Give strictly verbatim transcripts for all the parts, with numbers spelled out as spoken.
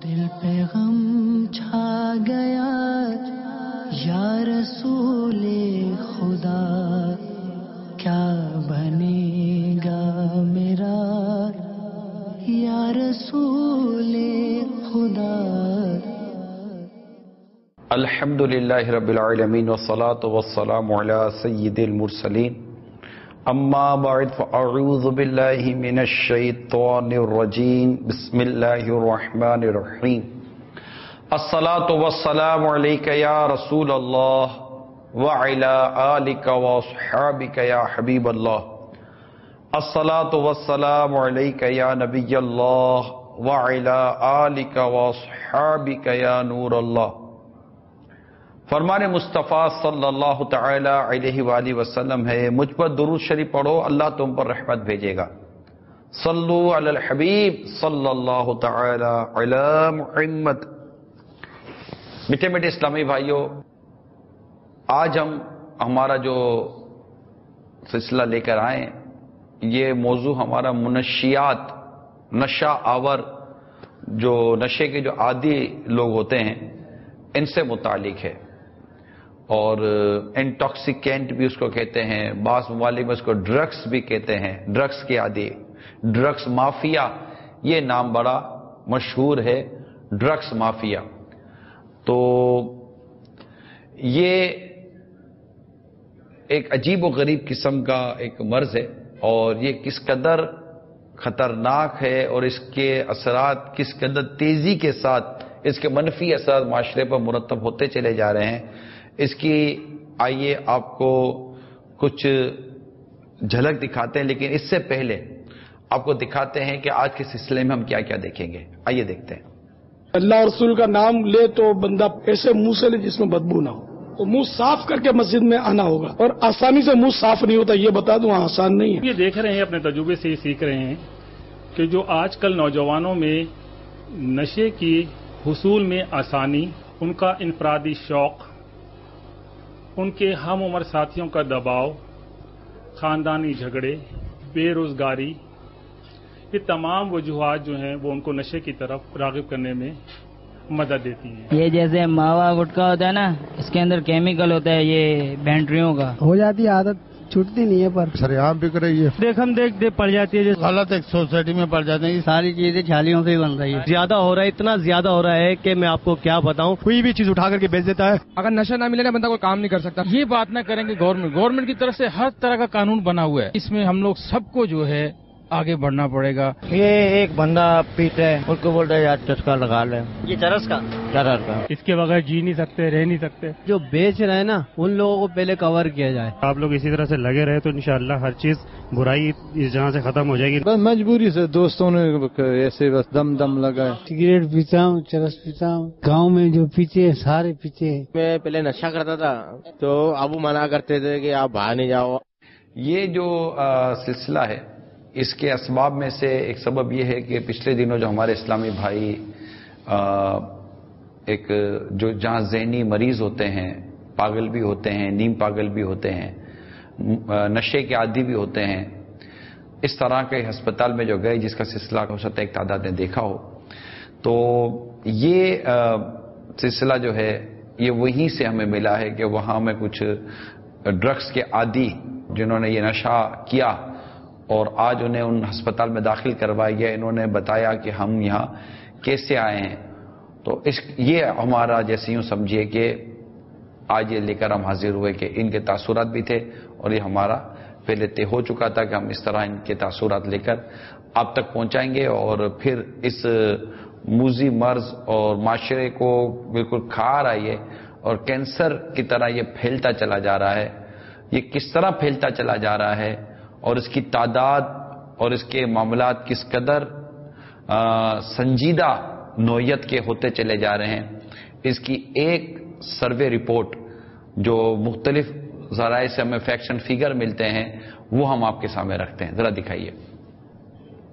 دل پہ غم چھا گیا یا رسول خدا، کیا بنے گا میرا یا رسول خدا۔ الحمد للہ رب العالمین والصلاة والسلام علی سید المرسلین، اما بعد فاعوذ باللہ من الشیطان الرجیم، بسم اللہ الرحمن الرحیم۔ الصلاة والسلام علیک یا رسول اللہ وعلی آلک واصحابک یا حبیب اللہ۔ الصلاة والسلام علیک یا نبی اللہ وعلی آلک واصحابک یا نور اللہ۔ فرمان مصطفیٰ صلی اللہ تعالی علیہ وآلہ وسلم ہے، مجھ پر درود شریف پڑھو اللہ تم پر رحمت بھیجے گا۔ صلو علی الحبیب صلی اللہ تعالی علی محمد۔ میٹھے میٹھے اسلامی بھائیوں، آج ہم ہمارا جو سلسلہ لے کر آئے، یہ موضوع ہمارا منشیات، نشہ آور، جو نشے کے جو عادی لوگ ہوتے ہیں ان سے متعلق ہے، اور انٹاکسیکینٹ بھی اس کو کہتے ہیں، بعض ممالک میں اس کو ڈرگس بھی کہتے ہیں، ڈرگس کے عادی، ڈرگس مافیا، یہ نام بڑا مشہور ہے، ڈرگس مافیا۔ تو یہ ایک عجیب و غریب قسم کا ایک مرض ہے، اور یہ کس قدر خطرناک ہے اور اس کے اثرات کس قدر تیزی کے ساتھ، اس کے منفی اثرات معاشرے پر مرتب ہوتے چلے جا رہے ہیں، اس کی آئیے آپ کو کچھ جھلک دکھاتے ہیں، لیکن اس سے پہلے آپ کو دکھاتے ہیں کہ آج کے سلسلے میں ہم کیا کیا دیکھیں گے۔ آئیے دیکھتے ہیں۔ اللہ اور رسول کا نام لے تو بندہ ایسے منہ سے لے جس میں بدبو نہ ہو، تو منہ صاف کر کے مسجد میں آنا ہوگا، اور آسانی سے منہ صاف نہیں ہوتا، یہ بتا دوں آسان نہیں ہے۔ یہ دیکھ رہے ہیں، اپنے تجربے سے یہ سیکھ رہے ہیں کہ جو آج کل نوجوانوں میں نشے کی حصول میں آسانی، ان کا انفرادی شوق، ان کے ہم عمر ساتھیوں کا دباؤ، خاندانی جھگڑے، بے روزگاری، یہ تمام وجوہات جو ہیں وہ ان کو نشے کی طرف راغب کرنے میں مدد دیتی ہیں۔ یہ جیسے ماوا گٹکا ہوتا ہے نا، اس کے اندر کیمیکل ہوتا ہے، یہ بینٹریوں کا ہو جاتی ہے عادت، چھوٹتی نہیں ہے، پر سریعام بک رہی ہے، دیکھ ہم دیکھ دیکھ پڑ جاتی ہے، غلط ایک سوسائٹی میں پڑ جاتے ہیں، ساری چیزیں چھالیوں سے ہی بن رہی ہے، زیادہ ہو رہا ہے، اتنا زیادہ ہو رہا ہے کہ میں آپ کو کیا بتاؤں، کوئی بھی چیز اٹھا کر کے بیچ دیتا ہے۔ اگر نشہ نہ ملے نا بندہ کوئی کام نہیں کر سکتا۔ یہ بات نہ کریں گے گورنمنٹ گورنمنٹ کی طرف سے ہر طرح کا قانون بنا ہوا ہے، اس میں ہم لوگ سب کو جو ہے آگے بڑھنا پڑے گا۔ یہ ایک بندہ پیتا ہے، اس کو بولتا ہے یار چسکا لگا لے، یہ چرس کا چرس کا اس کے بغیر جی نہیں سکتے، رہ نہیں سکتے۔ جو بیچ رہے ہیں نا ان لوگوں کو پہلے کور کیا جائے۔ آپ لوگ اسی طرح سے لگے رہے تو انشاءاللہ ہر چیز برائی اس جہاں سے ختم ہو جائے گی۔ بس مجبوری سے دوستوں نے ایسے بس دم دم لگا۔ سگریٹ پیتا ہوں، چرس پیتا ہوں، گاؤں میں جو پیتے ہیں سارے پیتے ہیں۔ میں پہلے نشہ کرتا تھا تو ابو منع کرتے تھے کہ آپ باہر نہیں جاؤ۔ یہ جو سلسلہ ہے، اس کے اسباب میں سے ایک سبب یہ ہے کہ پچھلے دنوں جو ہمارے اسلامی بھائی ایک جو جہاں ذہنی مریض ہوتے ہیں، پاگل بھی ہوتے ہیں، نیم پاگل بھی ہوتے ہیں، نشے کے عادی بھی ہوتے ہیں، اس طرح کے ہسپتال میں جو گئے، جس کا سلسلہ ہو سکتا ہے ایک تعداد نے دیکھا ہو، تو یہ سلسلہ جو ہے یہ وہیں سے ہمیں ملا ہے کہ وہاں میں کچھ ڈرگس کے عادی جنہوں نے یہ نشہ کیا اور آج انہیں ان ہسپتال میں داخل کروایا گیا، انہوں نے بتایا کہ ہم یہاں کیسے آئے ہیں۔ تو اس یہ ہمارا جیسے یوں سمجھیے کہ آج یہ لے کر ہم حاضر ہوئے کہ ان کے تاثرات بھی تھے، اور یہ ہمارا پہلے طے ہو چکا تھا کہ ہم اس طرح ان کے تاثرات لے کر آپ تک پہنچائیں گے، اور پھر اس موذی مرض اور معاشرے کو بالکل کھا رہا ہے اور کینسر کی طرح یہ پھیلتا چلا جا رہا ہے، یہ کس طرح پھیلتا چلا جا رہا ہے، اور اس کی تعداد اور اس کے معاملات کس قدر سنجیدہ نوعیت کے ہوتے چلے جا رہے ہیں، اس کی ایک سروے رپورٹ جو مختلف ذرائع سے ہمیں فیکشن فیگر ملتے ہیں وہ ہم آپ کے سامنے رکھتے ہیں، ذرا دکھائیے۔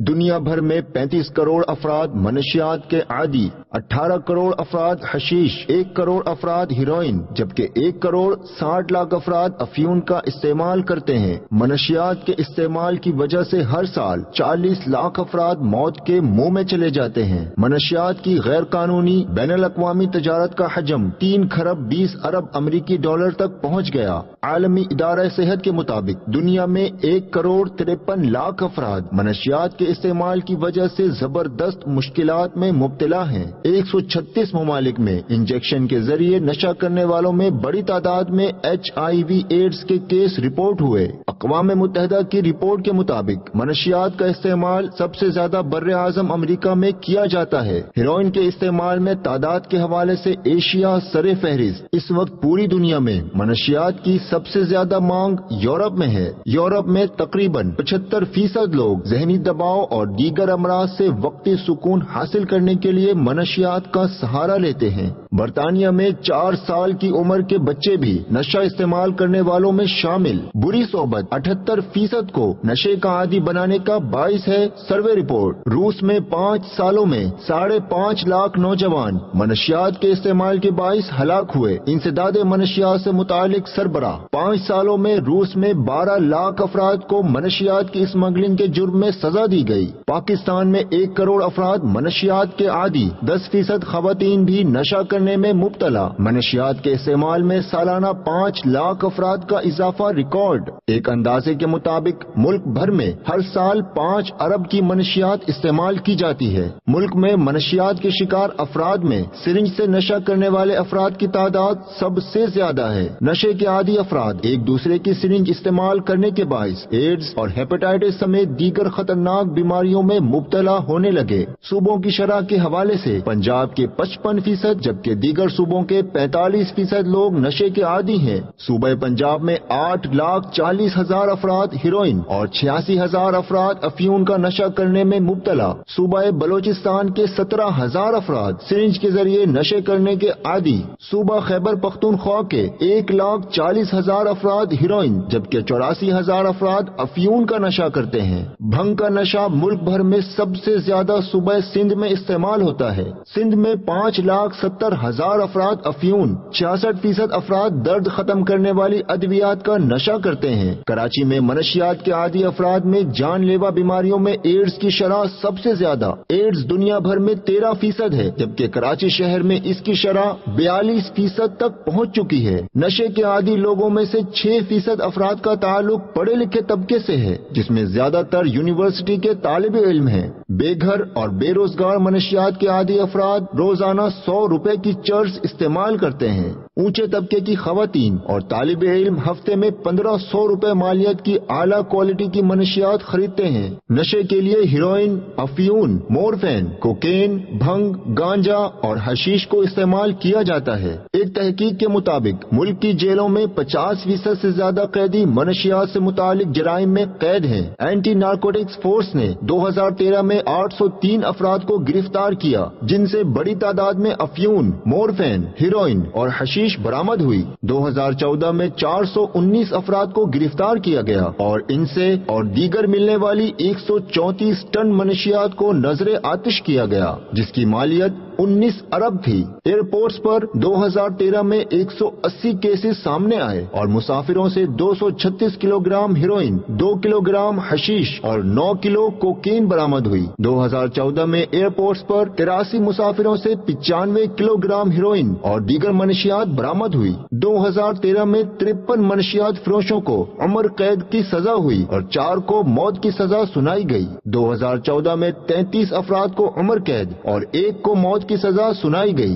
دنیا بھر میں پینتیس کروڑ افراد منشیات کے عادی، اٹھارہ کروڑ افراد حشیش، ایک کروڑ افراد ہیروئن، جبکہ ایک کروڑ ساٹھ لاکھ افراد افیون کا استعمال کرتے ہیں۔ منشیات کے استعمال کی وجہ سے ہر سال چالیس لاکھ افراد موت کے منہ میں چلے جاتے ہیں۔ منشیات کی غیر قانونی بین الاقوامی تجارت کا حجم تین کھرب بیس ارب امریکی ڈالر تک پہنچ گیا۔ عالمی ادارہ صحت کے مطابق دنیا میں ایک کروڑ ترپن لاکھ افراد منشیات کے استعمال کی وجہ سے زبردست مشکلات میں مبتلا ہیں۔ ایک سو چھتیس ممالک میں انجیکشن کے ذریعے نشہ کرنے والوں میں بڑی تعداد میں ایچ آئی وی ایڈز کے کیس رپورٹ ہوئے۔ اقوام متحدہ کی رپورٹ کے مطابق منشیات کا استعمال سب سے زیادہ بر اعظم امریکہ میں کیا جاتا ہے۔ ہیروئن کے استعمال میں تعداد کے حوالے سے ایشیا سر فہرست۔ اس وقت پوری دنیا میں منشیات کی سب سے زیادہ مانگ یورپ میں ہے۔ یورپ میں تقریباً پچہتر فیصد لوگ ذہنی دباؤ اور دیگر امراض سے وقتی سکون حاصل کرنے کے لیے منشیات کا سہارا لیتے ہیں۔ برطانیہ میں چار سال کی عمر کے بچے بھی نشہ استعمال کرنے والوں میں شامل۔ بری صحبت اٹھہتر فیصد کو نشے کا عادی بنانے کا باعث ہے سروے رپورٹ۔ روس میں پانچ سالوں میں ساڑھے پانچ لاکھ نوجوان منشیات کے استعمال کے باعث ہلاک ہوئے۔ انسداد منشیات سے متعلق سربراہ پانچ سالوں میں روس میں بارہ لاکھ افراد کو منشیات کی اسمگلنگ کے جرم میں سزا دی گئی۔ پاکستان میں ایک کروڑ افراد منشیات کے عادی، دس فیصد خواتین بھی نشہ کرنے میں مبتلا۔ منشیات کے استعمال میں سالانہ پانچ لاکھ افراد کا اضافہ ریکارڈ۔ ایک اندازے کے مطابق ملک بھر میں ہر سال پانچ ارب کی منشیات استعمال کی جاتی ہے۔ ملک میں منشیات کے شکار افراد میں سرنج سے نشہ کرنے والے افراد کی تعداد سب سے زیادہ ہے۔ نشے کے عادی افراد ایک دوسرے کی سرنج استعمال کرنے کے باعث ایڈز اور ہیپاٹائٹس سمیت دیگر خطرناک بیماریوں میں مبتلا ہونے لگے۔ صوبوں کی شرح کے حوالے سے پنجاب کے پچپن فیصد جبکہ دیگر صوبوں کے پینتالیس فیصد لوگ نشے کے عادی ہیں۔ صوبہ پنجاب میں آٹھ لاکھ چالیس ہزار افراد ہیروئن اور چھیاسی ہزار افراد افیون کا نشہ کرنے میں مبتلا۔ صوبہ بلوچستان کے سترہ ہزار افراد سرنج کے ذریعے نشے کرنے کے عادی۔ صوبہ خیبر پختونخوا کے ایک لاکھ چالیس ہزار افراد ہیروئن جبکہ چوراسی ہزار افراد افیون کا نشہ کرتے ہیں۔ بھنگ کا نشہ ملک بھر میں سب سے زیادہ صوبہ سندھ میں استعمال ہوتا ہے۔ سندھ میں پانچ لاکھ ستر ہزار افراد افیون، چھیاسٹھ فیصد افراد درد ختم کرنے والی ادویات کا نشہ کرتے ہیں۔ کراچی میں منشیات کے عادی افراد میں جان لیوا بیماریوں میں ایڈز کی شرح سب سے زیادہ۔ ایڈز دنیا بھر میں تیرہ فیصد ہے جبکہ کراچی شہر میں اس کی شرح بیالیس فیصد تک پہنچ چکی ہے۔ نشے کے عادی لوگوں میں سے چھ فیصد افراد کا تعلق پڑھے لکھے طبقے سے ہے جس میں زیادہ تر یونیورسٹی کے طالب علم ہیں۔ بے گھر اور بے روزگار منشیات کے عادی افراد روزانہ سو روپے کی چرس استعمال کرتے ہیں۔ اونچے طبقے کی خواتین اور طالب علم ہفتے میں پندرہ سو روپے مالیت کی اعلیٰ کوالٹی کی منشیات خریدتے ہیں۔ نشے کے لیے ہیروئن، افیون، مورفین، کوکین، بھنگ، گانجا اور حشیش کو استعمال کیا جاتا ہے۔ ایک تحقیق کے مطابق ملک کی جیلوں میں پچاس فیصد سے زیادہ قیدی منشیات سے متعلق جرائم میں قید ہیں۔ اینٹی نارکوٹکس فورس نے دو ہزار تیرہ میں آٹھ سو تین افراد کو گرفتار کیا جن سے بڑی تعداد میں افیون، مورفین، ہیروئن اور حشیش برآمد ہوئی۔ دو ہزار چودہ میں چار سو انیس افراد کو گرفتار کیا گیا اور ان سے اور دیگر ملنے والی ایک سو چونتیس ٹن منشیات کو نظر آتش کیا گیا جس کی مالیت انیس ارب تھی۔ ایئرپورٹس پر دو ہزار تیرہ میں ایک سو اسی کیسز سامنے آئے اور مسافروں سے دو سو چھتیس کلو گرام ہیروئن، دو کلو گرام حشیش اور نو کلو کوکین برآمد ہوئی۔ دو ہزار چودہ میں ایئرپورٹس پر تراسی مسافروں سے پچانوے کلو گرام ہیروئن اور دیگر منشیات برآمد ہوئی۔ دو ہزار تیرہ میں ترپن منشیات فروشوں کو عمر قید کی سزا ہوئی اور چار کو موت کی سزا سنائی گئی۔ دو ہزار چودہ میں تینتیس افراد کو عمر قید اور ایک کو موت کی سزا سنائی گئی۔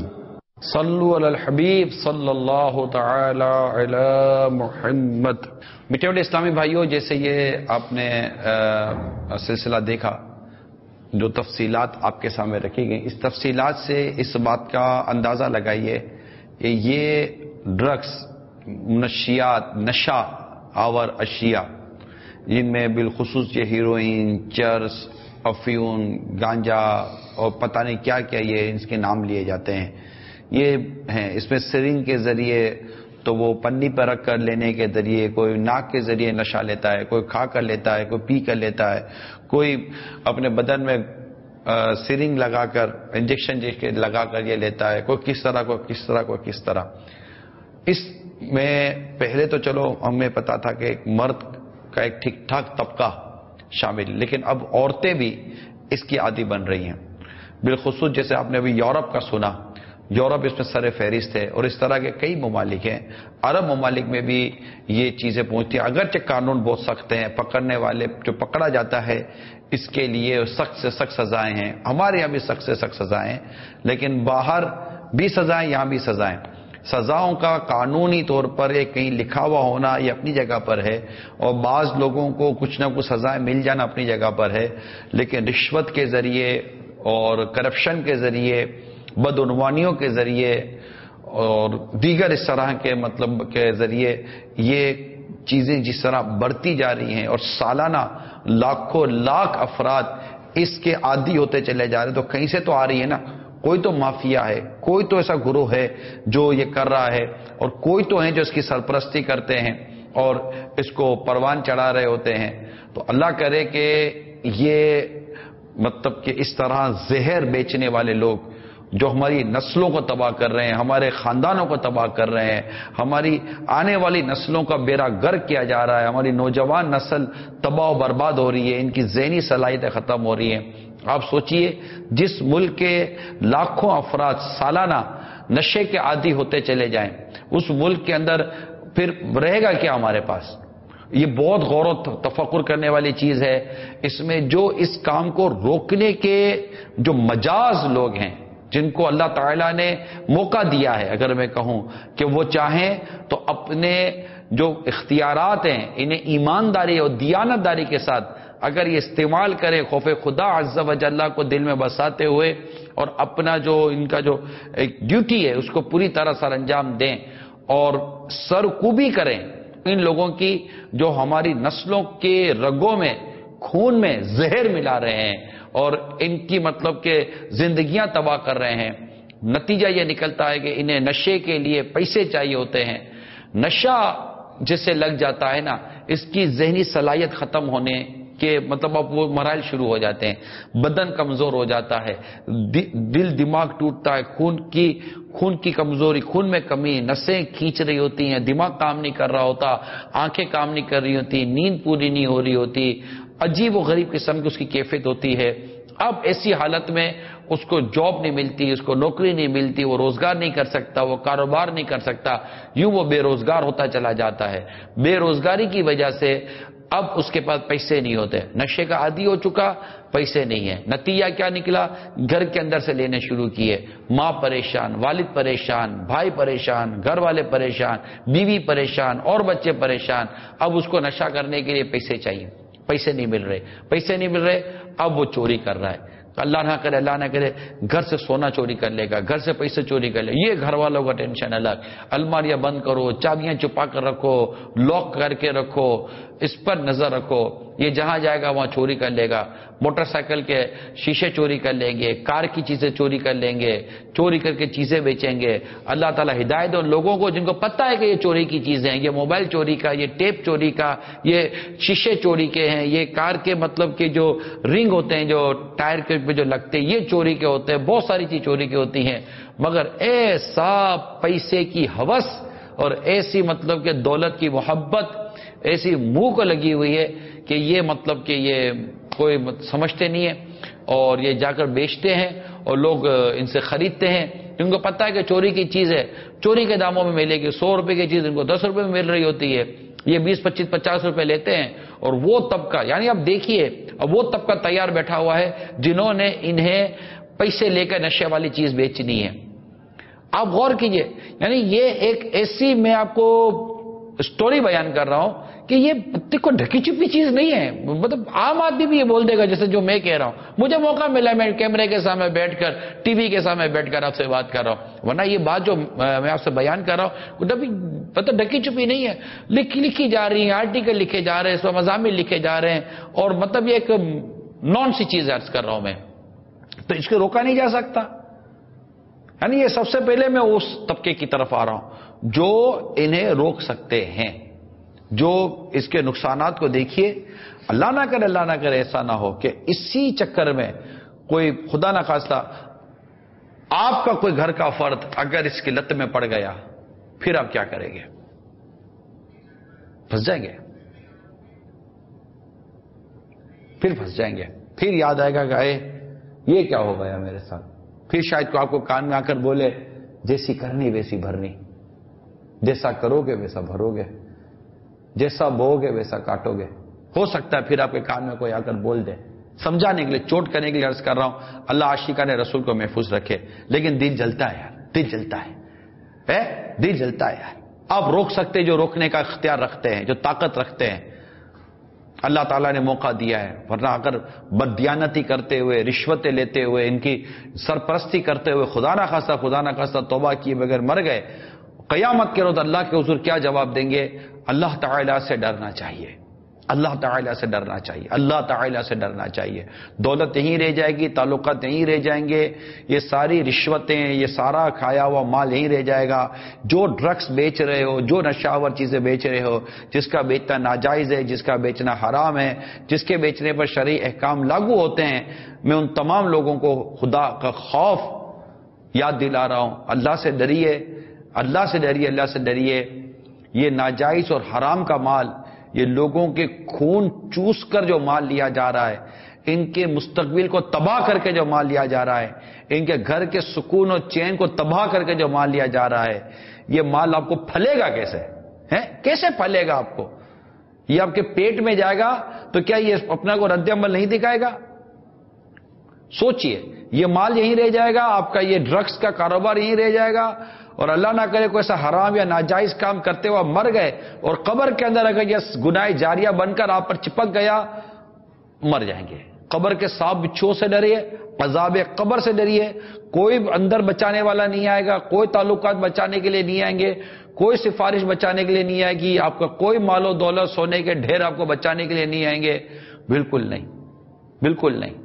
صلو علی الحبیب صلی اللہ تعالی علی محمد۔ میٹھے میٹھے اسلامی بھائیوں، جیسے یہ آپ نے سلسلہ دیکھا، جو تفصیلات آپ کے سامنے رکھی گئی، اس تفصیلات سے اس بات کا اندازہ لگائیے کہ یہ ڈرگس، منشیات، نشہ آور اشیاء، جن میں بالخصوص یہ ہیروئن، چرس، افیون، گانجا اور پتہ نہیں کیا کیا یہ اس کے نام لیے جاتے ہیں، یہ ہیں۔ اس میں سرنج کے ذریعے تو وہ پنی پر رکھ کر لینے کے ذریعے، کوئی ناک کے ذریعے نشہ لیتا ہے، کوئی کھا کر لیتا ہے، کوئی پی کر لیتا ہے، کوئی اپنے بدن میں سرنگ لگا کر انجیکشن جس کے لگا کر یہ لیتا ہے، کوئی کس طرح کوئی کس طرح کوئی کس طرح. اس میں پہلے تو چلو ہمیں پتا تھا کہ ایک مرد کا ایک ٹھیک ٹھاک طبقہ شامل، لیکن اب عورتیں بھی اس کی عادی بن رہی ہیں. بالخصوص جیسے آپ نے ابھی یورپ کا سنا، یورپ اس میں سر فہرست ہے، اور اس طرح کے کئی ممالک ہیں. عرب ممالک میں بھی یہ چیزیں پہنچتی ہیں، اگرچہ قانون بہت سخت ہیں، پکڑنے والے جو پکڑا جاتا ہے اس کے لیے سخت سے سخت سزائیں ہیں. ہمارے یہاں بھی سخت سے سخت سزائیں ہیں، لیکن باہر بھی سزائیں، یہاں بھی سزائیں. سزاؤں کا قانونی طور پر ایک کہیں لکھا ہوا ہونا یہ اپنی جگہ پر ہے، اور بعض لوگوں کو کچھ نہ کچھ سزائیں مل جانا اپنی جگہ پر ہے، لیکن رشوت کے ذریعے اور کرپشن کے ذریعے، بدعنوانیوں کے ذریعے اور دیگر اس طرح کے مطلب کے ذریعے یہ چیزیں جس طرح بڑھتی جا رہی ہیں، اور سالانہ لاکھوں لاکھ افراد اس کے عادی ہوتے چلے جا رہے ہیں، تو کہیں سے تو آ رہی ہے نا. کوئی تو مافیا ہے، کوئی تو ایسا گروہ ہے جو یہ کر رہا ہے، اور کوئی تو ہیں جو اس کی سرپرستی کرتے ہیں اور اس کو پروان چڑھا رہے ہوتے ہیں. تو اللہ کرے کہ یہ مطلب کہ اس طرح زہر بیچنے والے لوگ جو ہماری نسلوں کو تباہ کر رہے ہیں، ہمارے خاندانوں کو تباہ کر رہے ہیں، ہماری آنے والی نسلوں کا بیڑا غرق کیا جا رہا ہے، ہماری نوجوان نسل تباہ و برباد ہو رہی ہے، ان کی ذہنی صلاحیتیں ختم ہو رہی ہیں. آپ سوچئے جس ملک کے لاکھوں افراد سالانہ نشے کے عادی ہوتے چلے جائیں، اس ملک کے اندر پھر رہے گا کیا ہمارے پاس؟ یہ بہت غور و تفکر کرنے والی چیز ہے. اس میں جو اس کام کو روکنے کے جو مجاز لوگ ہیں، جن کو اللہ تعالیٰ نے موقع دیا ہے، اگر میں کہوں کہ وہ چاہیں تو اپنے جو اختیارات ہیں انہیں ایمانداری اور دیانتداری کے ساتھ اگر یہ استعمال کریں، خوف خدا عز و جل کو دل میں بساتے ہوئے، اور اپنا جو ان کا جو ایک ڈیوٹی ہے اس کو پوری طرح سر انجام دیں، اور سرکوبی کریں ان لوگوں کی جو ہماری نسلوں کے رگوں میں، خون میں زہر ملا رہے ہیں اور ان کی مطلب کہ زندگیاں تباہ کر رہے ہیں. نتیجہ یہ نکلتا ہے کہ انہیں نشے کے لیے پیسے چاہیے ہوتے ہیں. نشہ جس سے لگ جاتا ہے نا، اس کی ذہنی صلاحیت ختم ہونے کہ مطلب اب وہ مراحل شروع ہو جاتے ہیں، بدن کمزور ہو جاتا ہے، دل دماغ ٹوٹتا ہے، خون کی خون کی کمزوری، خون میں کمی، نسیں کھینچ رہی ہوتی ہیں، دماغ کام نہیں کر رہا ہوتا، آنکھیں کام نہیں کر رہی ہوتی، نیند پوری نہیں ہو رہی ہوتی، عجیب و غریب قسم کی اس کی کیفیت ہوتی ہے. اب ایسی حالت میں اس کو جاب نہیں ملتی، اس کو نوکری نہیں ملتی، وہ روزگار نہیں کر سکتا، وہ کاروبار نہیں کر سکتا، یوں وہ بے روزگار ہوتا چلا جاتا ہے. بے روزگاری کی وجہ سے اب اس کے پاس پیسے نہیں ہوتے، نشے کا عادی ہو چکا، پیسے نہیں ہیں. نتیجہ کیا نکلا؟ گھر کے اندر سے لینے شروع کیے، ماں پریشان، والد پریشان، بھائی پریشان، گھر والے پریشان، بیوی پریشان اور بچے پریشان. اب اس کو نشہ کرنے کے لیے پیسے چاہیے، پیسے نہیں مل رہے، پیسے نہیں مل رہے، اب وہ چوری کر رہا ہے. اللہ نہ کرے اللہ نہ کرے گھر سے سونا چوری کر لے گا، گھر سے پیسے چوری کر لے گا. یہ گھر والوں کا ٹینشن الگ. الماریاں بند کرو، چابیاں چھپا کر رکھو، لاک کر کے رکھو، اس پر نظر رکھو. یہ جہاں جائے گا وہاں چوری کر لے گا. موٹر سائیکل کے شیشے چوری کر لیں گے، کار کی چیزیں چوری کر لیں گے، چوری کر کے چیزیں بیچیں گے. اللہ تعالیٰ ہدایت ان لوگوں کو جن کو پتہ ہے کہ یہ چوری کی چیزیں ہیں، یہ موبائل چوری کا، یہ ٹیپ چوری کا، یہ شیشے چوری کے ہیں، یہ کار کے مطلب کہ جو رنگ ہوتے ہیں جو ٹائر کے پہ جو لگتے ہیں یہ چوری کے ہوتے ہیں. بہت ساری چیز چوری کی ہوتی ہیں. مگر ایسا پیسے کی ہوس اور ایسی مطلب کہ دولت کی محبت ایسی منہ کو لگی ہوئی ہے کہ یہ مطلب کہ یہ کوئی سمجھتے نہیں ہے، اور یہ جا کر بیچتے ہیں اور لوگ ان سے خریدتے ہیں. ان کو پتہ ہے کہ چوری کی چیز ہے، چوری کے داموں میں ملے گی. سو روپے کی چیز ان کو دس روپے میں مل رہی ہوتی ہے. یہ بیس پچیس پچاس روپے لیتے ہیں، اور وہ طبقہ، یعنی اب دیکھیے اب وہ طبقہ تیار بیٹھا ہوا ہے جنہوں نے انہیں پیسے لے کر نشے والی چیز بیچنی ہے. آپ غور کیجئے، یعنی یہ ایک ایسی میں آپ کو سٹوری بیان کر رہا ہوں کہ یہ کوئی ڈھکی چھپی چیز نہیں ہے. مطلب عام آدمی بھی یہ بول دے گا جیسے جو میں کہہ رہا ہوں. مجھے موقع ملا میں کیمرے کے سامنے بیٹھ کر، ٹی وی کے سامنے بیٹھ کر آپ سے بات کر رہا ہوں، ورنہ یہ بات جو میں آپ سے بیان کر رہا ہوں مطلب ڈھکی چھپی نہیں ہے. لکھی لکھی جا رہی ہیں، آرٹیکل لکھے جا رہے ہیں، اس پر مضامین لکھے جا رہے ہیں، اور مطلب یہ ایک نان سی چیز عرض کر رہا ہوں میں. تو اس کو روکا نہیں جا سکتا. یعنی یہ سب سے پہلے میں اس طبقے کی طرف آ رہا ہوں جو انہیں روک سکتے ہیں، جو اس کے نقصانات کو دیکھیے. اللہ نہ کرے اللہ نہ کرے ایسا نہ ہو کہ اسی چکر میں کوئی خدا نہ خواستہ آپ کا کوئی گھر کا فرد اگر اس کی لت میں پڑ گیا، پھر آپ کیا کریں گے؟ پھنس جائیں گے، پھر پھنس جائیں گے. پھر یاد آئے گا کہ اے یہ کیا ہو گیا میرے ساتھ. پھر شاید کو آپ کو کان میں آ کر بولے جیسی کرنی ویسی بھرنی، جیسا کرو گے ویسا بھرو گے، جیسا بو گے ویسا کاٹو گے. ہو سکتا ہے پھر آپ کے کان میں کوئی آ کر بول دے. سمجھانے کے لیے، چوٹ کرنے کے لیے عرض کر رہا ہوں. اللہ عاشقان رسول کو محفوظ رکھے. لیکن دل جلتا ہے یار، دل جلتا ہے، دل جلتا ہے یار. آپ روک سکتے جو روکنے کا اختیار رکھتے ہیں، جو طاقت رکھتے ہیں. اللہ تعالیٰ نے موقع دیا ہے، ورنہ اگر بددیانتی کرتے ہوئے، رشوتیں لیتے ہوئے، ان کی سرپرستی کرتے ہوئے خدا نہ خواستہ خدا نہ خواستہ توبہ کیے بغیر مر گئے، قیامت کے روز اللہ کے حضور کیا جواب دیں گے؟ اللہ تعالیٰ سے ڈرنا چاہیے، اللہ تعالیٰ سے ڈرنا چاہیے، اللہ تعالیٰ سے ڈرنا چاہیے. دولت یہیں رہ جائے گی، تعلقات یہیں رہ جائیں گے، یہ ساری رشوتیں، یہ سارا کھایا ہوا مال یہیں رہ جائے گا. جو ڈرگس بیچ رہے ہو، جو نشاور چیزیں بیچ رہے ہو، جس کا بیچنا ناجائز ہے، جس کا بیچنا حرام ہے، جس کے بیچنے پر شرعی احکام لاگو ہوتے ہیں، میں ان تمام لوگوں کو خدا کا خوف یاد دلا رہا ہوں. اللہ سے ڈریے، اللہ سے ڈریے، اللہ سے ڈریے. یہ ناجائز اور حرام کا مال، یہ لوگوں کے خون چوس کر جو مال لیا جا رہا ہے، ان کے مستقبل کو تباہ کر کے جو مال لیا جا رہا ہے، ان کے گھر کے سکون اور چین کو تباہ کر کے جو مال لیا جا رہا ہے، یہ مال آپ کو پھلے گا کیسے؟ ہیں کیسے پھلے گا آپ کو؟ یہ آپ کے پیٹ میں جائے گا تو کیا یہ اپنا کو رد عمل نہیں دکھائے گا؟ سوچئے، یہ مال یہیں رہ جائے گا، آپ کا یہ ڈرگس کا کاروبار یہیں رہ جائے گا، اور اللہ نہ کرے کوئی ایسا حرام یا ناجائز کام کرتے ہوئے مر گئے اور قبر کے اندر اگر یہ گناہ جاریہ بن کر آپ پر چپک گیا، مر جائیں گے. قبر کے سانپ بچھو سے ڈریے، عذاب قبر سے ڈریے. کوئی اندر بچانے والا نہیں آئے گا، کوئی تعلقات بچانے کے لیے نہیں آئیں گے، کوئی سفارش بچانے کے لیے نہیں آئے گی، آپ کا کوئی مال و دولت سونے کے ڈھیر آپ کو بچانے کے لیے نہیں آئیں گے. بالکل نہیں، بالکل نہیں.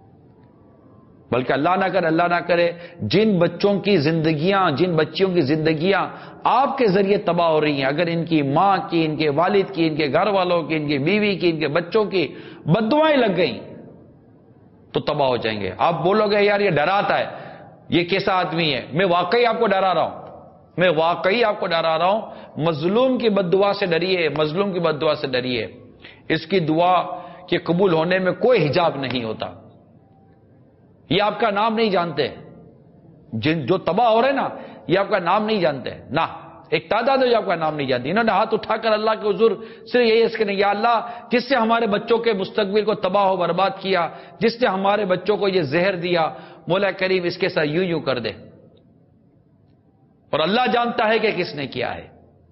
بلکہ اللہ نہ کرے اللہ نہ کرے جن بچوں کی زندگیاں، جن بچیوں کی زندگیاں آپ کے ذریعے تباہ ہو رہی ہیں، اگر ان کی ماں کی، ان کے والد کی، ان کے گھر والوں کی، ان کی بیوی کی، ان کے بچوں کی بددعائیں لگ گئیں تو تباہ ہو جائیں گے. آپ بولو گے یار یہ ڈراتا ہے، یہ کیسا آدمی ہے. میں واقعی آپ کو ڈرا رہا ہوں، میں واقعی آپ کو ڈرا رہا ہوں. مظلوم کی بددعا سے ڈریے، مظلوم کی بددعا سے ڈریے. اس کی دعا کے قبول ہونے میں کوئی حجاب نہیں ہوتا. یہ آپ کا نام نہیں جانتے، جن جو تباہ ہو رہے نا، یہ آپ کا نام نہیں جانتے نہ. ایک تعداد ہے جو آپ کا نام نہیں جانتی. انہوں نے ہاتھ اٹھا کر اللہ کے حضور صرف یہی اس کے نہیں، یا اللہ جس سے ہمارے بچوں کے مستقبل کو تباہ و برباد کیا، جس نے ہمارے بچوں کو یہ زہر دیا، مولا کریم اس کے ساتھ یوں یوں کر دے. اور اللہ جانتا ہے کہ کس نے کیا ہے،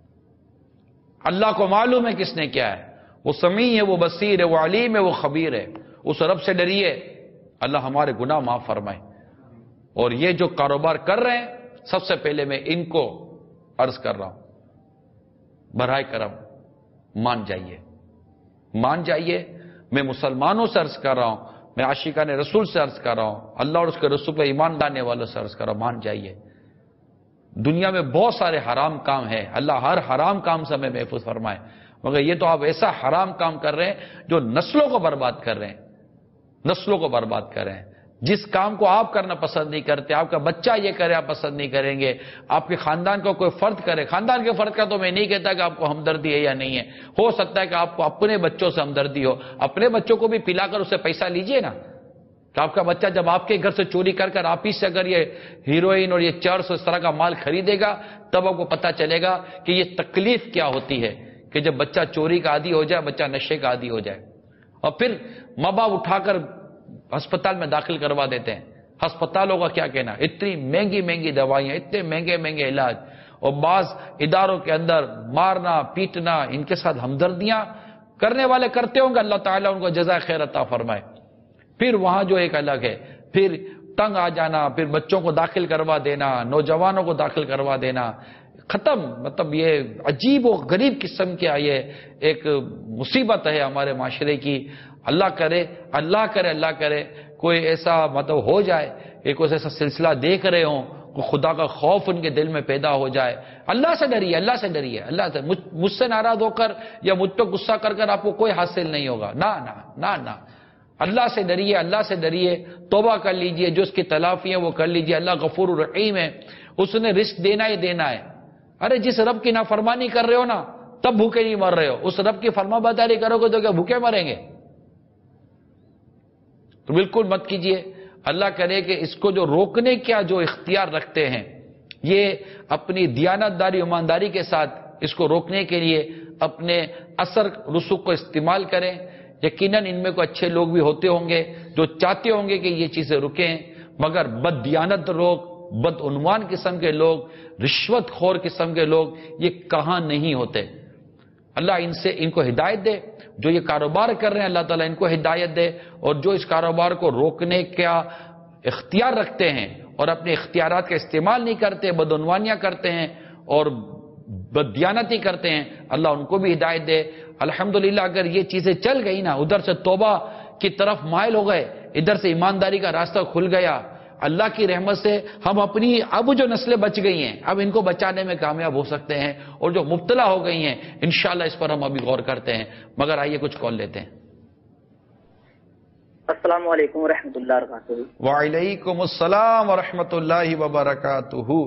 اللہ کو معلوم ہے کس نے کیا ہے. وہ سمیع ہے، وہ بصیر ہے، وہ علیم ہے، وہ خبیر ہے. اس رب سے ڈریے، اللہ ہمارے گناہ معاف فرمائے. اور یہ جو کاروبار کر رہے ہیں، سب سے پہلے میں ان کو عرض کر رہا ہوں، برائے کرم مان جائیے، مان جائیے. میں مسلمانوں سے عرض کر رہا ہوں، میں عاشقان رسول سے عرض کر رہا ہوں، اللہ اور اس کے رسول پر ایمان لانے والوں سے عرض کر رہا ہوں، مان جائیے. دنیا میں بہت سارے حرام کام ہیں، اللہ ہر حرام کام سے ہمیں محفوظ فرمائے، مگر یہ تو آپ ایسا حرام کام کر رہے ہیں جو نسلوں کو برباد کر رہے ہیں، نسلوں کو برباد کر رہے ہیں. جس کام کو آپ کرنا پسند نہیں کرتے، آپ کا بچہ یہ کرے آپ پسند نہیں کریں گے، آپ کے خاندان کو کوئی فرد کرے. خاندان کے فرد کا تو میں نہیں کہتا کہ آپ کو ہمدردی ہے یا نہیں ہے، ہو سکتا ہے کہ آپ کو اپنے بچوں سے ہمدردی ہو. اپنے بچوں کو بھی پلا کر اسے پیسہ لیجئے نا. کہ آپ کا بچہ جب آپ کے گھر سے چوری کر کر آپ ہی سے اگر یہ ہیروئن اور یہ چرس اس طرح کا مال خریدے گا، تب آپ کو پتہ چلے گا کہ یہ تکلیف کیا ہوتی ہے کہ جب بچہ چوری کا عادی ہو جائے، بچہ نشے کا عادی ہو جائے. اور پھر ماں باپ اٹھا کر ہسپتال میں داخل کروا دیتے ہیں. ہسپتالوں کا کیا کہنا، اتنی مہنگی مہنگی دوائیاں، اتنے مہنگے مہنگے علاج، اور بعض اداروں کے اندر مارنا پیٹنا، ان کے ساتھ ہمدردیاں کرنے والے کرتے ہوں گے، اللہ تعالیٰ ان کو جزائے خیر عطا فرمائے. پھر وہاں جو ایک الگ ہے، پھر تنگ آ جانا، پھر بچوں کو داخل کروا دینا، نوجوانوں کو داخل کروا دینا، ختم. مطلب یہ عجیب و غریب قسم کی یہ ایک مصیبت ہے ہمارے معاشرے کی. اللہ کرے اللہ کرے اللہ کرے کوئی ایسا مطلب ہو جائے، ایک ایسا سلسلہ دیکھ رہے ہوں، خدا کا خوف ان کے دل میں پیدا ہو جائے. اللہ سے ڈریے, اللہ سے ڈریے, اللہ سے. مجھ سے ناراض ہو کر یا مجھ پہ غصہ کر کر آپ کو کوئی حاصل نہیں ہوگا. نہ نہ نہ نہ اللہ سے ڈریے, اللہ سے ڈریے, توبہ کر لیجئے, جو اس کی تلافی ہے وہ کر لیجئے. اللہ غفور الرحیم ہے, اس نے رزق دینا ہی دینا ہے. ارے جس رب کی نافرمانی کر رہے ہو نا تب بھوکے نہیں مر رہے ہو, اس رب کی فرما برداری کرو گے تو کیا بھوکے مریں گے؟ تو بالکل مت کیجئے. اللہ کرے کہ اس کو جو روکنے کا جو اختیار رکھتے ہیں یہ اپنی دیانت داری ایمانداری کے ساتھ اس کو روکنے کے لیے اپنے اثر رسوخ کو استعمال کریں. یقیناً ان میں کوئی اچھے لوگ بھی ہوتے ہوں گے جو چاہتے ہوں گے کہ یہ چیزیں رکیں, مگر بد دیانت لوگ, بد عنوان قسم کے لوگ, رشوت خور قسم کے لوگ یہ کہاں نہیں ہوتے. اللہ ان سے ان کو ہدایت دے. جو یہ کاروبار کر رہے ہیں اللہ تعالیٰ ان کو ہدایت دے, اور جو اس کاروبار کو روکنے کا اختیار رکھتے ہیں اور اپنے اختیارات کا استعمال نہیں کرتے, بدعنوانیاں کرتے ہیں اور بددیانتی کرتے ہیں, اللہ ان کو بھی ہدایت دے. الحمدللہ اگر یہ چیزیں چل گئی نا, ادھر سے توبہ کی طرف مائل ہو گئے, ادھر سے ایمانداری کا راستہ کھل گیا, اللہ کی رحمت سے ہم اپنی اب جو نسلیں بچ گئی ہیں اب ان کو بچانے میں کامیاب ہو سکتے ہیں, اور جو مبتلا ہو گئی ہیں انشاءاللہ اس پر ہم ابھی غور کرتے ہیں. مگر آئیے کچھ کال لیتے ہیں. السلام علیکم ورحمۃ اللہ وبرکاتہ. وعلیکم السلام ورحمۃ اللہ وبرکاتہ.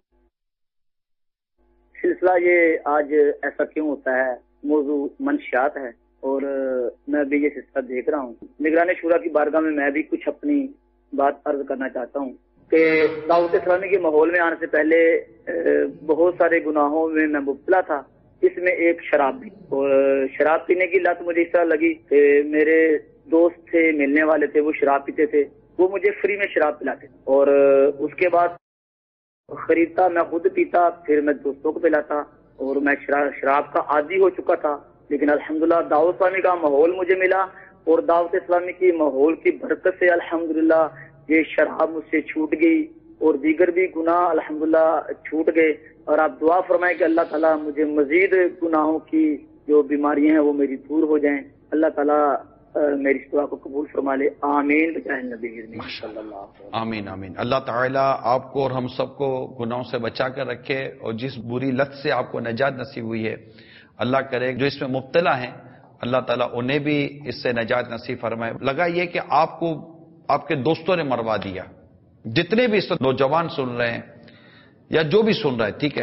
سلسلہ یہ آج ایسا کیوں ہوتا ہے, موضوع منشیات ہے, اور میں بھی یہ سلسلہ دیکھ رہا ہوں. نگران شورا کی بارگاہ میں میں بھی کچھ اپنی بات عرض کرنا چاہتا ہوں کہ دعوت اسلامی کے ماحول میں آنے سے پہلے بہت سارے گناہوں میں میں مبتلا تھا, اس میں ایک شراب بھی. اور شراب پینے کی لت مجھے اس طرح لگی کہ میرے دوست تھے, ملنے والے تھے, وہ شراب پیتے تھے, وہ مجھے فری میں شراب پلاتے, اور اس کے بعد خریدتا, میں خود پیتا, پھر میں دوستوں کو پلاتا, اور میں شراب کا عادی ہو چکا تھا. لیکن الحمدللہ دعوت اسلامی کا ماحول مجھے ملا, اور دعوت اسلامی کی ماحول کی برکت سے الحمدللہ یہ شراب مجھ سے چھوٹ گئی, اور دیگر بھی گناہ الحمدللہ چھوٹ گئے. اور آپ دعا فرمائیں کہ اللہ تعالیٰ مجھے مزید گناہوں کی جو بیماریاں ہیں وہ میری دور ہو جائیں. اللہ تعالیٰ میری دعا کو قبول فرما لے. آمین بجاہ نبی صلی اللہ علیہ وسلم. آمین آمین. اللہ تعالیٰ آپ کو اور ہم سب کو گناہوں سے بچا کر رکھے, اور جس بری لت سے آپ کو نجات نصیب ہوئی ہے اللہ کرے جو اس میں مبتلا ہیں اللہ تعالیٰ انہیں بھی اس سے نجات نصیب فرمائے. لگا یہ کہ آپ کو آپ کے دوستوں نے مروا دیا, جتنے بھی اس نوجوان سن رہے ہیں یا جو بھی سن رہا ہے, ٹھیک ہے,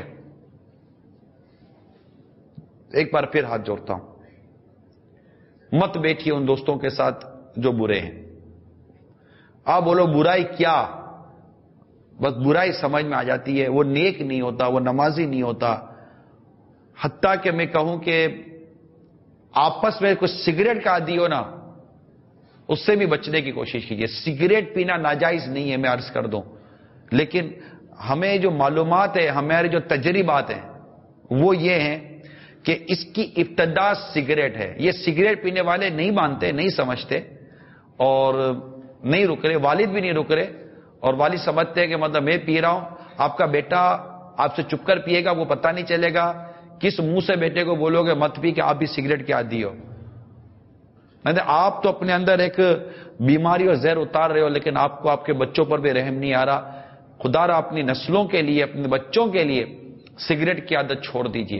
ایک بار پھر ہاتھ جوڑتا ہوں, مت بیٹھیے ان دوستوں کے ساتھ جو برے ہیں. آپ بولو برائی کیا, بس برائی سمجھ میں آ جاتی ہے, وہ نیک نہیں ہوتا, وہ نمازی نہیں ہوتا. حتیٰ کہ میں کہوں کہ آپس میں کچھ سگریٹ کا عادی ہو نا, اس سے بھی بچنے کی کوشش کیجیے. سگریٹ پینا ناجائز نہیں ہے, میں عرض کر دوں, لیکن ہمیں جو معلومات ہے, ہمارے جو تجربات ہیں وہ یہ ہیں کہ اس کی ابتدا سگریٹ ہے. یہ سگریٹ پینے والے نہیں مانتے, نہیں سمجھتے, اور نہیں رک رہے, والد بھی نہیں رک رہے, اور والد سمجھتے ہیں کہ مطلب میں پی رہا ہوں, آپ کا بیٹا آپ سے چپ کر پیے گا, وہ پتہ نہیں چلے گا. کس منہ سے بیٹے کو بولو گے مت پی کہ آپ بھی سگریٹ کے عادی ہو؟ نہیں, آپ تو اپنے اندر ایک بیماری اور زہر اتار رہے ہو, لیکن آپ کو آپ کے بچوں پر بھی رحم نہیں آ رہا. خدا را اپنی نسلوں کے لیے, اپنے بچوں کے لیے سگریٹ کی عادت چھوڑ دیجئے.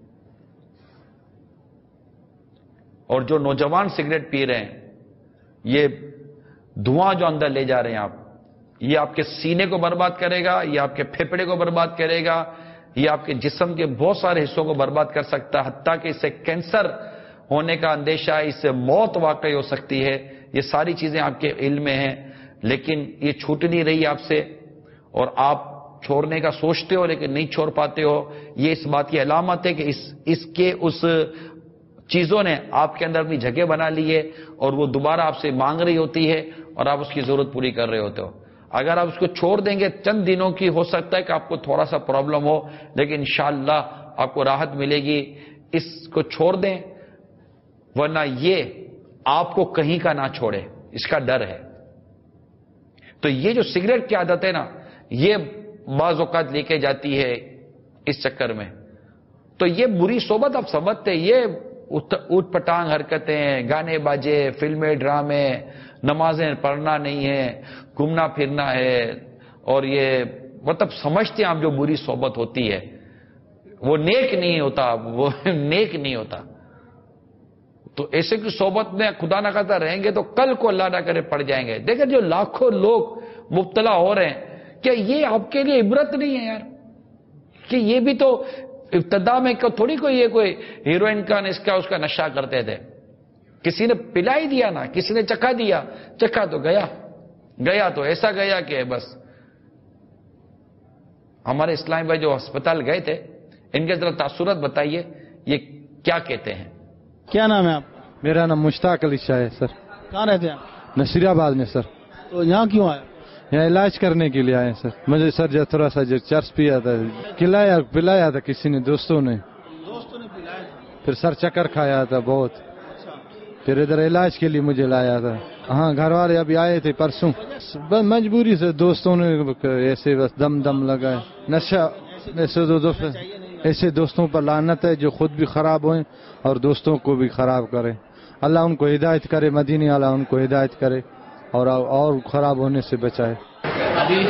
اور جو نوجوان سگریٹ پی رہے ہیں, یہ دھواں جو اندر لے جا رہے ہیں آپ, یہ آپ کے سینے کو برباد کرے گا, یہ آپ کے پھیپھڑے کو برباد کرے گا, یہ آپ کے جسم کے بہت سارے حصوں کو برباد کر سکتا ہے. حتیٰ کہ اس سے کینسر ہونے کا اندیشہ ہے, اس سے موت واقع ہو سکتی ہے. یہ ساری چیزیں آپ کے علم میں ہیں, لیکن یہ چھوٹ نہیں رہی آپ سے, اور آپ چھوڑنے کا سوچتے ہو لیکن نہیں چھوڑ پاتے ہو. یہ اس بات کی علامت ہے کہ اس اس کے اس چیزوں نے آپ کے اندر اپنی جگہ بنا لی ہے, اور وہ دوبارہ آپ سے مانگ رہی ہوتی ہے, اور آپ اس کی ضرورت پوری کر رہے ہوتے ہو. اگر آپ اس کو چھوڑ دیں گے, چند دنوں کی ہو سکتا ہے کہ آپ کو تھوڑا سا پرابلم ہو, لیکن انشاءاللہ آپ کو راحت ملے گی. اس کو چھوڑ دیں, ورنہ یہ آپ کو کہیں کا نہ چھوڑے, اس کا ڈر ہے. تو یہ جو سگریٹ کی عادت ہے نا, یہ بعض اوقات لے کے جاتی ہے اس چکر میں. تو یہ بری صحبت آپ سمجھتے, یہ اوٹ پٹانگ حرکتیں, گانے باجے, فلمیں, ڈرامے, نمازیں پڑھنا نہیں ہے, گھومنا پھرنا ہے, اور یہ مطلب سمجھتے ہیں آپ جو بری صحبت ہوتی ہے وہ نیک نہیں ہوتا، وہ نیک نہیں ہوتا. تو ایسے کی صحبت میں خدا نہ کرتا رہیں گے تو کل کو اللہ نہ کرے پڑ جائیں گے. دیکھیں جو لاکھوں لوگ مبتلا ہو رہے ہیں، کیا یہ آپ کے لیے عبرت نہیں ہے یار؟ کہ یہ بھی تو ابتدا میں تھوڑی کوئی یہ کوئی ہیروئن کا اس کا اس کا نشہ کرتے تھے. کسی نے پلا ہی دیا نا، کسی نے چکھا دیا، چکھا تو گیا گیا تو ایسا گیا کہ بس. ہمارے اسلام بھائی جو ہسپتال گئے تھے ان کے ذرا تاثرات بتائیے یہ کیا کہتے ہیں. کیا نام ہے آپ؟ میرا نام مشتاق علی شاہ ہے سر. کہاں رہتے ہیں آپ؟ نصیر آباد میں سر. تو یہاں کیوں آئے؟ یہاں علاج کرنے کے لیے آئے سر. مجھے سر جو تھوڑا سا جو چرس پیا تھا، کھلایا پلایا تھا کسی نے، دوستوں نے دوستوں نے پلایا تھا. پھر سر چکر کھایا تھا بہت، پھر ادھر علاج کے لیے مجھے لایا تھا. ہاں گھر والے ابھی آئے تھے پرسوں، مجبوری سے دوستوں نے ایسے بس دم دم لگائے. نشہ ایسے دو دو ایسے دوستوں پر لعنت ہے جو خود بھی خراب ہوئیں اور دوستوں کو بھی خراب کرے. اللہ ان کو ہدایت کرے، مدینی اللہ ان کو ہدایت کرے اور اور خراب ہونے سے بچائے. ابھی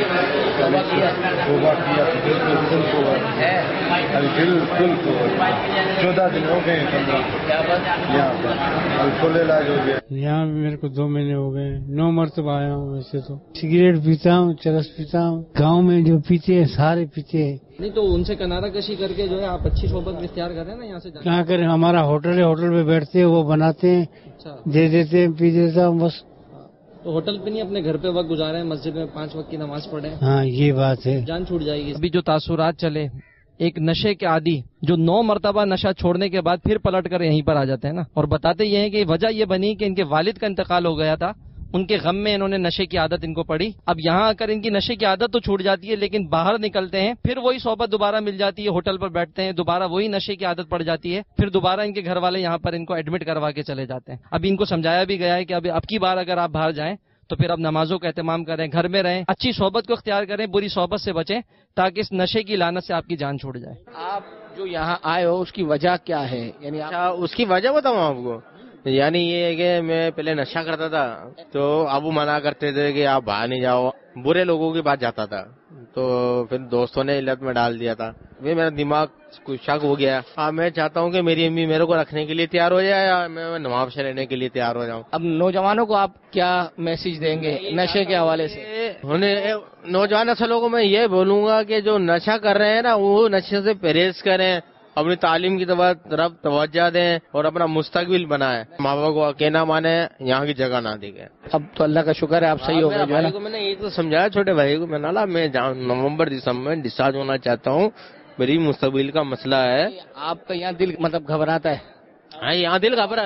توبہ کیا تو بالکل کھل کو ابھی بالکل کو چودہ دن ہو گئے یہاں پر، ابھی کھل علاج ہو گیا. یہاں میرے کو دو مہینے ہو گئے. نو مرتبہ آیا ہوں. ویسے تو سگریٹ پیتا ہوں، چرس پیتا ہوں. گاؤں میں جو پیتے ہیں سارے پیتے ہیں. نہیں تو ان سے کنارہ کشی کر کے جو ہے آپ اچھی صحبت اختیار کریں نا. یہاں سے کہاں کریں، ہمارا ہوٹل ہے، ہوٹل پہ بیٹھتے ہیں، وہ بناتے ہیں، دے دیتے ہیں، پی دیتا ہوں بس. تو ہوٹل پہ نہیں اپنے گھر پہ وقت گزارے، مسجد میں پانچ وقت کی نماز پڑھیں. ہاں یہ بات ہے. جان چھوٹ جائے گی. ابھی جو تاثرات چلے، ایک نشے کے عادی جو نو مرتبہ نشہ چھوڑنے کے بعد پھر پلٹ کر یہیں پر آ جاتے ہیں نا، اور بتاتے یہ ہیں کہ وجہ یہ بنی کہ ان کے والد کا انتقال ہو گیا تھا، ان کے غم میں انہوں نے نشے کی عادت ان کو پڑی. اب یہاں آ کر ان کی نشے کی عادت تو چھوٹ جاتی ہے، لیکن باہر نکلتے ہیں پھر وہی صحبت دوبارہ مل جاتی ہے، ہوٹل پر بیٹھتے ہیں، دوبارہ وہی نشے کی عادت پڑ جاتی ہے، پھر دوبارہ ان کے گھر والے یہاں پر ان کو ایڈمٹ کروا کے چلے جاتے ہیں. اب ان کو سمجھایا بھی گیا ہے کہ اب اب کی بار اگر آپ باہر جائیں تو پھر اب نمازوں کا اہتمام کریں، گھر میں رہیں، اچھی صحبت کو اختیار کریں، بری صحبت سے بچیں تاکہ اس نشے کی لعنت سے آپ کی جان چھوٹ جائے. آپ جو یہاں آئے ہو اس کی وجہ کیا ہے؟ یعنی اس کی وجہ بتاؤں آپ کو. یعنی یہ ہے کہ میں پہلے نشہ کرتا تھا تو ابو منع کرتے تھے کہ آپ باہر نہیں جاؤ، برے لوگوں کے پاس جاتا تھا، تو پھر دوستوں نے علت میں ڈال دیا تھا. پھر میرا دماغ کچھ شک ہو گیا. اب میں چاہتا ہوں کہ میری امی میرے کو رکھنے کے لیے تیار ہو جائے یا میں نواب سے لینے کے لیے تیار ہو جاؤں. اب نوجوانوں کو آپ کیا میسج دیں گے نشے کے حوالے سے؟ نوجوان نسلوں کو میں یہ بولوں گا کہ جو نشہ کر رہے ہیں نا وہ نشے سے پرہیز کریں، اپنی تعلیم کی طرف توجہ دیں اور اپنا مستقبل بنائیں. ماں باپ کو کہنا مانے، یہاں کی جگہ نہ دے گئے. اب تو اللہ کا شکر ہے آپ صحیح ہو گئے. جو ہے نا میں نے یہ تو سمجھایا چھوٹے بھائی کو، میں نے میں نومبر دسمبر میں ڈسچارج ہونا چاہتا ہوں، میری مستقبل کا مسئلہ ہے. آپ کا یہاں دل مطلب گھبراتا ہے؟ ہاں یہاں دل گھبرا.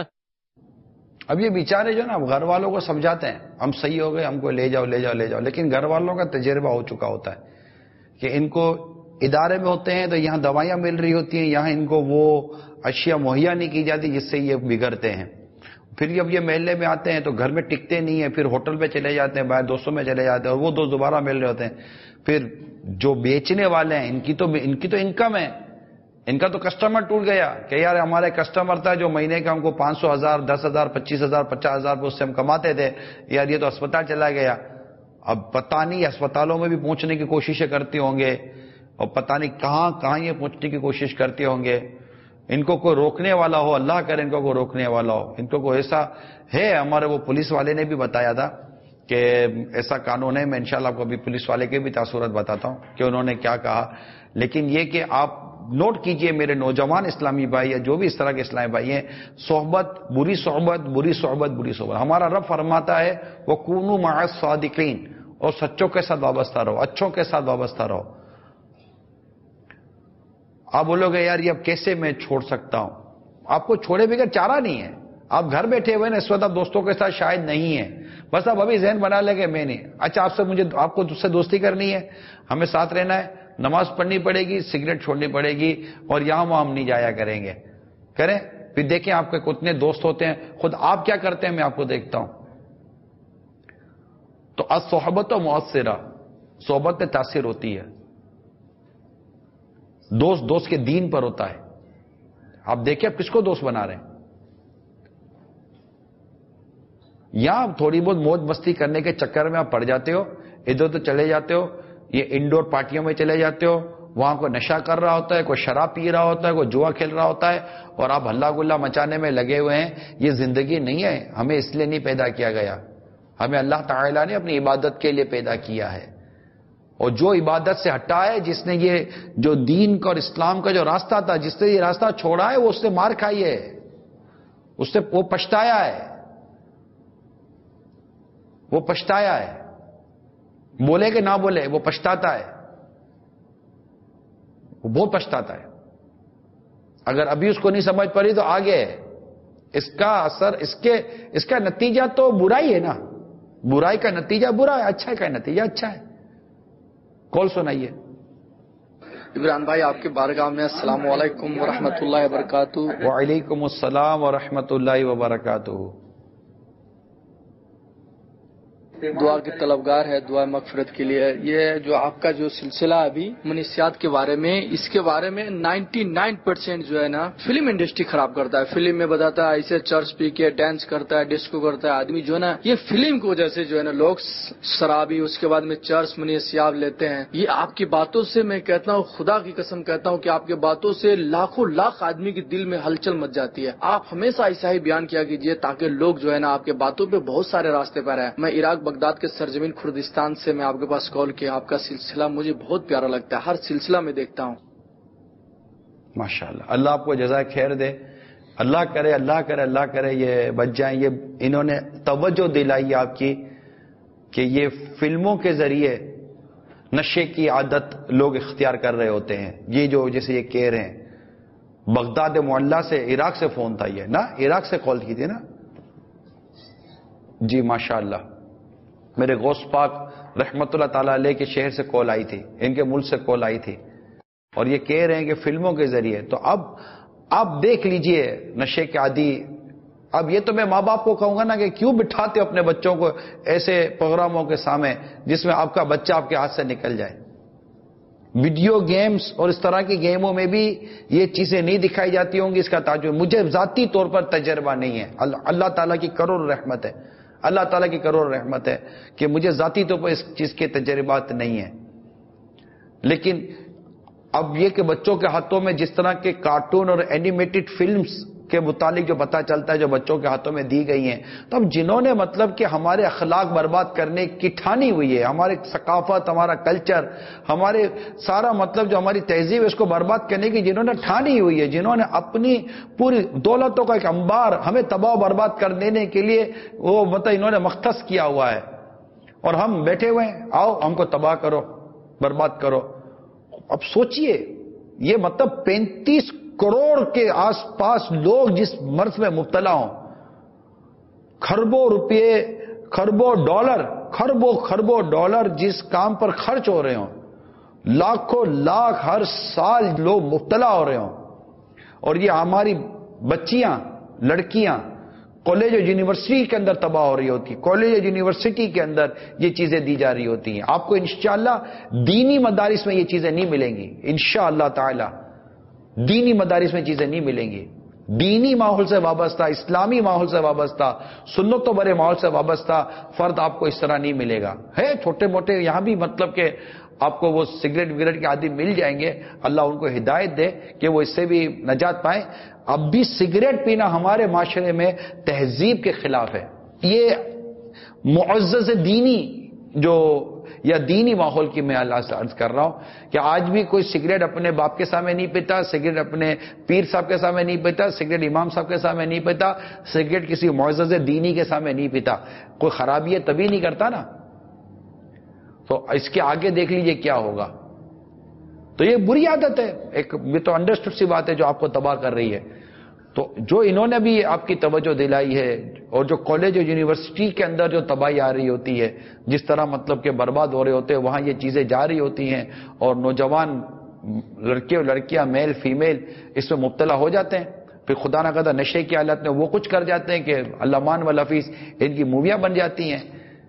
اب یہ بیچارے جو نا گھر والوں کو سمجھاتے ہیں ہم صحیح ہو گئے، ہم کو لے جاؤ لے جاؤ لے جاؤ، لیکن گھر والوں کا تجربہ ہو چکا ہوتا ہے کہ ان کو ادارے میں ہوتے ہیں تو یہاں دوائیاں مل رہی ہوتی ہیں، یہاں ان کو وہ اشیاء مہیا نہیں کی جاتی جس سے یہ بگڑتے ہیں. پھر جب یہ محلے میں آتے ہیں تو گھر میں ٹکتے نہیں ہیں، پھر ہوٹل پہ چلے جاتے ہیں، باہر دوستوں میں چلے جاتے ہیں اور وہ دوست دوبارہ مل رہے ہوتے ہیں. پھر جو بیچنے والے ہیں ان کی تو ان کی تو انکم ہے، ان کا تو کسٹمر ٹوٹ گیا کہ یار ہمارے کسٹمر تھا جو مہینے کا ہم کو پانچ سو ہزار دس ہزار پچیس ہزار پچاس ہزار اس سے ہم کماتے تھے، یار یہ تو اسپتال چلا گیا. اب پتہ نہیں اسپتالوں میں بھی پہنچنے کی کوششیں کرتے ہوں گے اور پتہ نہیں کہاں کہاں یہ پہنچنے کی کوشش کرتے ہوں گے. ان کو کوئی روکنے والا ہو، اللہ کرے ان کو کوئی روکنے والا ہو. ان کو کوئی ایسا ہے، ہمارے وہ پولیس والے نے بھی بتایا تھا کہ ایسا قانون ہے. میں انشاءاللہ آپ کو ابھی پولیس والے کے بھی تاثرات بتاتا ہوں کہ انہوں نے کیا کہا. لیکن یہ کہ آپ نوٹ کیجئے میرے نوجوان اسلامی بھائی یا جو بھی اس طرح کے اسلامی بھائی ہیں، صحبت بری صحبت بری صحبت بری صحبت. ہمارا رب فرماتا ہے وَكُونُوا مَعَ الصَّادِقِينَ، اور سچوں کے ساتھ وابستہ رہو، اچھوں کے ساتھ وابستہ رہو. آپ بولو گے یار یہ اب کیسے میں چھوڑ سکتا ہوں؟ آپ کو چھوڑے بغیر چارہ نہیں ہے. آپ گھر بیٹھے ہوئے نا اس وقت آپ دوستوں کے ساتھ شاید نہیں ہے، بس آپ ابھی ذہن بنا لیں گے میں نہیں. اچھا آپ سے مجھے آپ کو اس سے دوستی کرنی ہے، ہمیں ساتھ رہنا ہے، نماز پڑھنی پڑے گی، سگریٹ چھوڑنی پڑے گی اور یہاں وہاں ہم نہیں جایا کریں گے. کریں پھر دیکھیں آپ کے کتنے دوست ہوتے ہیں. خود آپ کیا کرتے ہیں میں آپ کو دیکھتا ہوں. تو الصحبت و مؤثرہ، صحبت میں تاثیر ہوتی ہے. دوست دوست کے دین پر ہوتا ہے. آپ دیکھیں آپ کس کو دوست بنا رہے ہیں. یا تھوڑی بہت موج مستی کرنے کے چکر میں آپ پڑ جاتے ہو، ادھر تو چلے جاتے ہو، یہ انڈور پارٹیوں میں چلے جاتے ہو، وہاں کوئی نشہ کر رہا ہوتا ہے، کوئی شراب پی رہا ہوتا ہے، کوئی جوا کھیل رہا ہوتا ہے، اور آپ ہلا گلا مچانے میں لگے ہوئے ہیں. یہ زندگی نہیں ہے. ہمیں اس لیے نہیں پیدا کیا گیا. ہمیں اللہ تعالیٰ نے اپنی عبادت کے لیے پیدا کیا ہے، اور جو عبادت سے ہٹا ہے، جس نے یہ جو دین کا اور اسلام کا جو راستہ تھا، جس نے یہ راستہ چھوڑا ہے، وہ اس سے مار کھائی ہے، اس سے وہ پچھتایا ہے، وہ پچھتایا ہے. بولے کہ نہ بولے، وہ پچھتاتا ہے، وہ بہت پچھتاتا ہے. اگر ابھی اس کو نہیں سمجھ پڑی تو آگے اس کا اثر، اس کے اس کا نتیجہ تو برائی ہے نا. برائی کا نتیجہ برا ہے، اچھا کا نتیجہ اچھا ہے. کال سنائیے. عمران بھائی آپ کے بارگاہ میں السلام علیکم ورحمۃ اللہ وبرکاتہ. وعلیکم السلام ورحمۃ اللہ وبرکاتہ. دعا کے طلبگار ہے، دعا مغفرت کے لیے. یہ جو آپ کا جو سلسلہ ابھی منشیات کے بارے میں، اس کے بارے میں نائنٹی نائن پرسینٹ جو ہے نا فلم انڈسٹری خراب کرتا ہے. فلم میں بتاتا ہے ایسے چرچ پی کے ڈانس کرتا ہے، ڈسکو کرتا ہے آدمی جو ہے نا. یہ فلم کی وجہ سے جو ہے نا لوگ شرابی، اس کے بعد میں چرچ منشیات لیتے ہیں. یہ آپ کی باتوں سے میں کہتا ہوں، خدا کی قسم کہتا ہوں کہ آپ کے باتوں سے لاکھوں لاکھ آدمی کے دل میں ہلچل مچ جاتی ہے. آپ ہمیشہ ایسا ہی بیان کیا کیجیے تاکہ لوگ جو ہے نا آپ کے باتوں پہ بہت سارے راستے پر ہیں. میں عراق بغداد کے سرزمین کردستان سے میں آپ کے پاس کال کیا. آپ کا سلسلہ مجھے بہت پیارا لگتا ہے، ہر سلسلہ میں دیکھتا ہوں. ماشاءاللہ، اللہ آپ کو جزائے خیر دے. اللہ کرے اللہ کرے اللہ کرے یہ بچ جائیں. یہ انہوں نے توجہ دلائی آپ کی کہ یہ فلموں کے ذریعے نشے کی عادت لوگ اختیار کر رہے ہوتے ہیں. یہ جو جیسے یہ کہہ رہے ہیں بغداد معلّہ سے، عراق سے فون تھا یہ نا، عراق سے کال کی تھی نا. جی ماشاءاللہ، میرے غوث پاک رحمت اللہ تعالی علیہ کے شہر سے کال آئی تھی، ان کے ملک سے کال آئی تھی، اور یہ کہہ رہے ہیں کہ فلموں کے ذریعے. تو اب آپ دیکھ لیجئے نشے کے عادی. اب یہ تو میں ماں باپ کو کہوں گا نا کہ کیوں بٹھاتے اپنے بچوں کو ایسے پروگراموں کے سامنے جس میں آپ کا بچہ آپ کے ہاتھ سے نکل جائے. ویڈیو گیمز اور اس طرح کی گیموں میں بھی یہ چیزیں نہیں دکھائی جاتی ہوں گی. اس کا تعجب مجھے ذاتی طور پر تجربہ نہیں ہے. اللہ تعالیٰ کی کروڑ رحمت ہے، اللہ تعالیٰ کی کروڑ رحمت ہے کہ مجھے ذاتی طور پر اس چیز کے تجربات نہیں ہیں. لیکن اب یہ کہ بچوں کے ہاتھوں میں جس طرح کے کارٹون اور اینیمیٹڈ فلمز کے متعلق جو پتہ چلتا ہے جو بچوں کے ہاتھوں میں دی گئی ہیں، تو اب جنہوں نے مطلب کہ ہمارے اخلاق برباد کرنے کی ٹھانی ہوئی ہے، ہمارے ثقافت، ہمارا کلچر، ہمارے سارا مطلب جو ہماری تہذیب ہے اس کو برباد کرنے کی جنہوں نے ٹھانی ہوئی ہے، جنہوں نے اپنی پوری دولتوں کا ایک انبار ہمیں تباہ و برباد کر دینے کے لیے وہ مطلب انہوں نے مختص کیا ہوا ہے، اور ہم بیٹھے ہوئے ہیں آؤ ہم کو تباہ کرو، برباد کرو. اب سوچئے یہ مطلب پینتیس کروڑ کے آس پاس لوگ جس مرض میں مبتلا ہوں، خربوں روپے، خربوں ڈالر، خربوں خربوں ڈالر جس کام پر خرچ ہو رہے ہوں، لاکھوں لاکھ ہر سال لوگ مبتلا ہو رہے ہوں، اور یہ ہماری بچیاں، لڑکیاں کالج اور یونیورسٹی کے اندر تباہ ہو رہی ہوتی، کالج اور یونیورسٹی کے اندر یہ چیزیں دی جا رہی ہوتی ہیں. آپ کو انشاءاللہ دینی مدارس میں یہ چیزیں نہیں ملیں گی، انشاءاللہ تعالی دینی مدارس میں چیزیں نہیں ملیں گی. دینی ماحول سے وابستہ، اسلامی ماحول سے وابستہ، سنت و برے ماحول سے وابستہ فرد آپ کو اس طرح نہیں ملے گا. ہے چھوٹے موٹے یہاں بھی مطلب کہ آپ کو وہ سگریٹ وگریٹ کے عادی مل جائیں گے، اللہ ان کو ہدایت دے کہ وہ اس سے بھی نجات پائیں. اب بھی سگریٹ پینا ہمارے معاشرے میں تہذیب کے خلاف ہے. یہ معزز دینی جو یا دینی ماحول کی میں اللہ سے عرض کر رہا ہوں کہ آج بھی کوئی سگریٹ اپنے باپ کے سامنے نہیں پیتا، سگریٹ اپنے پیر صاحب کے سامنے نہیں پیتا، سگریٹ امام صاحب کے سامنے نہیں پیتا، سگریٹ کسی معزز دینی کے سامنے نہیں پیتا. کوئی خرابی ہے تبھی نہیں کرتا نا. تو اس کے آگے دیکھ لیجئے کیا ہوگا. تو یہ بری عادت ہے، ایک یہ تو انڈرسٹوڈ سی بات ہے جو آپ کو تباہ کر رہی ہے. تو جو انہوں نے بھی آپ کی توجہ دلائی ہے، اور جو کالج اور یونیورسٹی کے اندر جو تباہی آ رہی ہوتی ہے، جس طرح مطلب کہ برباد ہو رہے ہوتے ہیں، وہاں یہ چیزیں جا رہی ہوتی ہیں، اور نوجوان لڑکے اور لڑکیاں میل فیمیل اس میں مبتلا ہو جاتے ہیں. پھر خدا نہ خدا نشے کی حالت میں وہ کچھ کر جاتے ہیں کہ علمان و لفیظ ان کی موویاں بن جاتی ہیں،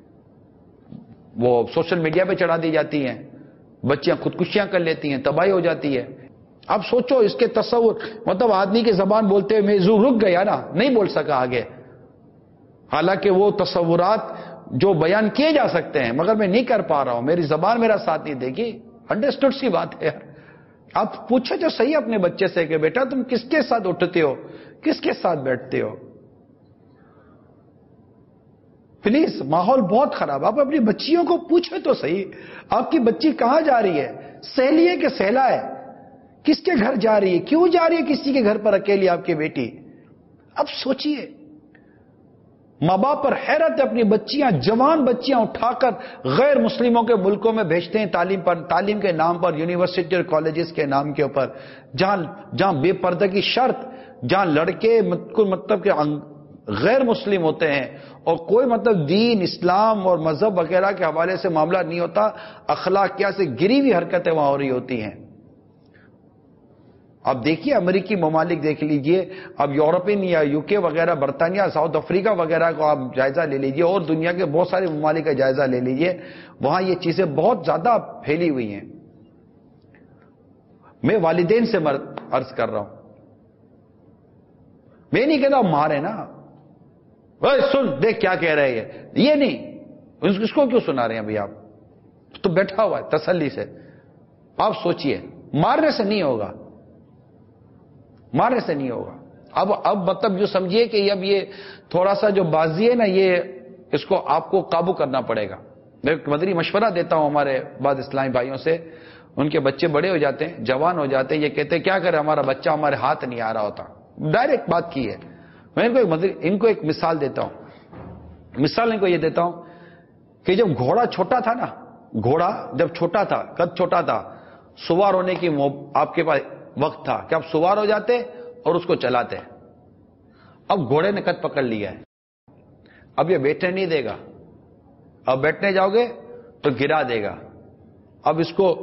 وہ سوشل میڈیا پہ چڑھا دی جاتی ہیں، بچیاں خودکشیاں کر لیتی ہیں، تباہی ہو جاتی ہے. اب سوچو اس کے تصور، مطلب آدمی کی زبان بولتے ہوئے میں زور رک گیا نا، نہیں بول سکا آگے، حالانکہ وہ تصورات جو بیان کیے جا سکتے ہیں، مگر میں نہیں کر پا رہا ہوں، میری زبان میرا ساتھ نہیں دے گی. انڈرسٹوڈ سی بات ہے. آپ پوچھے جو صحیح اپنے بچے سے کہ بیٹا تم کس کے ساتھ اٹھتے ہو، کس کے ساتھ بیٹھتے ہو. پلیز، ماحول بہت خراب. آپ اپنی بچیوں کو پوچھے تو صحیح، آپ کی بچی کہاں جا رہی ہے، سہیلی ہے کہ سہلا ہے، کس کے گھر جا رہی ہے، کیوں جا رہی ہے کسی کے گھر پر اکیلی آپ کی بیٹی. اب سوچئے، ماں باپ پر حیرت ہے. اپنی بچیاں، جوان بچیاں اٹھا کر غیر مسلموں کے ملکوں میں بھیجتے ہیں تعلیم پر، تعلیم کے نام پر، یونیورسٹی اور کالجز کے نام کے اوپر، جہاں جہاں بے پردگی شرط، جہاں لڑکے مطلب کہ غیر مسلم ہوتے ہیں اور کوئی مطلب دین، اسلام اور مذہب وغیرہ کے حوالے سے معاملہ نہیں ہوتا، اخلاقیات سے گری ہوئی حرکتیں وہاں ہو رہی ہوتی ہیں. اب دیکھیے امریکی ممالک دیکھ لیجئے، اب یورپین یا یو کے وغیرہ، برطانیہ، ساؤتھ افریقہ وغیرہ کو آپ جائزہ لے لیجئے، اور دنیا کے بہت سارے ممالک کا جائزہ لے لیجئے، وہاں یہ چیزیں بہت زیادہ پھیلی ہوئی ہیں. میں والدین سے عرض کر رہا ہوں، میں نہیں کہتا مارے نا، سن دیکھ کیا کہہ رہے ہیں، یہ نہیں، اس کو کیوں سنا رہے ہیں ابھی؟ آپ تو بیٹھا ہوا ہے تسلی سے. آپ سوچئے، مارنے سے نہیں ہوگا، مارنے سے نہیں ہوگا. اب اب مطلب جو سمجھیے کہ اب یہ تھوڑا سا جو بازی ہے نا، یہ اس کو آپ کو قابو کرنا پڑے گا. میں مدنی مشورہ دیتا ہوں ہمارے بعض اسلامی بھائیوں سے، ان کے بچے بڑے ہو جاتے ہیں، جوان ہو جاتے ہیں، یہ کہتے ہیں کیا کرے ہمارا بچہ ہمارے ہاتھ نہیں آ رہا ہوتا. ڈائریکٹ بات کی ہے. میں ان کو ایک ان کو ایک مثال دیتا ہوں. مثال ان کو یہ دیتا ہوں کہ جب گھوڑا چھوٹا تھا نا، گھوڑا جب چھوٹا تھا، قد چھوٹا تھا، سوار ہونے کی آپ کے پاس وقت تھا کہ آپ سوار ہو جاتے اور اس کو چلاتے. اب گھوڑے نے قد پکڑ لیا ہے، اب یہ بیٹھنے نہیں دے گا، اب بیٹھنے جاؤ گے تو گرا دے گا. اب اس کو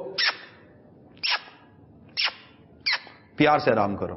پیار سے آرام کرو.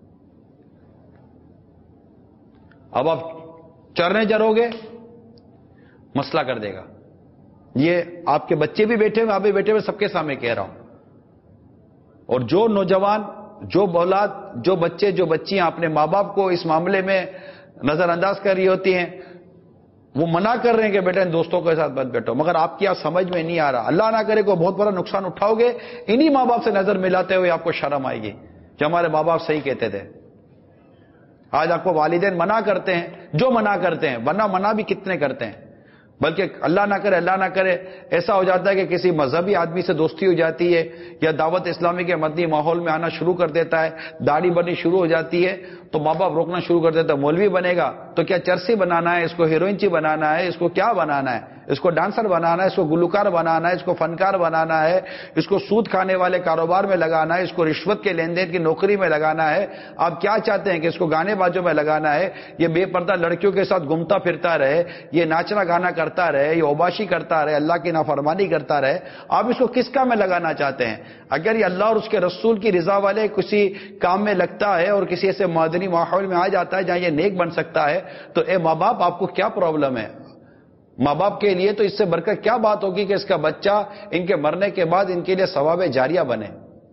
اب آپ چرنے جرو گے، مسئلہ کر دے گا. یہ آپ کے بچے بھی بیٹھے ہوئے، آپ بھی بیٹھے ہوئے، سب کے سامنے کہہ رہا ہوں. اور جو نوجوان، جو اولاد، جو بچے، جو بچیاں اپنے ماں باپ کو اس معاملے میں نظر انداز کر رہی ہوتی ہیں، وہ منع کر رہے ہیں کہ بیٹا ان دوستوں کے ساتھ مت بیٹھو، مگر آپ کی آپ سمجھ میں نہیں آ رہا. اللہ نہ کرے کوئی بہت بڑا نقصان اٹھاؤ گے، انہی ماں باپ سے نظر ملاتے ہوئے آپ کو شرم آئے گی کہ ہمارے ماں باپ صحیح کہتے تھے. آج آپ کو والدین منع کرتے ہیں، جو منع کرتے ہیں، ورنہ منع بھی کتنے کرتے ہیں. بلکہ اللہ نہ کرے اللہ نہ کرے ایسا ہو جاتا ہے کہ کسی مذہبی آدمی سے دوستی ہو جاتی ہے، یا دعوت اسلامی کے مدنی ماحول میں آنا شروع کر دیتا ہے، داڑھی بنی شروع ہو جاتی ہے تو ماں باپ روکنا شروع کر دیتا ہے. مولوی بنے گا تو کیا چرسی بنانا ہے، اس کو ہیروئن چی بنانا ہے، اس کو کیا بنانا ہے، اس کو ڈانسر بنانا ہے، اس کو گلوکار بنانا ہے، اس کو فنکار بنانا ہے، اس کو سود کھانے والے کاروبار میں لگانا ہے، اس کو رشوت کے لین دین کی نوکری میں لگانا ہے. آپ کیا چاہتے ہیں کہ اس کو گانے بازوں میں لگانا ہے، یہ بے پردہ لڑکیوں کے ساتھ گھومتا پھرتا رہے، یہ ناچنا گانا کرتا رہے، یہ اوباشی کرتا رہے، اللہ کی نافرمانی کرتا رہے. آپ اس کو کس کام میں لگانا چاہتے ہیں؟ اگر یہ اللہ اور اس کے رسول کی رضا والے کسی کام میں لگتا ہے اور کسی ایسے مدنی ماحول میں آ جاتا ہے جہاں یہ نیک بن سکتا ہے، تو اے ماں باپ آپ کو کیا پرابلم ہے؟ ماں باپ کے لیے تو اس سے بڑھ کر کیا بات ہوگی کہ اس کا بچہ ان کے مرنے کے بعد ان کے لیے ثواب جاریہ بنے.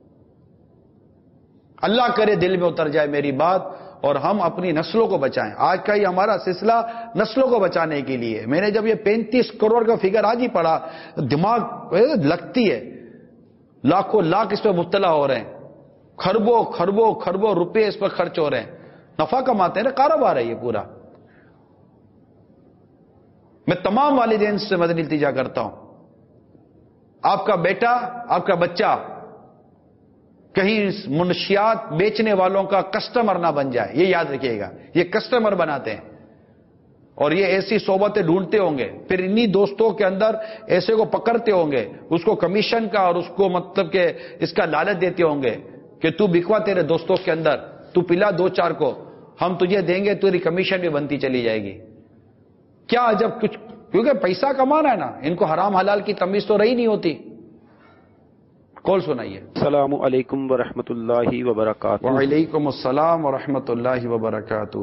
اللہ کرے دل میں اتر جائے میری بات اور ہم اپنی نسلوں کو بچائیں. آج کا یہ ہمارا سلسلہ نسلوں کو بچانے کے لیے. میں نے جب یہ پینتیس کروڑ کا فگر آج ہی پڑھا، دماغ لگتی ہے. لاکھوں لاکھ اس پہ مبتلا ہو رہے ہیں، خربوں خربوں خربوں روپے اس پر خرچ ہو رہے ہیں، نفع کماتے ہیں، کاروبار ہے یہ پورا. میں تمام والدین سے مدنی التجا کرتا ہوں، آپ کا بیٹا، آپ کا بچہ کہیں منشیات بیچنے والوں کا کسٹمر نہ بن جائے. یہ یاد رکھیے گا، یہ کسٹمر بناتے ہیں اور یہ ایسی صحبتیں ڈھونڈتے ہوں گے، پھر انہی دوستوں کے اندر ایسے کو پکڑتے ہوں گے، اس کو کمیشن کا اور اس کو مطلب کہ اس کا لالچ دیتے ہوں گے کہ تو بکوا تیرے دوستوں کے اندر، تو پلا دو چار کو، ہم تجھے دیں گے، تیری کمیشن بھی بنتی چلی جائے گی. کیا جب کچھ، کیونکہ پیسہ کمانا ہے نا، ان کو حرام حلال کی تمیز تو رہی نہیں ہوتی. کال سنائیے. السلام علیکم ورحمۃ اللہ وبرکاتہ. وعلیکم السلام ورحمۃ اللہ وبرکاتہ.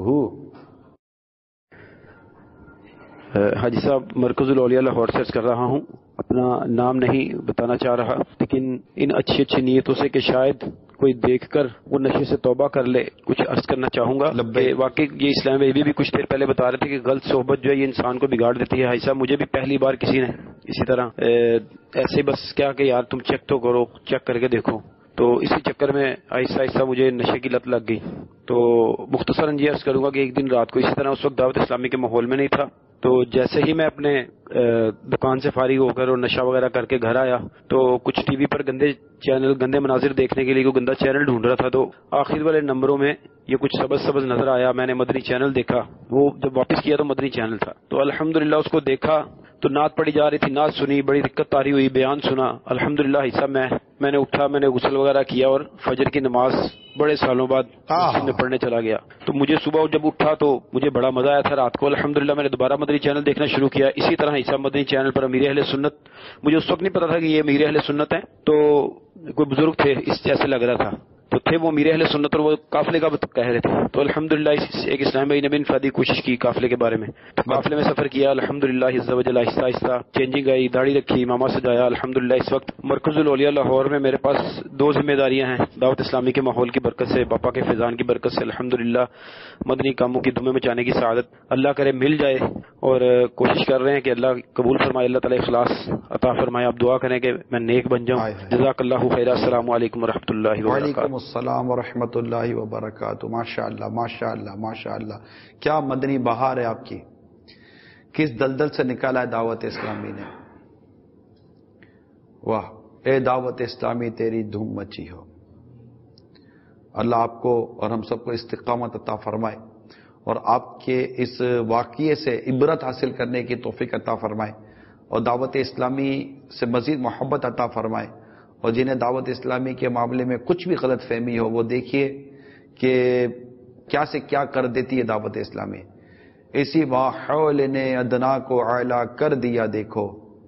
حاجی صاحب، مرکز الاولیاء لاہور سے کر رہا ہوں. اپنا نام نہیں بتانا چاہ رہا، لیکن ان اچھی اچھی نیتوں سے کہ شاید کوئی دیکھ کر وہ نشے سے توبہ کر لے، کچھ عرض کرنا چاہوں گا کہ واقعی یہ اسلام بھائی بھی کچھ دیر پہلے بتا رہے تھے کہ غلط صحبت جو ہے یہ انسان کو بگاڑ دیتی ہے. بھائی صاحب مجھے بھی پہلی بار کسی نے اسی طرح ایسے بس کیا کہ یار تم چیک تو کرو، چیک کر کے دیکھو، تو اسی چکر میں آہستہ آہستہ مجھے نشے کی لت لگ گئی. تو مختصراً یہ عرض کروں گا کہ ایک دن رات کو اسی طرح اس وقت دعوت اسلامی کے ماحول میں نہیں تھا، تو جیسے ہی میں اپنے دکان سے فارغ ہو کر اور نشہ وغیرہ کر کے گھر آیا تو کچھ ٹی وی پر گندے چینل گندے مناظر دیکھنے کے لیے کوئی گندا چینل ڈھونڈ رہا تھا، تو آخر والے نمبروں میں یہ کچھ سبز سبز نظر آیا. میں نے مدنی چینل دیکھا، وہ جب واپس کیا تو مدنی چینل تھا. تو الحمدللہ اس کو دیکھا تو نعت پڑھی جا رہی تھی، نعت سنی، بڑی دقت طاری ہوئی، بیان سنا. الحمدللہ حصہ میں میں نے اٹھا، میں نے غسل وغیرہ کیا اور فجر کی نماز بڑے سالوں بعد مسجد میں پڑھنے چلا گیا. تو مجھے صبح جب اٹھا تو مجھے بڑا مزہ آیا تھا. رات کو الحمدللہ میں نے دوبارہ مدنی چینل دیکھنا شروع کیا. اسی طرح حصہ مدنی چینل پر امیر اہل سنت، مجھے اس وقت نہیں پتا تھا کہ یہ امیر اہل سنت ہیں، تو کوئی بزرگ تھے اس جیسے لگ رہا تھا، تو تھے وہ امیر اہل سنت اور وہ قافلے کا کہہ رہے تھے. تو الحمدللہ ایک اسلام بھائی نے بھی انفرادی کوشش کی قافلے کے بارے میں، تو قافلے میں سفر کیا. الحمدللہ عز و جل آہستہ آہستہ چینجنگ آئی، داڑھی رکھی، امامہ سجایا. الحمدللہ اس وقت مرکز الاولیاء لاہور میں میرے پاس دو ذمہ داریاں ہیں، دعوت اسلامی کے ماحول کی برکت سے، پاپا کے فیضان کی برکت سے الحمدللہ مدنی کاموں کی دھومیں مچانے کی سعادت اللہ کرے مل جائے، اور کوشش کر رہے ہیں کہ اللہ قبول فرمائے، اللہ تعالی اخلاص عطا فرمائے. آپ دعا کریں کہ میں نیک بن جاؤں. جزاک اللہ خیر. السلام علیکم ورحمۃ اللہ وبرکاتہ. وعلیکم السلام ورحمۃ اللہ وبرکاتہ. ماشاء اللہ ماشاء اللہ ماشاء اللہ، کیا مدنی بہار ہے آپ کی، کس دلدل سے نکالا ہے دعوت اسلامی نے. واہ، اے دعوت اسلامی تیری دھوم مچی ہو. اللہ آپ کو اور ہم سب کو استقامت عطا فرمائے، اور آپ کے اس واقعے سے عبرت حاصل کرنے کی توفیق عطا فرمائے، اور دعوت اسلامی سے مزید محبت عطا فرمائے. اور جنہیں دعوت اسلامی کے معاملے میں کچھ بھی غلط فہمی ہو وہ دیکھیے کہ کیا سے کیا کر دیتی ہے دعوت اسلامی. اسی ماحول نے ادنا کو اعلیٰ کر دیا دیکھو،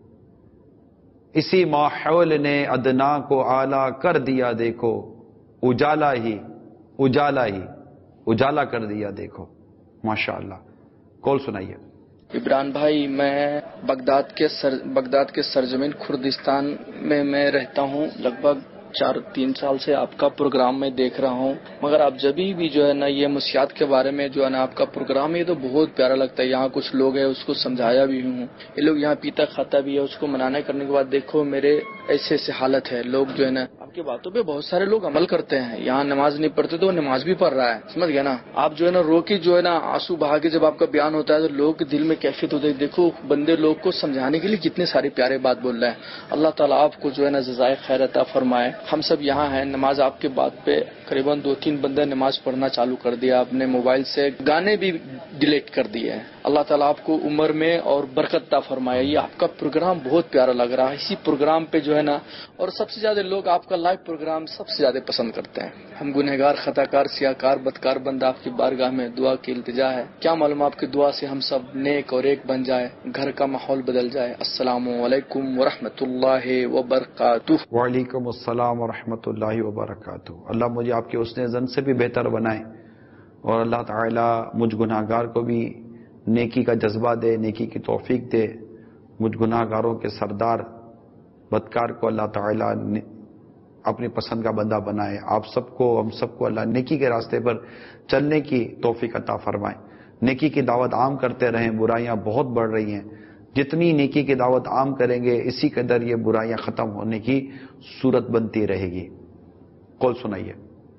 اسی ماحول نے ادنا کو اعلیٰ کر دیا دیکھو، اجالا ہی اجالا ہی اجالا کر دیا دیکھو. ماشاءاللہ. کال سنائیے. عمران بھائی، میں بغداد کے سر بغداد کے سرزمین کردستان میں میں رہتا ہوں. لگ بھگ چار تین سال سے آپ کا پروگرام میں دیکھ رہا ہوں، مگر آپ جبھی بھی جو ہے نا یہ منشیات کے بارے میں جو ہے نا آپ کا پروگرام ہے تو بہت پیارا لگتا ہے. یہاں کچھ لوگ ہیں اس کو سمجھایا بھی ہوں، یہ لوگ یہاں پیتا کھاتا بھی ہے، اس کو منانے کرنے کے بعد دیکھو میرے ایسے ایسے حالت ہے. لوگ جو ہے نا آپ کی باتوں پہ بہت سارے لوگ عمل کرتے ہیں. یہاں نماز نہیں پڑھتے تو وہ نماز بھی پڑھ رہا ہے، سمجھ گیا نا آپ. جو ہے نا رو کے جو ہے نا آنسو بہا کے جب آپ کا بیان ہوتا ہے تو لوگ کے دل میں کیفیت ہوتی ہے. دیکھو بندے لوگ کو سمجھانے کے لیے کتنے سارے پیارے بات بول رہے ہیں. اللہ تعالیٰ آپ کو جو ہے نا جزائے خیر عطا فرمائے. ہم سب یہاں ہیں، نماز آپ کے بات پہ قریباً دو تین بندے نماز پڑھنا چالو کر دیا، اپنے موبائل سے گانے بھی ڈیلیٹ کر دیے ہیں. اللہ تعالیٰ آپ کو عمر میں اور برکت عطا فرمائے. یہ آپ کا پروگرام بہت پیارا لگ رہا ہے. اسی پروگرام پہ جو ہے نا اور سب سے زیادہ لوگ آپ کا لائیو پروگرام سب سے زیادہ پسند کرتے ہیں. ہم گنہگار، خطا کار، سیاہ کار، بدکار بندہ آپ کی بارگاہ میں دعا کی التجا ہے. کیا معلوم آپ کی دعا سے ہم سب نیک اور ایک بن جائے، گھر کا ماحول بدل جائے. السلام علیکم ورحمۃ اللہ وبرکاتہ. وعلیکم السلام ورحمۃ اللہ وبرکاتہ. اللہ مجھے آپ کے حسن زن سے بھی بہتر بنائے، اور اللہ تعالی مجھ گناہ گار کو بھی نیکی کا جذبہ دے، نیکی کی توفیق دے. مجھ گناہ گاروں کے سردار بدکار کو اللہ تعالی اپنی پسند کا بندہ بنائے. آپ سب کو، ہم سب کو اللہ نیکی کے راستے پر چلنے کی توفیق عطا فرمائے. نیکی کی دعوت عام کرتے رہیں. برائیاں بہت بڑھ رہی ہیں، جتنی نیکی کی دعوت عام کریں گے اسی قدر یہ برائیاں ختم ہونے کی صورت بنتی رہے گی. کال سنائیے.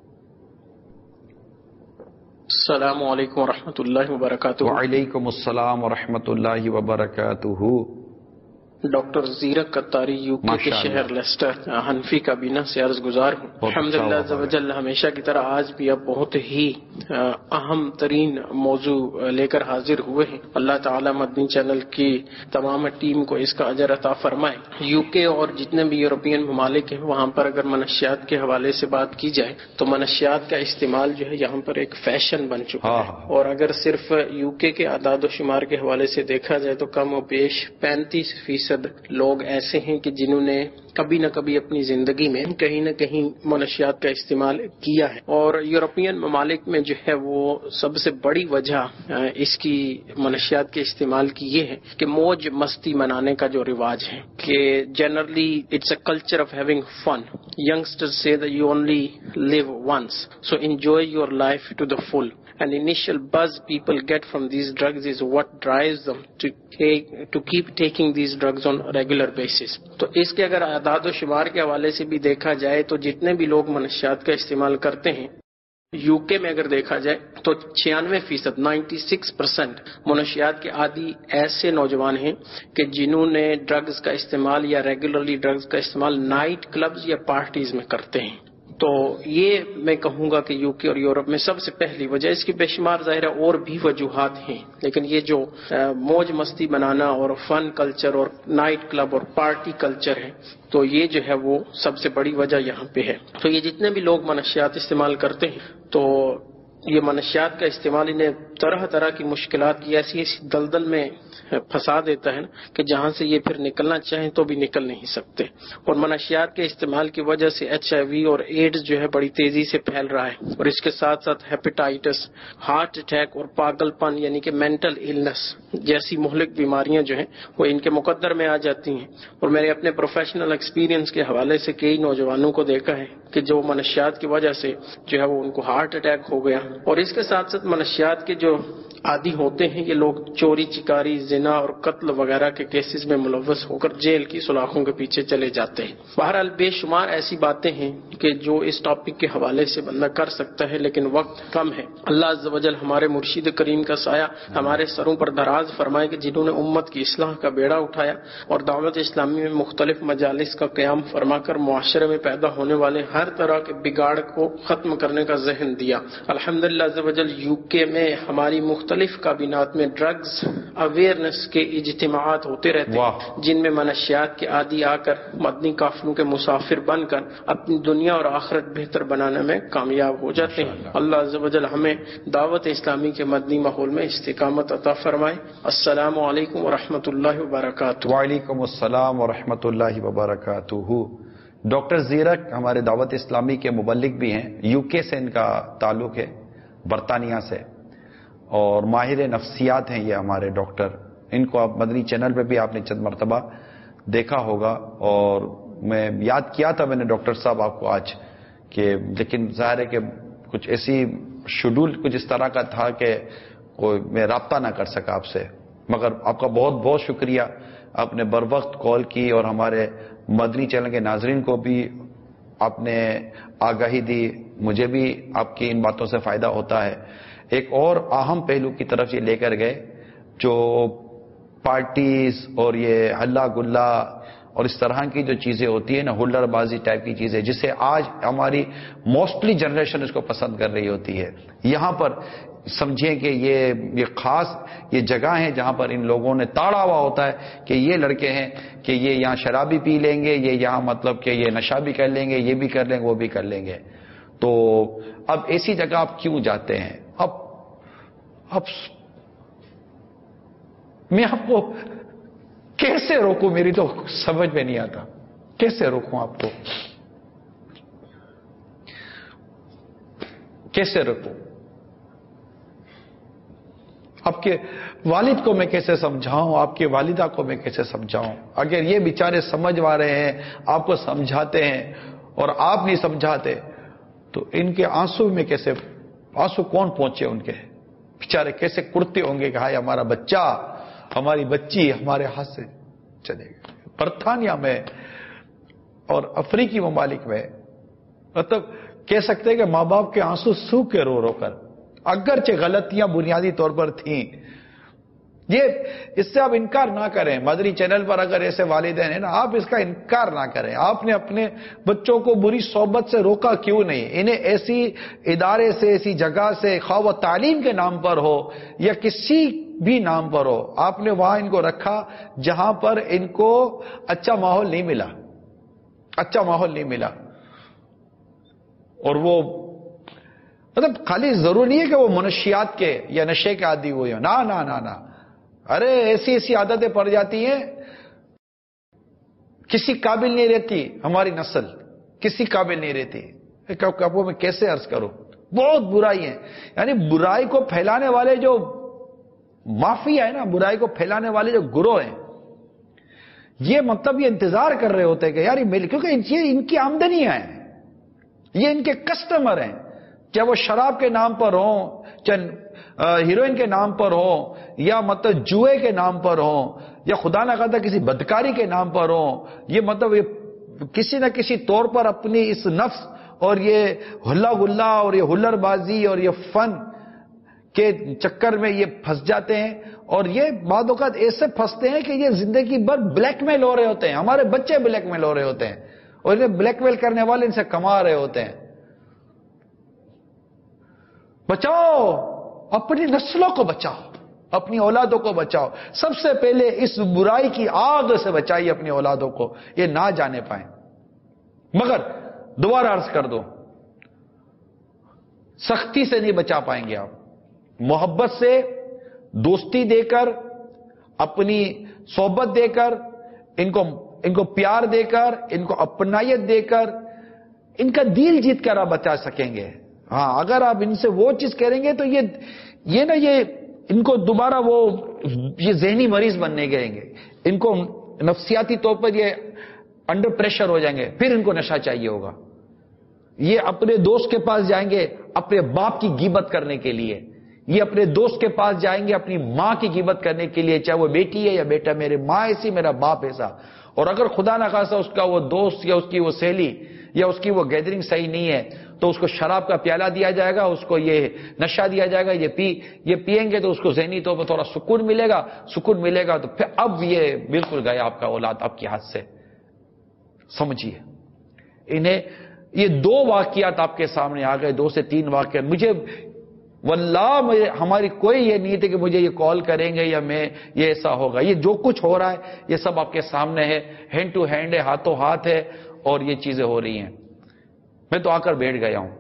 السلام علیکم ورحمۃ اللہ وبرکاتہ. وعلیکم السلام ورحمۃ اللہ وبرکاتہ. ڈاکٹر زیرک قطاری یو کے کے شہر لیسٹر حنفی کابینہ سے عرض گزار ہوں. الحمدللہ عز و جل ہمیشہ کی طرح آج بھی اب بہت ہی اہم ترین موضوع لے کر حاضر ہوئے ہیں. اللہ تعالی مدنی چینل کی تمام ٹیم کو اس کا اجر عطا فرمائے. یو کے اور جتنے بھی یورپین ممالک ہیں وہاں پر اگر منشیات کے حوالے سے بات کی جائے تو منشیات کا استعمال جو ہے یہاں پر ایک فیشن بن چکا ہے. اور اگر صرف یو کے کے اعداد و شمار کے حوالے سے دیکھا جائے تو کم و بیش پینتیس فیصد فیصد لوگ ایسے ہیں کہ جنہوں نے کبھی نہ کبھی اپنی زندگی میں کہیں نہ کہیں منشیات کا استعمال کیا ہے، اور یورپین ممالک میں جو ہے وہ سب سے بڑی وجہ اس کی منشیات کے استعمال کی یہ ہے کہ موج مستی منانے کا جو رواج ہے، کہ generally it's a culture of having fun. Youngsters say that you only live once, so enjoy your life to the full. And initial buzz people get from these drugs is what drives them to take, to keep taking these drugs on a regular basis. تو اس کے اگر اعداد و شمار کے حوالے سے بھی دیکھا جائے تو جتنے بھی لوگ منشیات کا استعمال کرتے ہیں، یو کے میں اگر دیکھا جائے تو چھیانوے فیصد نائنٹی سکس پرسینٹ منشیات کے عادی ایسے نوجوان ہیں کہ جنہوں نے ڈرگز کا استعمال یا ریگولرلی ڈرگز کا استعمال نائٹ کلبز یا پارٹیز میں کرتے ہیں. تو یہ میں کہوں گا کہ یو کے اور یورپ میں سب سے پہلی وجہ، اس کی بے شمار ظاہر اور بھی وجوہات ہیں، لیکن یہ جو موج مستی بنانا اور فن کلچر اور نائٹ کلب اور پارٹی کلچر ہے، تو یہ جو ہے وہ سب سے بڑی وجہ یہاں پہ ہے. تو یہ جتنے بھی لوگ منشیات استعمال کرتے ہیں تو یہ منشیات کا استعمال انہیں طرح طرح کی مشکلات کی ایسی ایسی دلدل میں پھنسا دیتا ہے کہ جہاں سے یہ پھر نکلنا چاہیں تو بھی نکل نہیں سکتے. اور منشیات کے استعمال کی وجہ سے ایچ آئی وی اور ایڈز جو ہے بڑی تیزی سے پھیل رہا ہے، اور اس کے ساتھ ساتھ ہیپیٹائٹس، ہارٹ اٹیک اور پاگل پن یعنی کہ مینٹل النس جیسی مہلک بیماریاں جو ہیں وہ ان کے مقدر میں آ جاتی ہیں. اور میں نے اپنے پروفیشنل ایکسپیرینس کے حوالے سے کئی نوجوانوں کو دیکھا ہے کہ جو منشیات کی وجہ سے جو ہے وہ ان کو ہارٹ اٹیک ہو گیا. اور اس کے ساتھ ساتھ منشیات کے جو عادی ہوتے ہیں یہ لوگ چوری چکاری، زنا اور قتل وغیرہ کے کیسز میں ملوث ہو کر جیل کی سلاخوں کے پیچھے چلے جاتے ہیں. بہرحال بے شمار ایسی باتیں ہیں کہ جو اس ٹاپک کے حوالے سے بندہ کر سکتا ہے، لیکن وقت کم ہے. اللہ عز و جل ہمارے مرشد کریم کا سایہ ہمارے سروں پر دراز فرمائے کہ جنہوں نے امت کی اصلاح کا بیڑا اٹھایا اور دعوت اسلامی میں مختلف مجالس کا قیام فرما کر معاشرے میں پیدا ہونے والے ہر طرح کے بگاڑ کو ختم کرنے کا ذہن دیا. الحمدللہ عز و جل یو کے میں ہماری مختلف کابینات میں ڈرگز اویئرنس کے اجتماعات ہوتے رہتے ہیں، جن میں منشیات کے عادی آ کر مدنی قافلوں کے مسافر بن کر اپنی دنیا اور آخرت بہتر بنانے میں کامیاب ہو جاتے ہیں. اللہ عز و جل ہمیں دعوت اسلامی کے مدنی ماحول میں استقامت عطا فرمائے. السلام علیکم ورحمۃ اللہ وبرکاتہ. وعلیکم السلام ورحمۃ اللہ وبرکاتہ. ڈاکٹر زیرک ہمارے دعوت اسلامی کے مبلغ بھی ہیں، یو کے سے ان کا تعلق ہے، برطانیہ سے، اور ماہر نفسیات ہیں یہ ہمارے ڈاکٹر. ان کو آپ مدنی چینل پہ بھی آپ نے چند مرتبہ دیکھا ہوگا، اور میں یاد کیا تھا میں نے ڈاکٹر صاحب آپ کو آج کہ، لیکن ظاہر ہے کہ کچھ ایسی شیڈول کچھ اس طرح کا تھا کہ کوئی میں رابطہ نہ کر سکا آپ سے، مگر آپ کا بہت بہت شکریہ، آپ نے بر وقت کال کی اور ہمارے مدنی چینل کے ناظرین کو بھی آپ نے آگاہی دی. مجھے بھی آپ کی ان باتوں سے فائدہ ہوتا ہے. ایک اور اہم پہلو کی طرف یہ لے کر گئے، جو پارٹیز اور یہ ہلا گلا اور اس طرح کی جو چیزیں ہوتی ہیں نا، ہلڑ بازی ٹائپ کی چیزیں، جسے آج ہماری موسٹلی جنریشن اس کو پسند کر رہی ہوتی ہے. یہاں پر سمجھیں کہ یہ یہ خاص یہ جگہ ہیں جہاں پر ان لوگوں نے تاڑا ہوا ہوتا ہے کہ یہ لڑکے ہیں کہ یہ یہاں شرابی پی لیں گے، یہ یہاں مطلب کہ یہ نشہ بھی کر لیں گے، یہ بھی کر لیں گے، وہ بھی کر لیں گے. تو اب ایسی جگہ آپ کیوں جاتے ہیں؟ اب اب میں آپ کو کیسے روکوں، میری تو سمجھ میں نہیں آتا کیسے روکوں آپ کو، کیسے روکوں. آپ کے والد کو میں کیسے سمجھاؤں، آپ کی والدہ کو میں کیسے سمجھاؤں؟ اگر یہ بیچارے سمجھ آ رہے ہیں، آپ کو سمجھاتے ہیں اور آپ نہیں سمجھاتے تو ان کے آنسو میں کیسے، آنسو کون پہنچے ان کے، بیچارے کیسے کڑتے ہوں گے کہ ہائے ہمارا بچہ، ہماری بچی ہمارے ہاتھ سے چلے گئے. برطانیہ میں اور افریقی ممالک میں مطلب کہہ سکتے ہیں کہ ماں باپ کے آنسو سوکھ کے رو رو کر، اگرچہ غلطیاں بنیادی طور پر تھیں. یہ اس سے آپ انکار نہ کریں. مدنی چینل پر اگر ایسے والدین ہیں نا، آپ اس کا انکار نہ کریں. آپ نے اپنے بچوں کو بری صحبت سے روکا کیوں نہیں؟ انہیں ایسی ادارے سے، ایسی جگہ سے، خواہ وہ تعلیم کے نام پر ہو یا کسی بھی نام پر ہو، آپ نے وہاں ان کو رکھا جہاں پر ان کو اچھا ماحول نہیں ملا، اچھا ماحول نہیں ملا. اور وہ مطلب خالی ضرور نہیں ہے کہ وہ منشیات کے یا نشے کے عادی ہوئے ہو، نہ نہ نہ نہ، ارے ایسی ایسی عادتیں پڑ جاتی ہیں کسی قابل نہیں رہتی ہماری نسل، کسی قابل نہیں رہتی. اب میں کیسے عرض کروں، بہت برائی ہے. یعنی برائی کو پھیلانے والے جو مافیا ہے نا، برائی کو پھیلانے والے جو گروہ ہیں، یہ مطلب یہ انتظار کر رہے ہوتے ہیں کہ یار یہ مل، کیونکہ یہ ان کی آمدنیاں ہیں، یہ ان کے کسٹمر ہیں. چاہے وہ شراب کے نام پر ہوں، چاہے ہیروئن کے نام پر ہوں، یا مطلب جوئے کے نام پر ہوں، یا خدا نہ خواستہ کسی بدکاری کے نام پر ہوں. یہ مطلب یہ کسی نہ کسی طور پر اپنی اس نفس اور یہ ہلا گلا اور یہ ہلر بازی اور یہ فن کے چکر میں یہ پھنس جاتے ہیں. اور یہ بعض اوقات ایسے پھنستے ہیں کہ یہ زندگی بھر بلیک میل ہو رہے ہوتے ہیں. ہمارے بچے بلیک میل ہو رہے ہوتے ہیں اور انہیں بلیک میل کرنے والے ان سے کما رہے ہوتے ہیں. بچاؤ اپنی نسلوں کو، بچاؤ اپنی اولادوں کو، بچاؤ. سب سے پہلے اس برائی کی آگ سے بچائیے اپنی اولادوں کو، یہ نہ جانے پائیں. مگر دوبارہ عرض کر دو، سختی سے نہیں بچا پائیں گے آپ. محبت سے، دوستی دے کر، اپنی صحبت دے کر، ان کو ان کو پیار دے کر، ان کو اپنائیت دے کر، ان کا دل جیت کر آپ بچا سکیں گے. ہاں اگر آپ ان سے وہ چیز کریں گے تو یہ یہ نا یہ ان کو دوبارہ وہ یہ ذہنی مریض بننے گئیں گے، ان کو نفسیاتی طور پر یہ انڈر پریشر ہو جائیں گے، پھر ان کو نشہ چاہیے ہوگا. یہ اپنے دوست کے پاس جائیں گے اپنے باپ کی غیبت کرنے کے لیے، یہ اپنے دوست کے پاس جائیں گے اپنی ماں کی غیبت کرنے کے لیے، چاہے وہ بیٹی ہے یا بیٹا، میرے ماں ایسی میرا باپ ایسا. اور اگر خدا نہ خواستہ اس کا وہ دوست یا اس کی وہ سہیلی یا اس کی وہ گیدرنگ صحیح نہیں ہے تو اس کو شراب کا پیالہ دیا جائے گا، اس کو یہ نشہ دیا جائے گا، یہ پی یہ پیئیں گے تو اس کو ذہنی طور پر تھوڑا سکون ملے گا. سکون ملے گا تو پھر اب یہ بالکل گیا آپ کا اولاد آپ کے ہاتھ سے. سمجھیے انہیں یہ دو واقعات آپ کے سامنے آ گئے، دو سے تین واقعات. مجھے واللہ مجھے ہماری کوئی یہ نیت ہے کہ مجھے یہ کال کریں گے یا میں یہ ایسا ہوگا. یہ جو کچھ ہو رہا ہے یہ سب آپ کے سامنے ہے، ہینڈ ٹو ہینڈ ہے، ہاتھوں ہاتھ ہے، اور یہ چیزیں ہو رہی ہیں. میں تو آ کر بیٹھ گیا ہوں.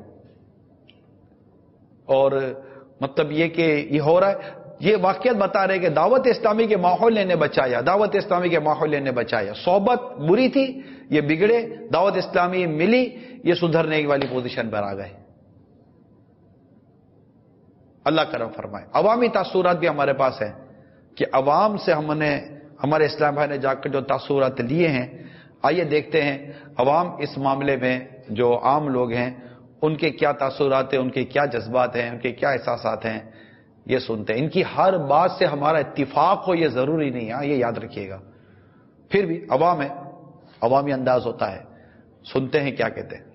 اور مطلب یہ کہ یہ ہو رہا ہے، یہ واقعات بتا رہے کہ دعوت اسلامی کے ماحول نے بچایا، دعوت اسلامی کے ماحول نے بچایا. صحبت بری تھی، یہ بگڑے، دعوت اسلامی ملی، یہ سدھرنے والی پوزیشن پر آ گئے. اللہ کرم فرمائے. عوامی تاثرات بھی ہمارے پاس ہیں کہ عوام سے ہم نے، ہمارے اسلام بھائی نے جا کر جو تاثرات لیے ہیں. آئیے دیکھتے ہیں عوام اس معاملے میں جو عام لوگ ہیں ان کے کیا تاثرات ہیں، ان کے کیا جذبات ہیں، ان کے کیا احساسات ہیں، یہ سنتے ہیں. ان کی ہر بات سے ہمارا اتفاق ہو یہ ضروری نہیں ہے، یہ یاد رکھیے گا. پھر بھی عوام ہے، عوامی انداز ہوتا ہے. سنتے ہیں کیا کہتے ہیں.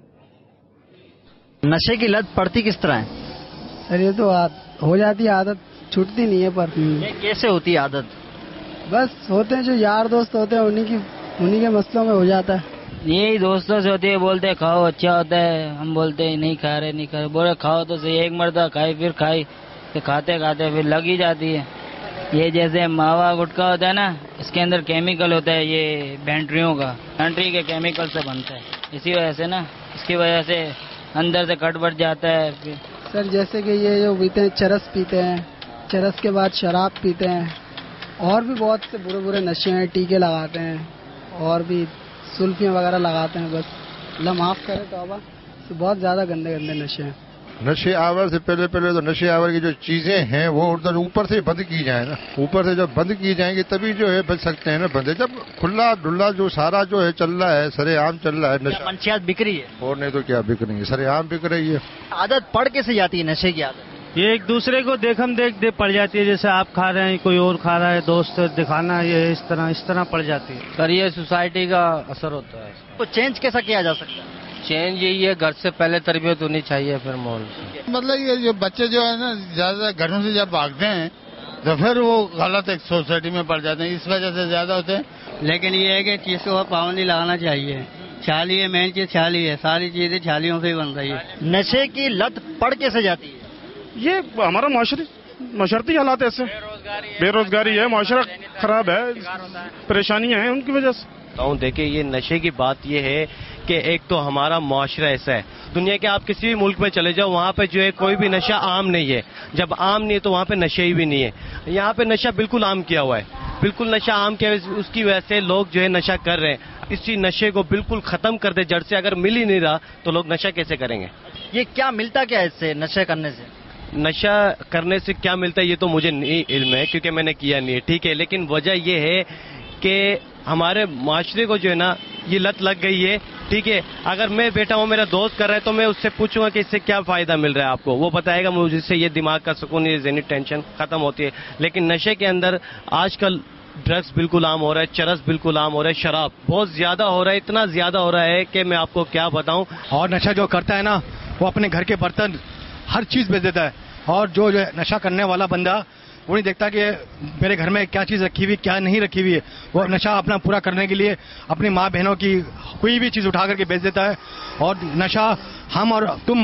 نشے کی لت پڑتی کس طرح ہے؟ سر یہ تو ہو جاتی ہے، عادت چھوٹتی نہیں ہے. پر یہ کیسے ہوتی ہے عادت؟ بس ہوتے ہیں جو یار دوست ہوتے ہیں انہی کی انہی کے مسئلوں میں ہو جاتا ہے. یہی دوستوں سے ہوتی ہے، بولتے کھاؤ اچھا ہوتا ہے، ہم بولتے نہیں کھا رہے نہیں کھا رہے، بولے کھاؤ تو صحیح. ایک مرتبہ کھائی پھر کھائی پھر کھاتے کھاتے پھر لگ ہی جاتی ہے. یہ جیسے ماوا گٹکا ہوتا ہے نا، اس کے اندر کیمیکل ہوتا ہے یہ بینٹریوں کا، بینٹری کے کیمیکل سے بنتا ہے. اسی وجہ سے نا اس کی وجہ سے اندر سے کٹ بٹ جاتا ہے. پھر سر جیسے کہ یہ جو پیتے ہیں چرس پیتے ہیں، چرس کے بعد شراب پیتے ہیں، اور بھی بہت سے برے برے نشے ہیں، ٹیکے لگاتے ہیں اور بھی سلفیاں وغیرہ لگاتے ہیں. بس اللہ معاف کرے توبہ، بہت زیادہ گندے گندے نشے ہیں. نشے آور سے پہلے پہلے تو نشے آور کی جو چیزیں ہیں وہ ادھر اوپر سے بند کی جائیں نا، اوپر سے جب بند کی جائیں گی تبھی جو ہے بچ سکتے ہیں نا بندے. جب کھلا ڈلا جو سارا جو ہے چل رہا ہے، سرے عام چل رہا ہے نشہ، منشیات بک رہی ہے اور نہیں تو کیا بک رہی ہے، سرے عام بک رہی ہے. عادت پڑ کیسے جاتی ہے نشے کی عادت؟ یہ ایک دوسرے کو دیکھم دیکھ دیکھ پڑ جاتی ہے، جیسے آپ کھا رہے ہیں کوئی اور کھا رہا ہے، دوست دکھانا، یہ اس طرح اس طرح پڑ جاتی ہے. پر یہ سوسائٹی کا اثر ہوتا ہے. تو چینج کیسا کیا جا سکتا ہے؟ چینج یہی ہے گھر سے پہلے تربیت ہونی چاہیے، پھر ماحول. مطلب یہ جو بچے جو ہے نا زیادہ گھروں سے جب بھاگتے ہیں تو پھر وہ غلط ایک سوسائٹی میں پڑ جاتے ہیں، اس وجہ سے زیادہ ہوتے ہیں. لیکن یہ ہے کہ چیز کو پابندی لگانا چاہیے. چھالی ہے، مین چیز چھالی ہے، ساری چیزیں چھالیوں سے ہی بن رہی ہے. نشے کی لت پڑ کیسے جاتی ہے؟ یہ ہمارا معاشرے معاشرتی حالات ایسے، بے روزگاری ہے، معاشرہ خراب ہے، پریشانیاں ہیں ان کی وجہ سے. دیکھیں یہ نشے کی بات یہ ہے کہ ایک تو ہمارا معاشرہ ایسا ہے، دنیا کے آپ کسی بھی ملک میں چلے جاؤ وہاں پہ جو ہے کوئی بھی نشہ عام نہیں ہے. جب عام نہیں ہے تو وہاں پہ نشے ہی بھی نہیں ہے. یہاں پہ نشہ بالکل عام کیا ہوا ہے. بالکل نشہ عام کیا ہے، اس کی وجہ سے لوگ جو ہے نشہ کر رہے ہیں. اسی نشے کو بالکل ختم کر دے جڑ سے. اگر مل ہی نہیں رہا تو لوگ نشہ کیسے کریں گے؟ یہ کیا ملتا کیا ہے اس سے، نشے کرنے سے؟ نشہ کرنے سے کیا ملتا ہے یہ تو مجھے نہیں علم ہے کیونکہ میں نے کیا نہیں ہے، ٹھیک ہے. لیکن وجہ یہ ہے کہ ہمارے معاشرے کو جو ہے نا یہ لت لگ گئی ہے، ٹھیک ہے. اگر میں بیٹا ہوں، میرا دوست کر رہا ہے تو میں اس سے پوچھوں گا کہ اس سے کیا فائدہ مل رہا ہے آپ کو، وہ بتائے گا مجھ سے یہ دماغ کا سکون، یہ ذہنی ٹینشن ختم ہوتی ہے. لیکن نشے کے اندر آج کل ڈرگس بالکل عام ہو رہا ہے، چرس بالکل عام ہو رہا ہے، شراب بہت زیادہ ہو رہا ہے، اتنا زیادہ ہو رہا ہے کہ میں آپ کو کیا بتاؤں. اور نشہ جو کرتا ہے نا وہ اپنے گھر کے برتن ہر چیز بیچ دیتا ہے، اور جو جو نشہ کرنے والا بندہ وہ نہیں دیکھتا کہ میرے گھر میں کیا چیز رکھی ہوئی کیا نہیں رکھی ہوئی ہے. وہ نشہ اپنا پورا کرنے کے لیے اپنی ماں بہنوں کی کوئی بھی چیز اٹھا کر کے بیچ دیتا ہے. اور نشہ ہم اور تم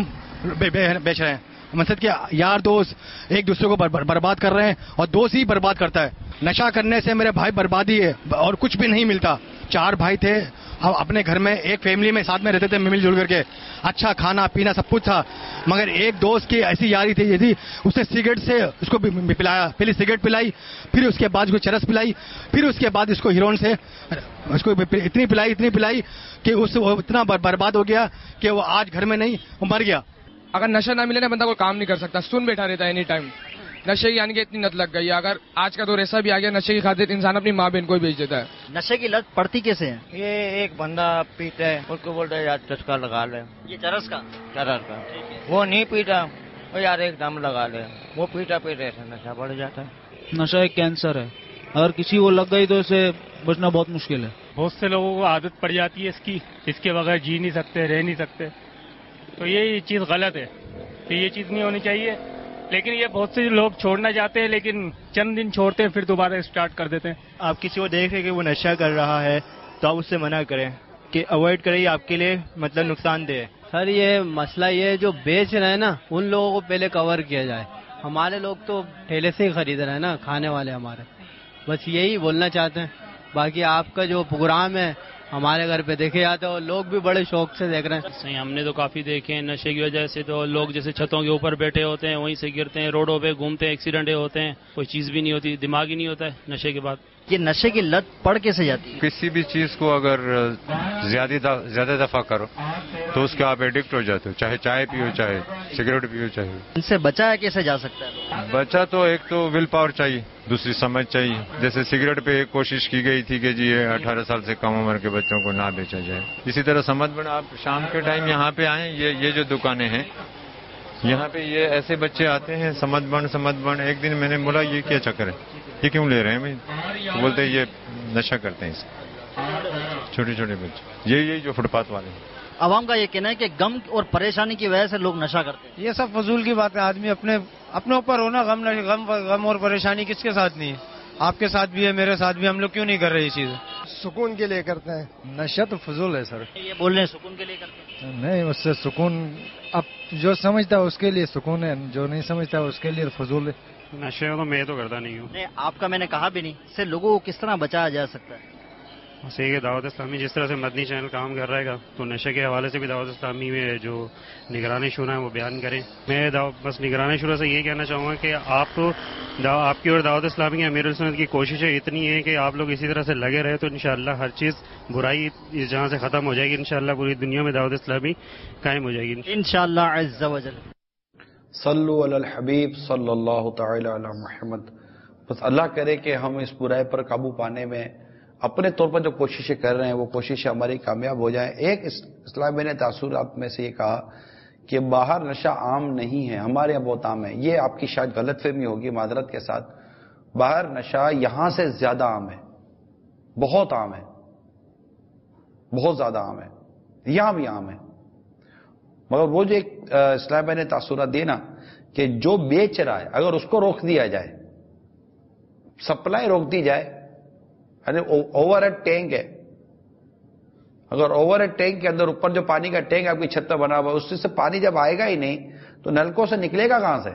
بیچ رہے ہیں، مقصد کہ یار دوست ایک دوسرے کو برباد کر رہے ہیں، اور دوست ہی برباد کرتا ہے. نشہ کرنے سے میرے بھائی بربادی ہے اور کچھ بھی نہیں ملتا. چار بھائی تھے اپنے گھر میں، ایک فیملی میں ساتھ میں رہتے تھے مل جل کر کے، اچھا کھانا پینا سب کچھ تھا، مگر ایک دوست کی ایسی یاری تھی یہ تھی اس نے سگریٹ سے اس کو پلایا، پہلے سگریٹ پلائی، پھر اس کے بعد اس کو چرس پلائی، پھر اس کے بعد اس کو ہیروئن سے اس کو اتنی پلائی اتنی پلائی کہ اس اتنا برباد ہو گیا کہ وہ آج گھر میں نہیں، وہ مر گیا. اگر نشہ نہ ملے نا بندہ کوئی کام نہیں کر سکتا، سن بیٹھا رہتا ہے اینی ٹائم. نشے کی یعنی کہ اتنی لت لگ گئی ہے. اگر آج کا دور ایسا بھی آ گیا نشے کی خاطر انسان اپنی ماں بہن کو ہی بیچ دیتا ہے. نشے کی لت پڑتی کیسے ہے؟ یہ ایک بندہ پیتا ہے اس کو بولتا ہے یار چسکا لگا لے، یہ چرس کا چرس کا. وہ نہیں پیتا، وہ یار ایک دم لگا لے. وہ پیتا پیتا ایسا نشہ بڑھ جاتا ہے. نشہ ایک کینسر ہے، اگر کسی کو لگ گئی تو اسے بچنا بہت مشکل ہے. بہت سے لوگوں کو عادت پڑ جاتی ہے اس کی، اس کے بغیر جی نہیں سکتے، رہ نہیں سکتے. تو یہ چیز غلط ہے کہ یہ چیز نہیں ہونی چاہیے. لیکن یہ بہت سے لوگ چھوڑنا چاہتے ہیں لیکن چند دن چھوڑتے ہیں پھر دوبارہ اسٹارٹ کر دیتے ہیں. آپ کسی کو دیکھ رہے کہ وہ نشہ کر رہا ہے تو آپ اس سے منع کریں کہ اوائڈ کریں، یہ آپ کے لیے مطلب نقصان دہ ہے. سر یہ مسئلہ یہ جو بیچ رہے ہیں نا ان لوگوں کو پہلے کور کیا جائے. ہمارے لوگ تو ٹھیلے سے ہی خرید رہے ہیں نا، کھانے والے ہمارے. بس یہی بولنا چاہتے ہیں. باقی آپ کا جو پروگرام ہے ہمارے گھر پہ دیکھے جاتے ہیں اور لوگ بھی بڑے شوق سے دیکھ رہے ہیں. صحیح، ہم نے تو کافی دیکھے ہیں. نشے کی وجہ سے تو لوگ جیسے چھتوں کے اوپر بیٹھے ہوتے ہیں وہیں سے گرتے ہیں، روڈوں پہ گھومتے ہیں، ایکسیڈنٹ ہوتے ہیں، کوئی چیز بھی نہیں ہوتی، دماغ ہی نہیں ہوتا ہے نشے کے بعد. یہ نشے کی لت پڑ کیسے جاتی ہے؟ کسی بھی چیز کو اگر زیادہ دفعہ کرو تو اس کے آپ ایڈکٹ ہو جاتے ہو، چاہے چائے پیو، چاہے سگریٹ پیو. چاہے ان سے بچایا کیسے جا سکتا ہے؟ بچا تو ایک تو ول پاور چاہیے، دوسری سمجھ چاہیے. جیسے سگریٹ پہ ایک کوشش کی گئی تھی کہ جی اٹھارہ سال سے کم عمر کے بچوں کو نہ بیچا جائے. اسی طرح سمجھ بنا آپ شام کے ٹائم یہاں پہ آئیں، یہ یہ جو دکانیں ہیں یہاں پہ یہ ایسے بچے آتے ہیں سمجھ بن سمجھ بن. ایک دن میں نے بولا یہ کیا چکر ہے، یہ کیوں لے رہے ہیں بھائی؟ تو بولتے یہ نشہ کرتے ہیں اس چھوٹے چھوٹے بچے، یہ یہی جو فٹ پاتھ والے ہیں. عوام کا یہ کہنا ہے کہ غم اور پریشانی کی وجہ سے لوگ نشہ کرتے ہیں. یہ سب فضول کی بات ہے. آدمی اپنے اپنے اوپر ہونا، غم غم غم اور پریشانی کس کے ساتھ نہیں ہے؟ آپ کے ساتھ بھی ہے، میرے ساتھ بھی. ہم لوگ کیوں نہیں کر رہے یہ چیز؟ سکون کے لیے کرتے ہیں. نشہ تو فضول ہے سر. یہ بول رہے ہیں سکون کے لیے کرتے ہیں. نہیں، اس سے سکون اب جو سمجھتا ہے اس کے لیے سکون ہے، جو نہیں سمجھتا ہے اس کے لیے فضول ہے. نشے تو میں تو کرتا نہیں ہوں. نہیں، آپ کا میں نے کہا بھی نہیں. اس سے لوگوں کو کس طرح بچایا جا سکتا ہے؟ صحیح ہے، دعوت اسلامی جس طرح سے مدنی چینل کام کر رہے گا تو نشے کے حوالے سے بھی دعوت اسلامی میں جو نگرانی شورا ہے وہ بیان کریں. میں بس نگرانی شورا سے یہ کہنا چاہوں گا کہ آپ آپ کی اور دعوت اسلامی کی امیر السنت کی کوششیں اتنی ہیں کہ آپ لوگ اسی طرح سے لگے رہے تو انشاءاللہ ہر چیز برائی جہاں سے ختم ہو جائے گی. انشاءاللہ پوری دنیا میں دعوت اسلامی قائم ہو جائے گی انشاءاللہ عز و جل. صلو علی الحبیب صلی اللہ تعالی علی محمد. بس اللہ کرے کہ ہم اس برائی پر قابو پانے میں اپنے طور پر جو کوششیں کر رہے ہیں وہ کوششیں ہماری کامیاب ہو جائیں. ایک اسلام نے تاثرات میں سے یہ کہا کہ باہر نشہ عام نہیں ہے، ہمارے یہاں بہت عام ہے. یہ آپ کی شاید غلط فہمی ہوگی، معذرت کے ساتھ. باہر نشہ یہاں سے زیادہ عام ہے، بہت عام ہے، بہت زیادہ عام ہے، یہاں بھی عام ہے. مگر وہ جو ایک اسلام نے تاثرات دینا کہ جو بیچ رہا ہے اگر اس کو روک دیا جائے، سپلائی روک دی جائے، یعنی اوور ہیڈ ٹینک ہے، اگر اوور ہیڈ ٹینک کے اندر اوپر جو پانی کا ٹینک آپ کی چھت پہ بنا ہوا ہے اس سے پانی جب آئے گا ہی نہیں تو نلکوں سے نکلے گا کہاں سے؟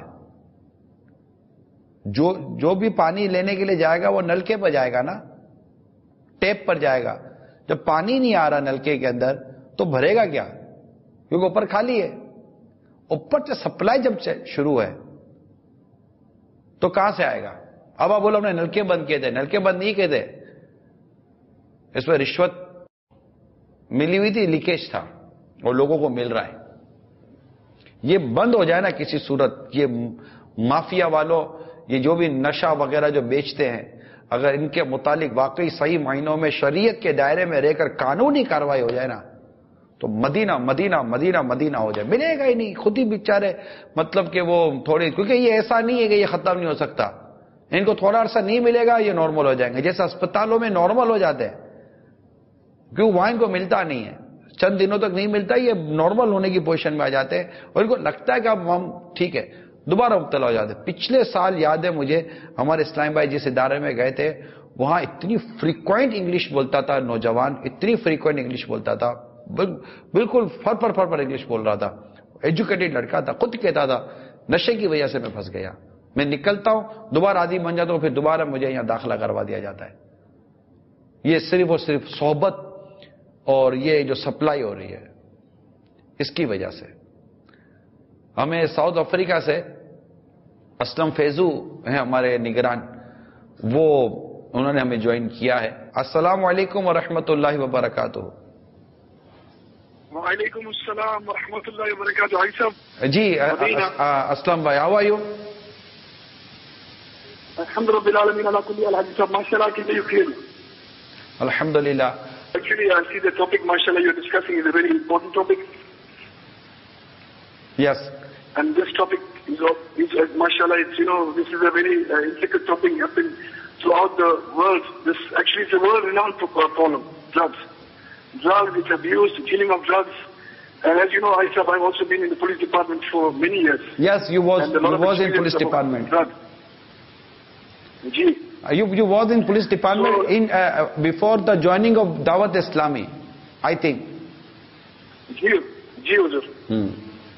جو جو بھی پانی لینے کے لیے جائے گا وہ نلکے پہ جائے گا نا، ٹیپ پر جائے گا. جب پانی نہیں آ رہا نلکے کے اندر تو بھرے گا کیا؟ کیونکہ اوپر خالی ہے. اوپر سے سپلائی جب شروع ہے تو کہاں سے آئے گا؟ अब आप बोलो हमने नलके बंद किए थे, नलके बंद नहीं किए थे, इसमें रिश्वत मिली हुई थी, लीकेज था और लोगों को मिल रहा है। ये बंद हो जाए ना किसी सूरत, ये माफिया वालों, ये जो भी नशा वगैरह जो बेचते हैं, अगर इनके मुतालिक वाकई सही मायनों में शरीयत के दायरे में रहकर कानूनी कार्रवाई हो जाए ना, तो मदीना मदीना मदीना मदीना हो जाए। मिलेगा ही नहीं, खुद ही बेचारे, मतलब कि वो थोड़ी, क्योंकि ये ऐसा नहीं है कि ये खत्म नहीं हो सकता, इनको थोड़ा अरसा नहीं मिलेगा, ये नॉर्मल हो जाएंगे, जैसे अस्पतालों में नॉर्मल हो जाते हैं, क्यों वहां इनको मिलता नहीं है, चंद दिनों तक नहीं मिलता, ये नॉर्मल होने की पोजीशन में आ जाते हैं और इनको लगता है कि अब हम ठीक है, दोबारा मुब्तला हो जाते हैं। पिछले साल याद है मुझे, हमारे इस्लाम भाई जिस इदारे में गए थे, वहां इतनी फ्रीक्वेंट इंग्लिश बोलता था नौजवान, इतनी फ्रीक्वेंट इंग्लिश बोलता था, बिल्कुल फर पर फर पर इंग्लिश बोल रहा था, एजुकेटेड लड़का था, खुद कहता था नशे की वजह से मैं फंस गया, मैं निकलता हूं, दोबारा आदि बन जाता हूं, फिर दोबारा मुझे यहां दाखिला करवा दिया जाता है। ये सिर्फ और सिर्फ सोहबत और ये जो सप्लाई हो रही है, इसकी वजह से। हमें साउथ अफ्रीका से असलम फैजू हैं हमारे निगरान, वो उन्होंने हमें ज्वाइन किया है। अस्सलाम वालेकुम व रहमतुल्लाहि व बरकातुहू। वालेकुम अस्सलाम व रहमतुल्लाहि व बरकातुहू। भाई साहब जी असलम भाई, हाउ आर यू? अल्हम्दुलिल्लाह रब्बिल आलमीन। हाजी साहब माशाल्लाह, कैन यू हियर? अल्हम्दुलिल्लाह। Actually, I see the topic, mashallah, you're discussing is a very important topic. Yes. And this topic is, is uh, mashallah, it's, you know, this is a very uh, intricate topic happening throughout the world. This actually is a world-renowned problem, drugs. Drugs, it's abuse, killing of drugs. And as you know, I have, I've also been in the police department for many years. Yes, you was, you was in police department. Drugs. Gee. You, you was in police department so, in uh, before the joining of Dawat Islami, I think. Ji, ji, Huzur. Hmm.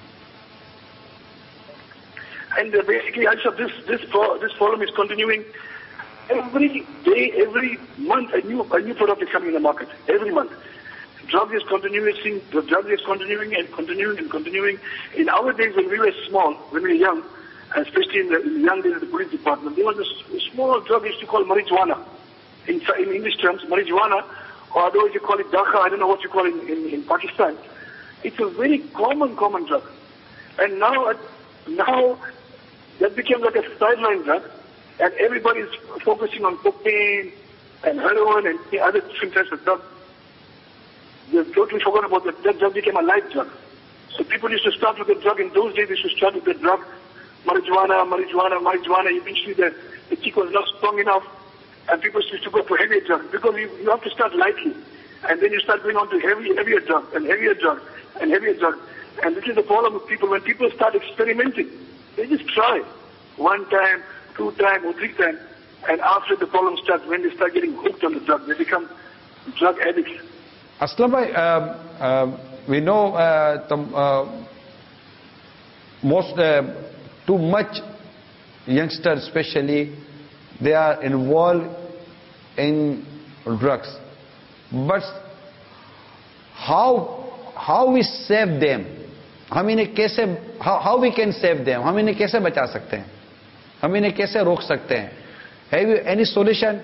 And uh, basically, also this this this forum is continuing every day, every month. A new a new product is coming in the market every month. Drug is continuing, the drug is continuing and continuing and continuing. In our days when we were small, when we were young, especially in the, in the young days of the police department, there was a small drug used to call marijuana. In, in English terms, marijuana, or otherwise you call it dakha, I don't know what you call it in, in, in Pakistan. It's a very common, common drug. And now, now that became like a sideline drug, and everybody is focusing on cocaine and heroin and the other different types of drugs. They totally forgot about that. That drug became a light drug. So people used to start with the drug. In those days, they used to start with the drug. Marijuana, marijuana, marijuana. Eventually, the, the kick was not strong enough, and people used to go for heavier drugs because you, you have to start lightly, and then you start going on to heavy, heavier drugs and heavier drugs and heavier drugs. And this is the problem with people. When people start experimenting, they just try one time, two time, or three times, and after the problem starts, when they start getting hooked on the drug, they become drug addicts. Aslam bhai, uh, uh, we know uh, the, uh, most. Uh, Too much youngsters especially, they are involved in drugs. But how how we save them? हम इन्हें कैसे how, how we can save them? हम इन्हें कैसे बचा सकते हैं? हम इन्हें कैसे रोक सकते हैं? Have you any solution?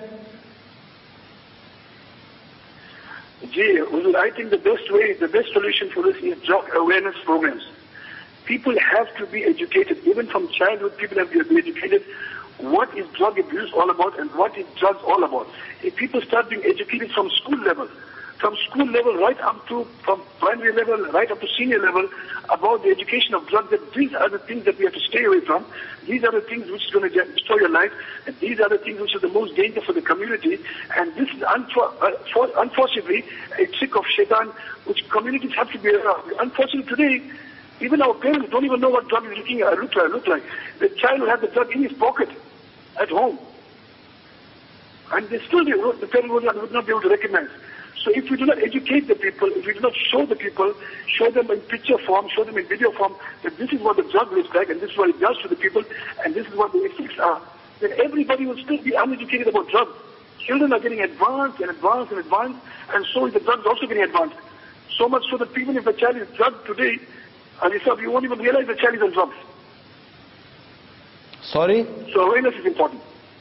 Gee, I think the best way, the best solution for this is drug awareness programs. People have to be educated, even from childhood. People have to be educated. What is drug abuse all about, and what is drugs all about? If people start being educated from school level, from school level right up to from primary level, right up to senior level, about the education of drugs, that these are the things that we have to stay away from. These are the things which is going to destroy your life, and these are the things which are the most dangerous for the community. And this is unfor uh, unfortunately a trick of shaitan, which communities have to be around. Unfortunately today, even our parents don't even know what drug is looking at, look like, look like. The child will have the drug in his pocket at home. And they still, the parent would not, would not be able to recognize. So if we do not educate the people, if we do not show the people, show them in picture form, show them in video form, that this is what the drug looks like, and this is what it does to the people, and this is what the effects are, then everybody will still be uneducated about drugs. Children are getting advanced and advanced and advanced, and so is the drugs also getting advanced. So much so that even if a child is drugged today, Alisab, you won't even realize the child is on drugs. Sorry? So awareness is important.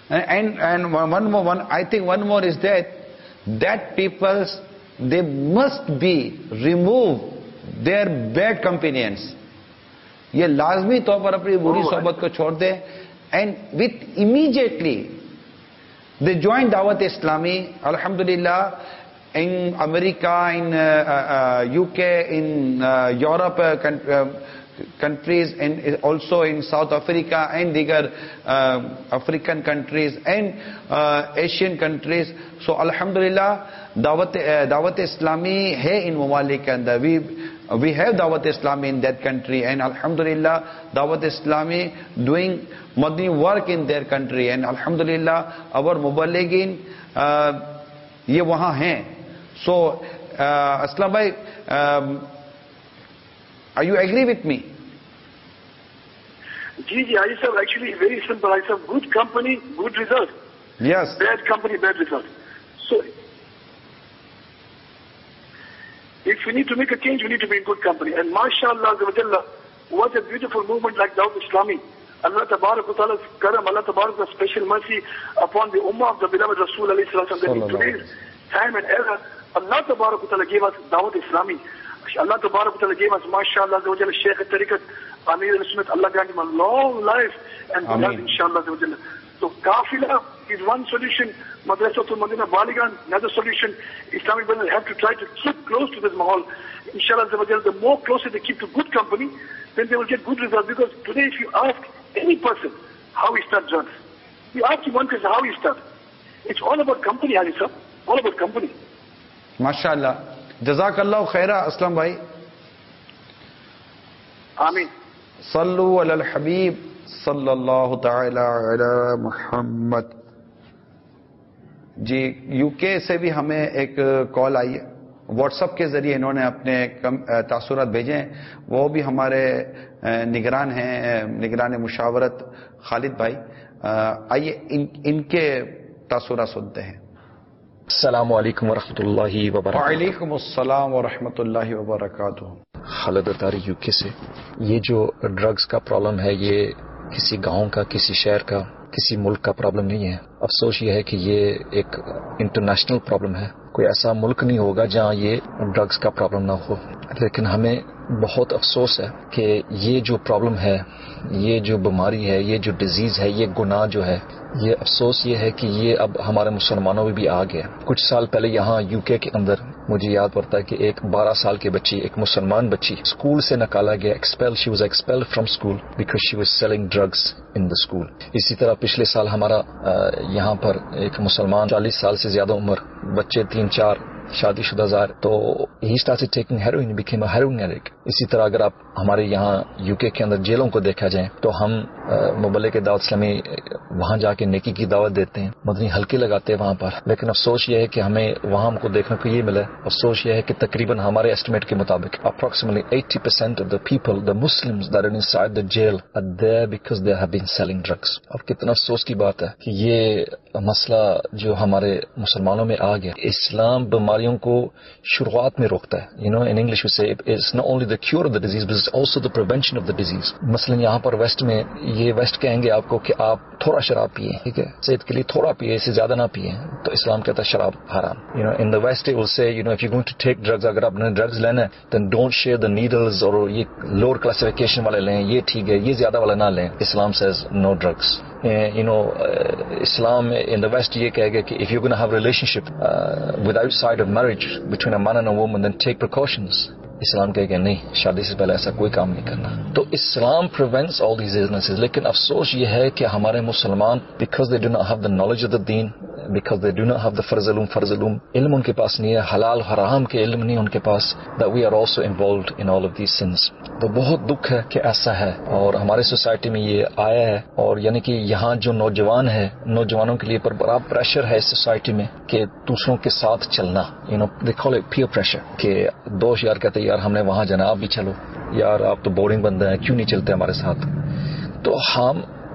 And and one more, one I think one more is that that peoples they must be remove their bad companions. یہ لازمی طور پر اپنی بری صحبت کو چھوڑ دیں and with immediately they join Dawat Islami. Alhamdulillah, in America, in uh, uh, U K, in uh, Europe uh, con- uh, countries, and also in South Africa and bigger uh, African countries and uh, Asian countries. So Alhamdulillah, Dawat uh, Dawat Islami hai in mamalik ke andar. We we have Dawat Islami in that country, and Alhamdulillah, Dawat Islami doing Madani work in their country, and Alhamdulillah, our muballigin uh, ye wahan hain. So uh, Aslam bhai, um, are you agree with me? Ji, ji, I said actually very simple. I said good company, good result. Yes. Bad company, bad result. So, if we need to make a change, we need to be in good company. And mashallah, what a beautiful movement like Dawat Islami. Allah Tabarak wa Ta'ala's karam, Allah Tabarak wa special mercy upon the ummah of the beloved Rasul alayhi salatu wasallam. In today's time and era, Allah Tabarak wa Ta'ala gave us Dawat Islami. Allah Tabarak wa Ta'ala gave us, mashallah, Shaykh al-Tariqat, Amir al-Sunnat, Allah grant him a long life and beloved, inshallah. So Kafila is one solution, Madrasatul Madina Baligan, another solution. Islamic brothers have to try to keep close to this mahal. Inshallah, the more closer they keep to good company, then they will get good results. Because today if you ask any person how he starts drugs, you ask him one question, how he starts. It's all about company, Harisa. All about company. MashaAllah. Jazakallah khaira, Aslam bhai. Ameen. Sallu ala al-Habib sallallahu ta'ala ala Muhammad. جی U K سے بھی ہمیں ایک کال آئی ہے، what's app کے ذریعے انہوں نے اپنے تاثرات بھیجے ہیں، وہ بھی ہمارے نگران ہیں، نگران مشاورت خالد بھائی. آئیے ان, ان کے تاثرات سنتے ہیں. السلام علیکم ورحمۃ اللہ وبرکاتہ. وعلیکم السلام ورحمۃ اللہ وبرکاتہ. خالد اتاری یو کے سے. یہ جو ڈرگز کا پرابلم ہے یہ کسی گاؤں کا، کسی شہر کا، کسی ملک کا پرابلم نہیں ہے. افسوس یہ ہے کہ یہ ایک انٹرنیشنل پرابلم ہے. کوئی ایسا ملک نہیں ہوگا جہاں یہ ڈرگز کا پرابلم نہ ہو. لیکن ہمیں بہت افسوس ہے کہ یہ جو پرابلم ہے، یہ جو بیماری ہے، یہ جو ڈیزیز ہے، یہ گناہ جو ہے، یہ افسوس یہ ہے کہ یہ اب ہمارے مسلمانوں میں بھی آ گیا. کچھ سال پہلے یہاں یو کے کے اندر مجھے یاد پڑتا ہے کہ ایک بارہ سال کی بچی، ایک مسلمان بچی اسکول سے نکالا گیا، expel she was expel from school because she was selling drugs in the school. اسی طرح پچھلے سال ہمارا یہاں پر ایک مسلمان چالیس سال سے زیادہ عمر بچے، تین چار شادی شدہ زار، تو ہی started taking heroin, became a heroin addict. اسی طرح اگر آپ ہمارے یہاں یو کے کے اندر جیلوں کو دیکھا جائے تو ہم مبلغ دعوت اسلامی وہاں جا کے نیکی کی دعوت دیتے ہیں، مدنی حلقے لگاتے ہیں وہاں پر. لیکن افسوس یہ ہے کہ ہمیں وہاں ہم کو دیکھنے کو یہ ملا، افسوس یہ ہے کہ تقریباً ہمارے ایسٹیمیٹ کے مطابق approximately eighty percent of the people, the Muslims that are inside the jail are there because they have been selling drugs. اور کتنا افسوس کی بات ہے کہ یہ مسئلہ جو ہمارے مسلمانوں میں آ گیا. اسلام بیماریوں کو شروعات میں روکتا ہے. یو نو ان انگلش سے it's not only the cure of the disease but also the prevention of the disease. مثلاً یہاں پر ویسٹ میں یہ ویسٹ کہیں گے آپ کو کہ آپ تھوڑا شراب پیئے، ٹھیک ہے، صحت کے لیے تھوڑا پیئے، اس سے زیادہ نہ پیئے. تو اسلام کہتا ہے شراب حرام. You know in the West will say you know if you going to take drugs, اگر آپ نے ڈرگز لینا ہے then don't share the needles, اور یہ لوور کلاسیفیکیشن والے لیں، یہ ٹھیک ہے، یہ زیادہ والے نہ لیں. Islam says no drugs. You know Islam in the west یہ کہے گا کہ if you gonna have relation with outside of marriage between a man and a woman then take precautions. اسلام کہے کہ نہیں، شادی سے پہلے ایسا کوئی کام نہیں کرنا. تو اسلام پریونٹس آل دیز illnesses. لیکن افسوس یہ ہے کہ ہمارے مسلمان because they do not have the knowledge of the دین، because they do not have the فرض علوم فرض علوم علم ان کے پاس نہیں ہے، حلال حرام کے علم نہیں ان کے پاس، that we are also involved in all of these sins. تو بہت دکھ ہے کہ ایسا ہے اور ہمارے سوسائٹی میں یہ آیا ہے. اور یعنی کہ یہاں جو نوجوان ہے، نوجوانوں کے لیے پر بڑا پریشر ہے اس سوسائٹی میں کہ دوسروں کے ساتھ چلنا. You know they call it peer pressure کہ دوست یار کہتے یار ہم نے وہاں جانا، آپ بھی چلو، یار آپ تو بورنگ بندہ ہیں، کیوں نہیں چلتے ہمارے ساتھ. تو ہم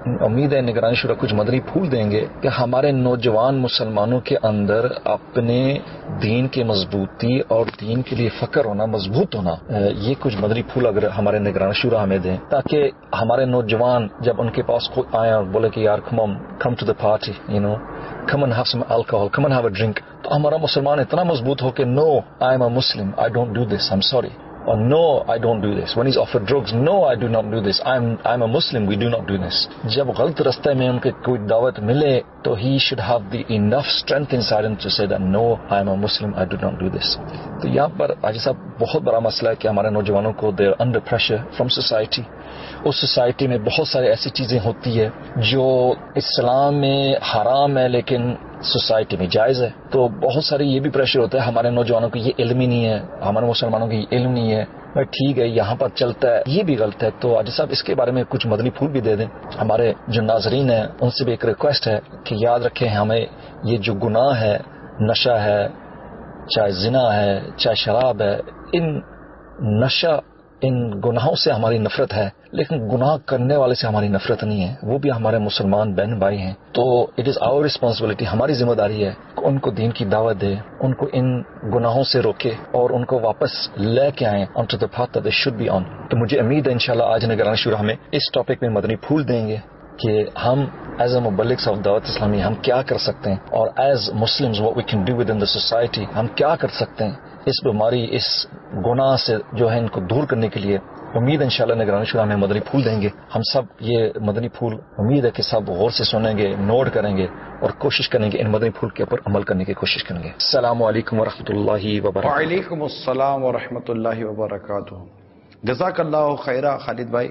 امید ہے نگرانی شورا کچھ مدنی پھول دیں گے کہ ہمارے نوجوان مسلمانوں کے اندر اپنے دین کی مضبوطی اور دین کے لیے فخر ہونا، مضبوط ہونا، یہ کچھ مدنی پھول اگر ہمارے نگرانی شورا ہمیں دیں، تاکہ ہمارے نوجوان جب ان کے پاس کوئی آئے اور بولے کہ یار come come to the party, you know come and have some alcohol, come and have a drink, تو ہمارا مسلمان اتنا مضبوط ہو کہ no, I am a Muslim, I don't do this, I'm sorry. Or no, I don't do this. When he's offered drugs, no, I do not do this. I'm I'm a Muslim, we do not do this. جب غلط راستے میں ان کے کوئی دعوت ملے تو he should have the enough strength inside him to say that no, I am a Muslim, I do not do this. تو یہاں پر حاجی صاحب بہت بڑا مسئلہ ہے کہ ہمارے نوجوانوں کو they are under pressure from society. اس سوسائٹی میں بہت سارے ایسی چیزیں ہوتی ہے جو اسلام میں حرام ہے لیکن سوسائٹی میں جائز ہے. تو بہت سارے یہ بھی پریشر ہوتا ہے ہمارے نوجوانوں کو یہ علم ہی نہیں ہے، ہمارے مسلمانوں کو یہ علم نہیں ہے، بھائی ٹھیک ہے یہاں پر چلتا ہے، یہ بھی غلط ہے. تو حاجی صاحب اس کے بارے میں کچھ مدنی پھول بھی دے دیں. ہمارے جو ناظرین ہیں ان سے بھی ایک ریکویسٹ ہے کہ یاد رکھیں ہمیں یہ جو گناہ ہے، نشہ ہے، چاہے زنا ہے، چاہے شراب ہے، ان نشہ ان گناہوں سے ہماری نفرت ہے، لیکن گناہ کرنے والے سے ہماری نفرت نہیں ہے، وہ بھی ہمارے مسلمان بہن بھائی ہیں. تو اٹ از آور رسپانسبلٹی، ہماری ذمہ داری ہے کہ ان کو دین کی دعوت دے، ان کو ان گناہوں سے روکے اور ان کو واپس لے کے آئیں on to the path that they should be on. تو مجھے امید ہے انشاءاللہ آج نگران شورا ہمیں اس ٹاپک میں مدنی پھول دیں گے کہ ہم ایز اے مبلغ آف دعوت اسلامی ہم کیا کر سکتے ہیں، اور as Muslims what we can do with in the society ہم کیا کر سکتے ہیں اس بیماری، اس گناہ سے جو ہے ان کو دور کرنے کے لیے. امید انشاءاللہ نگرانی شورا ہمیں مدنی پھول دیں گے. ہم سب یہ مدنی پھول امید ہے کہ سب غور سے سنیں گے، نوٹ کریں گے اور کوشش کریں گے ان مدنی پھول کے اوپر عمل کرنے کی کوشش کریں گے. السلام علیکم ورحمۃ اللہ وبرکاتہ. وعلیکم السلام ورحمۃ اللہ وبرکاتہ. جزاک اللہ خیرہ خالد بھائی،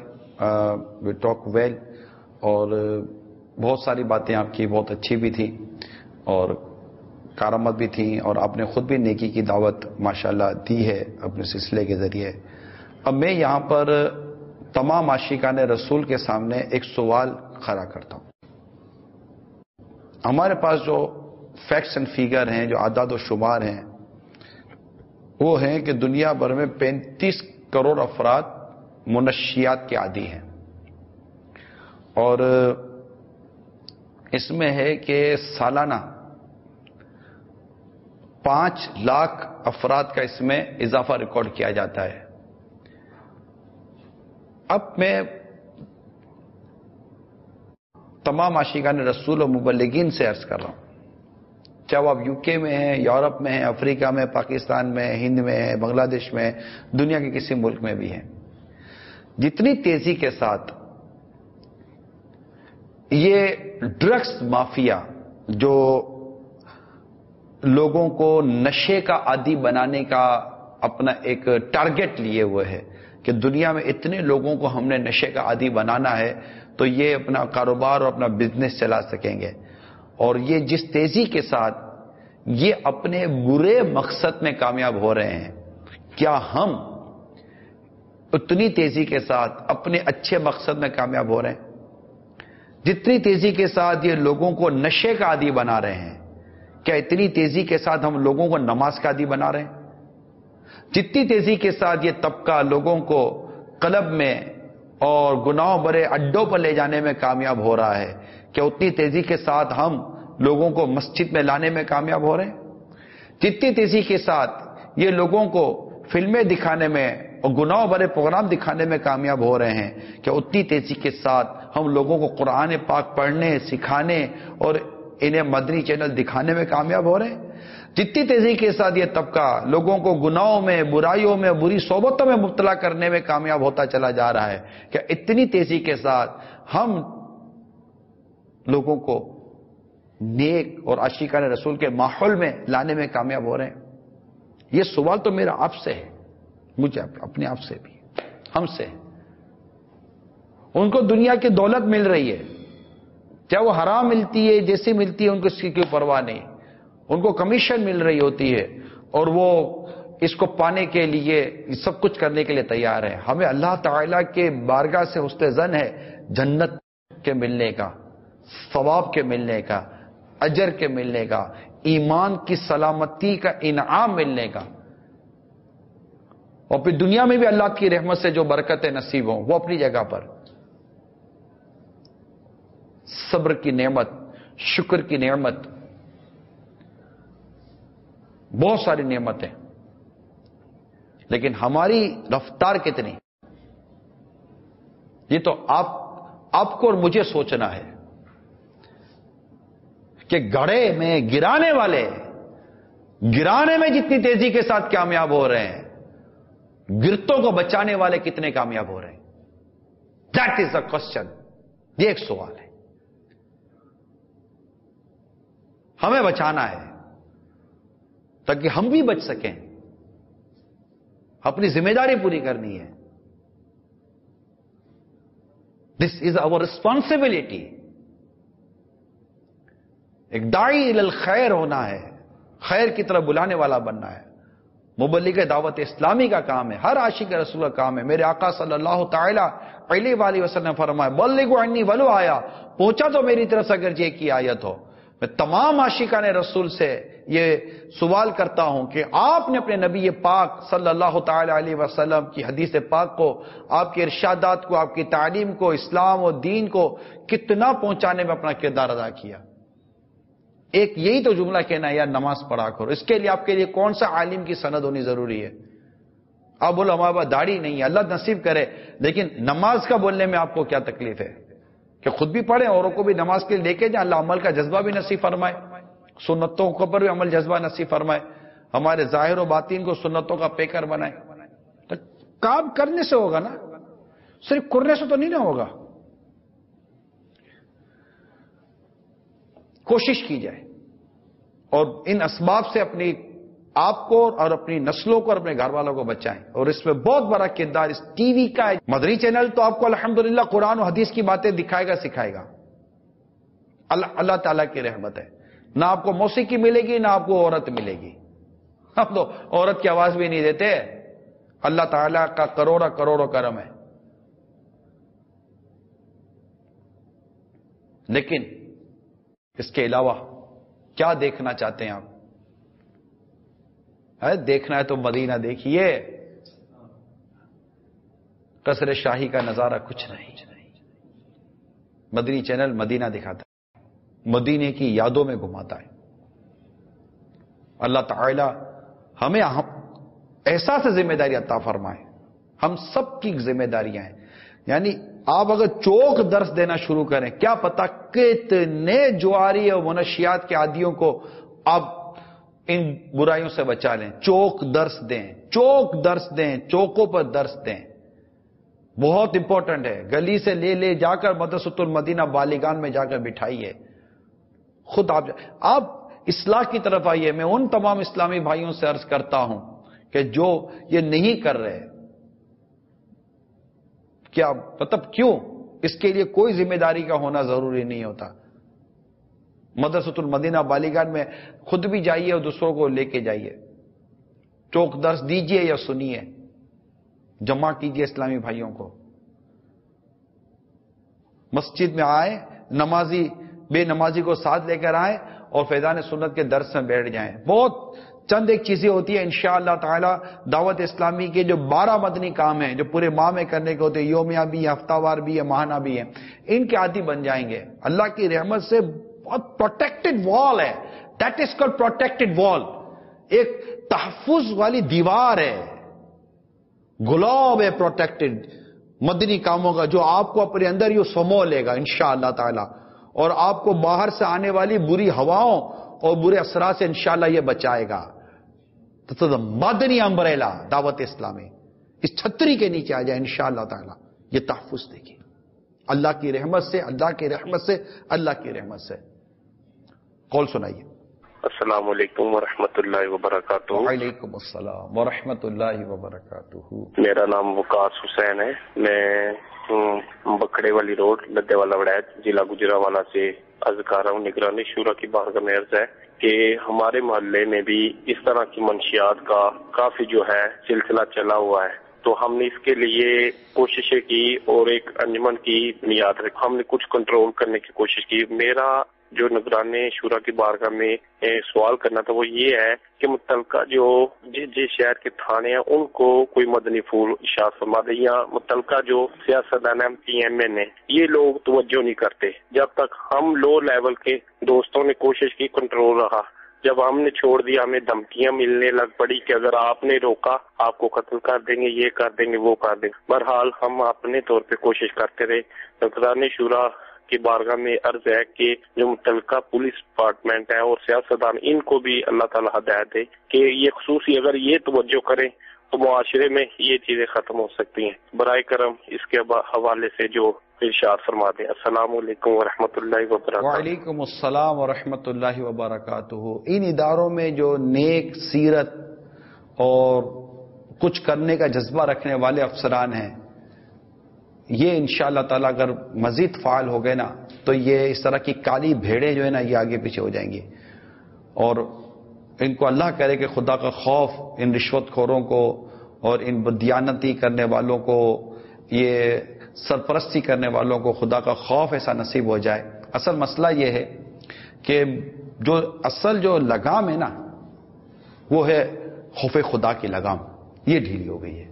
وی ٹاک ویل، اور بہت ساری باتیں آپ کی بہت اچھی بھی تھیں اور کارآمد بھی تھیں، اور آپ نے خود بھی نیکی کی دعوت ماشاءاللہ دی ہے اپنے سلسلے کے ذریعے. اب میں یہاں پر تمام عاشقان رسول کے سامنے ایک سوال کھڑا کرتا ہوں. ہمارے پاس جو فیکٹس اینڈ فیگر ہیں، جو اعداد و شمار ہیں، وہ ہیں کہ دنیا بھر میں پینتیس کروڑ افراد منشیات کے عادی ہیں، اور اس میں ہے کہ سالانہ پانچ لاکھ افراد کا اس میں اضافہ ریکارڈ کیا جاتا ہے. اب میں تمام عاشقان رسول و مبلغین سے عرض کر رہا ہوں، چاہے وہ آپ یو کے میں ہیں، یورپ میں ہیں، افریقہ میں، پاکستان میں، ہند میں ہیں، بنگلہ دیش میں، دنیا کے کسی ملک میں بھی ہیں، جتنی تیزی کے ساتھ یہ ڈرگس مافیا جو لوگوں کو نشے کا عادی بنانے کا اپنا ایک ٹارگٹ لیے ہوئے ہے کہ دنیا میں اتنے لوگوں کو ہم نے نشے کا عادی بنانا ہے تو یہ اپنا کاروبار اور اپنا بزنس چلا سکیں گے، اور یہ جس تیزی کے ساتھ یہ اپنے برے مقصد میں کامیاب ہو رہے ہیں، کیا ہم اتنی تیزی کے ساتھ اپنے اچھے مقصد میں کامیاب ہو رہے ہیں؟ جتنی تیزی کے ساتھ یہ لوگوں کو نشے کا عادی بنا رہے ہیں، کیا اتنی تیزی کے ساتھ ہم لوگوں کو نماز کا عادی بنا رہے ہیں؟ جتنی تیزی کے ساتھ یہ طبقہ لوگوں کو قلب میں اور گناہوں بھرے اڈوں پر لے جانے میں کامیاب ہو رہا ہے، کیا اتنی تیزی کے ساتھ ہم لوگوں کو مسجد میں لانے میں کامیاب ہو رہے ہیں؟ جتنی تیزی کے ساتھ یہ لوگوں کو فلمیں دکھانے میں اور گناہوں بھرے پروگرام دکھانے میں کامیاب ہو رہے ہیں، کیا اتنی تیزی کے ساتھ ہم لوگوں کو قرآن پاک پڑھنے، سکھانے اور انہیں مدنی چینل دکھانے میں کامیاب ہو رہے ہیں؟ جتنی تیزی کے ساتھ یہ طبقہ لوگوں کو گناہوں میں، برائیوں میں، بری صحبتوں میں مبتلا کرنے میں کامیاب ہوتا چلا جا رہا ہے، کیا اتنی تیزی کے ساتھ ہم لوگوں کو نیک اور عاشقان رسول کے ماحول میں لانے میں کامیاب ہو رہے ہیں؟ یہ سوال تو میرا آپ سے ہے، مجھے اپنے آپ سے بھی، ہم سے. ان کو دنیا کی دولت مل رہی ہے، چاہے وہ حرام ملتی ہے، جیسی ملتی ہے ان کو اس کی کوئی پرواہ نہیں، ان کو کمیشن مل رہی ہوتی ہے اور وہ اس کو پانے کے لیے سب کچھ کرنے کے لیے تیار ہے. ہمیں اللہ تعالیٰ کے بارگاہ سے حسن ظن ہے جنت کے ملنے کا، ثواب کے ملنے کا، اجر کے ملنے کا، ایمان کی سلامتی کا انعام ملنے کا، اور پھر دنیا میں بھی اللہ کی رحمت سے جو برکتیں نصیب ہوں وہ اپنی جگہ پر. صبر کی نعمت، شکر کی نعمت، بہت ساری نعمتیں، لیکن ہماری رفتار کتنی؟ یہ تو آپ آپ کو اور مجھے سوچنا ہے کہ گڑھے میں گرانے والے گرانے میں جتنی تیزی کے ساتھ کامیاب ہو رہے ہیں، گرتوں کو بچانے والے کتنے کامیاب ہو رہے ہیں؟ That is the question. یہ ایک سوال ہے. ہمیں بچانا ہے تاکہ ہم بھی بچ سکیں. اپنی ذمہ داری پوری کرنی ہے. This is our responsibility. ایک داعی الی الخیر ہونا ہے، خیر کی طرف بلانے والا بننا ہے. مبلغ دعوت اسلامی کا کام ہے، ہر عاشق رسول کا کام ہے. میرے آقا صلی اللہ تعالی علیہ وآلہ وسلم فرمایا بلغوا عنی ولو آیا، پہنچا تو میری طرف سے اگر یہ کی آیت ہو. میں تمام عاشقان رسول سے یہ سوال کرتا ہوں کہ آپ نے اپنے نبی پاک صلی اللہ تعالی علیہ وسلم کی حدیث پاک کو، آپ کے ارشادات کو، آپ کی تعلیم کو، اسلام و دین کو کتنا پہنچانے میں اپنا کردار ادا کیا. ایک یہی تو جملہ کہنا ہے یار نماز پڑھا کرو. اس کے لیے آپ کے لیے کون سا عالم کی سند ہونی ضروری ہے؟ آپ بولو ہمارے پاس داڑھی نہیں ہے، اللہ نصیب کرے، لیکن نماز کا بولنے میں آپ کو کیا تکلیف ہے کہ خود بھی پڑھیں، اوروں کو بھی نماز کے لیے لے کے جائیں. اللہ عمل کا جذبہ بھی نصیب فرمائے، سنتوں کے اوپر بھی عمل جذبہ نصیب فرمائے، ہمارے ظاہر و باطن کو سنتوں کا پیکر بنائے. تو کام کرنے سے ہوگا نا، صرف کرنے سے تو نہیں نہ ہوگا. کوشش کی جائے اور ان اسباب سے اپنی آپ کو اور اپنی نسلوں کو اور اپنے گھر والوں کو بچائیں. اور اس میں بہت بڑا کردار اس ٹی وی کا ہے. مدنی چینل تو آپ کو الحمدللہ قرآن و حدیث کی باتیں دکھائے گا، سکھائے گا. اللہ اللہ تعالیٰ کی رحمت ہے. نہ آپ کو موسیقی ملے گی، نہ آپ کو عورت ملے گی. ہم تو عورت کی آواز بھی نہیں دیتے. اللہ تعالیٰ کا کروڑا کروڑوں کرم ہے. لیکن اس کے علاوہ کیا دیکھنا چاہتے ہیں آپ؟ ہے دیکھنا ہے تو مدینہ دیکھیے. قصر شاہی کا نظارہ کچھ نہیں. مدنی چینل مدینہ دکھاتا ہے، مدینے کی یادوں میں گھماتا ہے. اللہ تعالی ہمیں احساس ذمہ داری عطا فرمائے. ہم سب کی ذمہ داریاں ہیں. یعنی آپ اگر چوک درس دینا شروع کریں، کیا پتا کتنے جواری اور منشیات کے عادیوں کو آپ ان برائیوں سے بچا لیں. چوک درس دیں، چوک درس دیں، چوکوں پر درس دیں. بہت امپورٹنٹ ہے. گلی سے لے لے جا کر مدرسۃ المدینہ بالیگان میں جا کر بٹھائیے. خود آپ آپ اصلاح کی طرف آئیے. میں ان تمام اسلامی بھائیوں سے عرض کرتا ہوں کہ جو یہ نہیں کر رہے، کیا مطلب کیوں؟ اس کے لیے کوئی ذمہ داری کا ہونا ضروری نہیں ہوتا. مدرسۃ المدینہ بالیگان میں خود بھی جائیے اور دوسروں کو لے کے جائیے. چوک درس دیجئے یا سنیے، جمع کیجئے اسلامی بھائیوں کو. مسجد میں آئے، نمازی بے نمازی کو ساتھ لے کر آئیں اور فیضان سنت کے درس میں بیٹھ جائیں. بہت چند ایک چیزیں ہوتی ہیں انشاءاللہ تعالی. دعوت اسلامی کے جو بارہ مدنی کام ہیں جو پورے ماہ میں کرنے کے ہوتے ہیں، یومیہ بھی ہے، ہفتہ وار بھی ہے، ماہانہ بھی ہے، ان کے عادی بن جائیں گے. اللہ کی رحمت سے بہت پروٹیکٹڈ وال ہے. دیٹ از کالڈ پروٹیکٹڈ وال. ایک تحفظ والی دیوار ہے، گلاب ہے پروٹیکٹڈ مدنی کاموں کا، جو آپ کو اپنے اندر یہ سمو لے گا انشاءاللہ تعالی، اور آپ کو باہر سے آنے والی بری ہواؤں اور برے اثرات سے انشاءاللہ یہ بچائے گا. تو مدنی امبریلا دعوت اسلامی اس چھتری کے نیچے آ جائے انشاءاللہ تعالی، یہ تحفظ دے گی اللہ کی رحمت سے، اللہ کی رحمت سے، اللہ کی رحمت سے. قول سنائیے. السلام علیکم ورحمۃ اللہ وبرکاتہ. وعلیکم السلام ورحمۃ اللہ وبرکاتہ. میرا نام وقاص حسین ہے. میں بکھڑے والی روڈ لدے والا وڑائت ضلع گجرانوالہ سے عرض کر رہا ہوں. نگرانی شورا کی بارگاہ میں عرض ہے کہ ہمارے محلے میں بھی اس طرح کی منشیات کا کافی جو ہے سلسلہ چلا ہوا ہے. تو ہم نے اس کے لیے کوششیں کی اور ایک انجمن کی بنیاد رکھی. ہم نے کچھ کنٹرول کرنے کی کوشش کی. میرا جو نگران شورا کی بارگاہ میں سوال کرنا تھا وہ یہ ہے کہ متعلقہ جو جس جس شہر کے تھانے ہیں ان کو کوئی مدنی پھول اشاعت فرما دے، یا متعلقہ جو سیاستدان ایم پی ایم این ہیں یہ لوگ توجہ نہیں کرتے. جب تک ہم لو لیول کے دوستوں نے کوشش کی کنٹرول رہا، جب ہم نے چھوڑ دیا ہمیں دھمکیاں ملنے لگ پڑی کہ اگر آپ نے روکا آپ کو قتل کر دیں گے، یہ کر دیں گے، وہ کر دیں گے. بہرحال ہم اپنے طور پہ کوشش کرتے رہے. نگران شورا کی بارگاہ میں عرض ہے کہ جو متعلقہ پولیس ڈپارٹمنٹ ہے اور سیاستدان ان کو بھی اللہ تعالیٰ ہدایت دے کہ یہ خصوصی اگر یہ توجہ کریں تو معاشرے میں یہ چیزیں ختم ہو سکتی ہیں. برائے کرم اس کے حوالے سے جو ارشاد فرما دیں. السلام علیکم ورحمۃ اللہ وبرکاتہ. وعلیکم السلام ورحمۃ اللہ وبرکاتہ. ان اداروں میں جو نیک سیرت اور کچھ کرنے کا جذبہ رکھنے والے افسران ہیں، یہ انشاءاللہ تعالیٰ اگر مزید فعال ہو گئے نا تو یہ اس طرح کی کالی بھیڑیں جو ہے نا یہ آگے پیچھے ہو جائیں گی. اور ان کو اللہ کرے کہ خدا کا خوف ان رشوت خوروں کو اور ان بدیانتی کرنے والوں کو، یہ سرپرستی کرنے والوں کو خدا کا خوف ایسا نصیب ہو جائے. اصل مسئلہ یہ ہے کہ جو اصل جو لگام ہے نا وہ ہے خوف خدا کی لگام. یہ ڈھیلی ہو گئی ہے،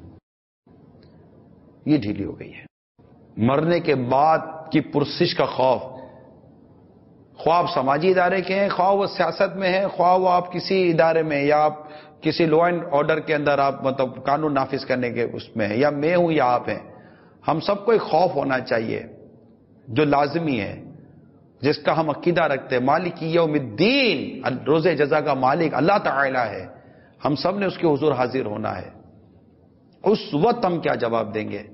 یہ ڈھیلی ہو گئی ہے. مرنے کے بعد کی پرسش کا خوف، خواہ آپ سماجی ادارے کے ہیں، خواہ وہ سیاست میں ہیں، خواہ وہ آپ کسی ادارے میں یا آپ کسی لا اینڈ آرڈر کے اندر آپ مطلب قانون نافذ کرنے کے اس میں ہیں، یا میں ہوں یا آپ ہیں، ہم سب کو ایک خوف ہونا چاہیے جو لازمی ہے، جس کا ہم عقیدہ رکھتے ہیں. مالک یوم الدین، روز جزا کا مالک اللہ تعالی ہے. ہم سب نے اس کے حضور حاضر ہونا ہے. اس وقت ہم کیا جواب دیں گے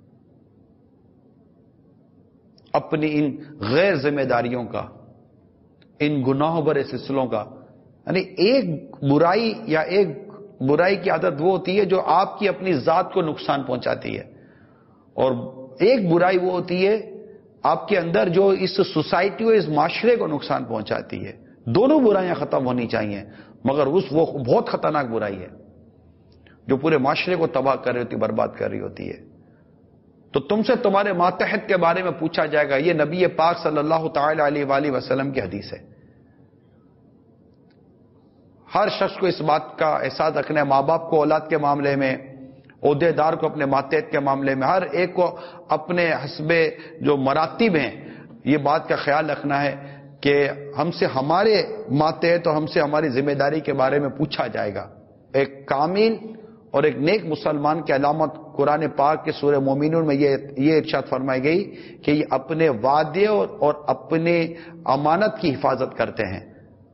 اپنی ان غیر ذمہ داریوں کا، ان گناہوں برے سلسلوں کا. یعنی ایک برائی یا ایک برائی کی عادت وہ ہوتی ہے جو آپ کی اپنی ذات کو نقصان پہنچاتی ہے، اور ایک برائی وہ ہوتی ہے آپ کے اندر جو اس سوسائٹی اور اس معاشرے کو نقصان پہنچاتی ہے. دونوں برائیاں ختم ہونی چاہیے، مگر اس وہ بہت خطرناک برائی ہے جو پورے معاشرے کو تباہ کر رہی ہوتی، برباد کر رہی ہوتی ہے. تو تم سے تمہارے ماتحت کے بارے میں پوچھا جائے گا. یہ نبی پاک صلی اللہ تعالی علیہ وآلہ وسلم کی حدیث ہے. ہر شخص کو اس بات کا احساس رکھنا ہے، ماں باپ کو اولاد کے معاملے میں، عہدے دار کو اپنے ماتحت کے معاملے میں، ہر ایک کو اپنے حسب جو مراتب ہیں یہ بات کا خیال رکھنا ہے کہ ہم سے ہمارے ماتحت اور ہم سے ہماری ذمہ داری کے بارے میں پوچھا جائے گا. ایک کامل اور ایک نیک مسلمان کی علامت قرآن پاک کے سورہ مومنون میں یہ یہ ارشاد فرمائی گئی کہ یہ اپنے وعدے اور اپنے امانت کی حفاظت کرتے ہیں،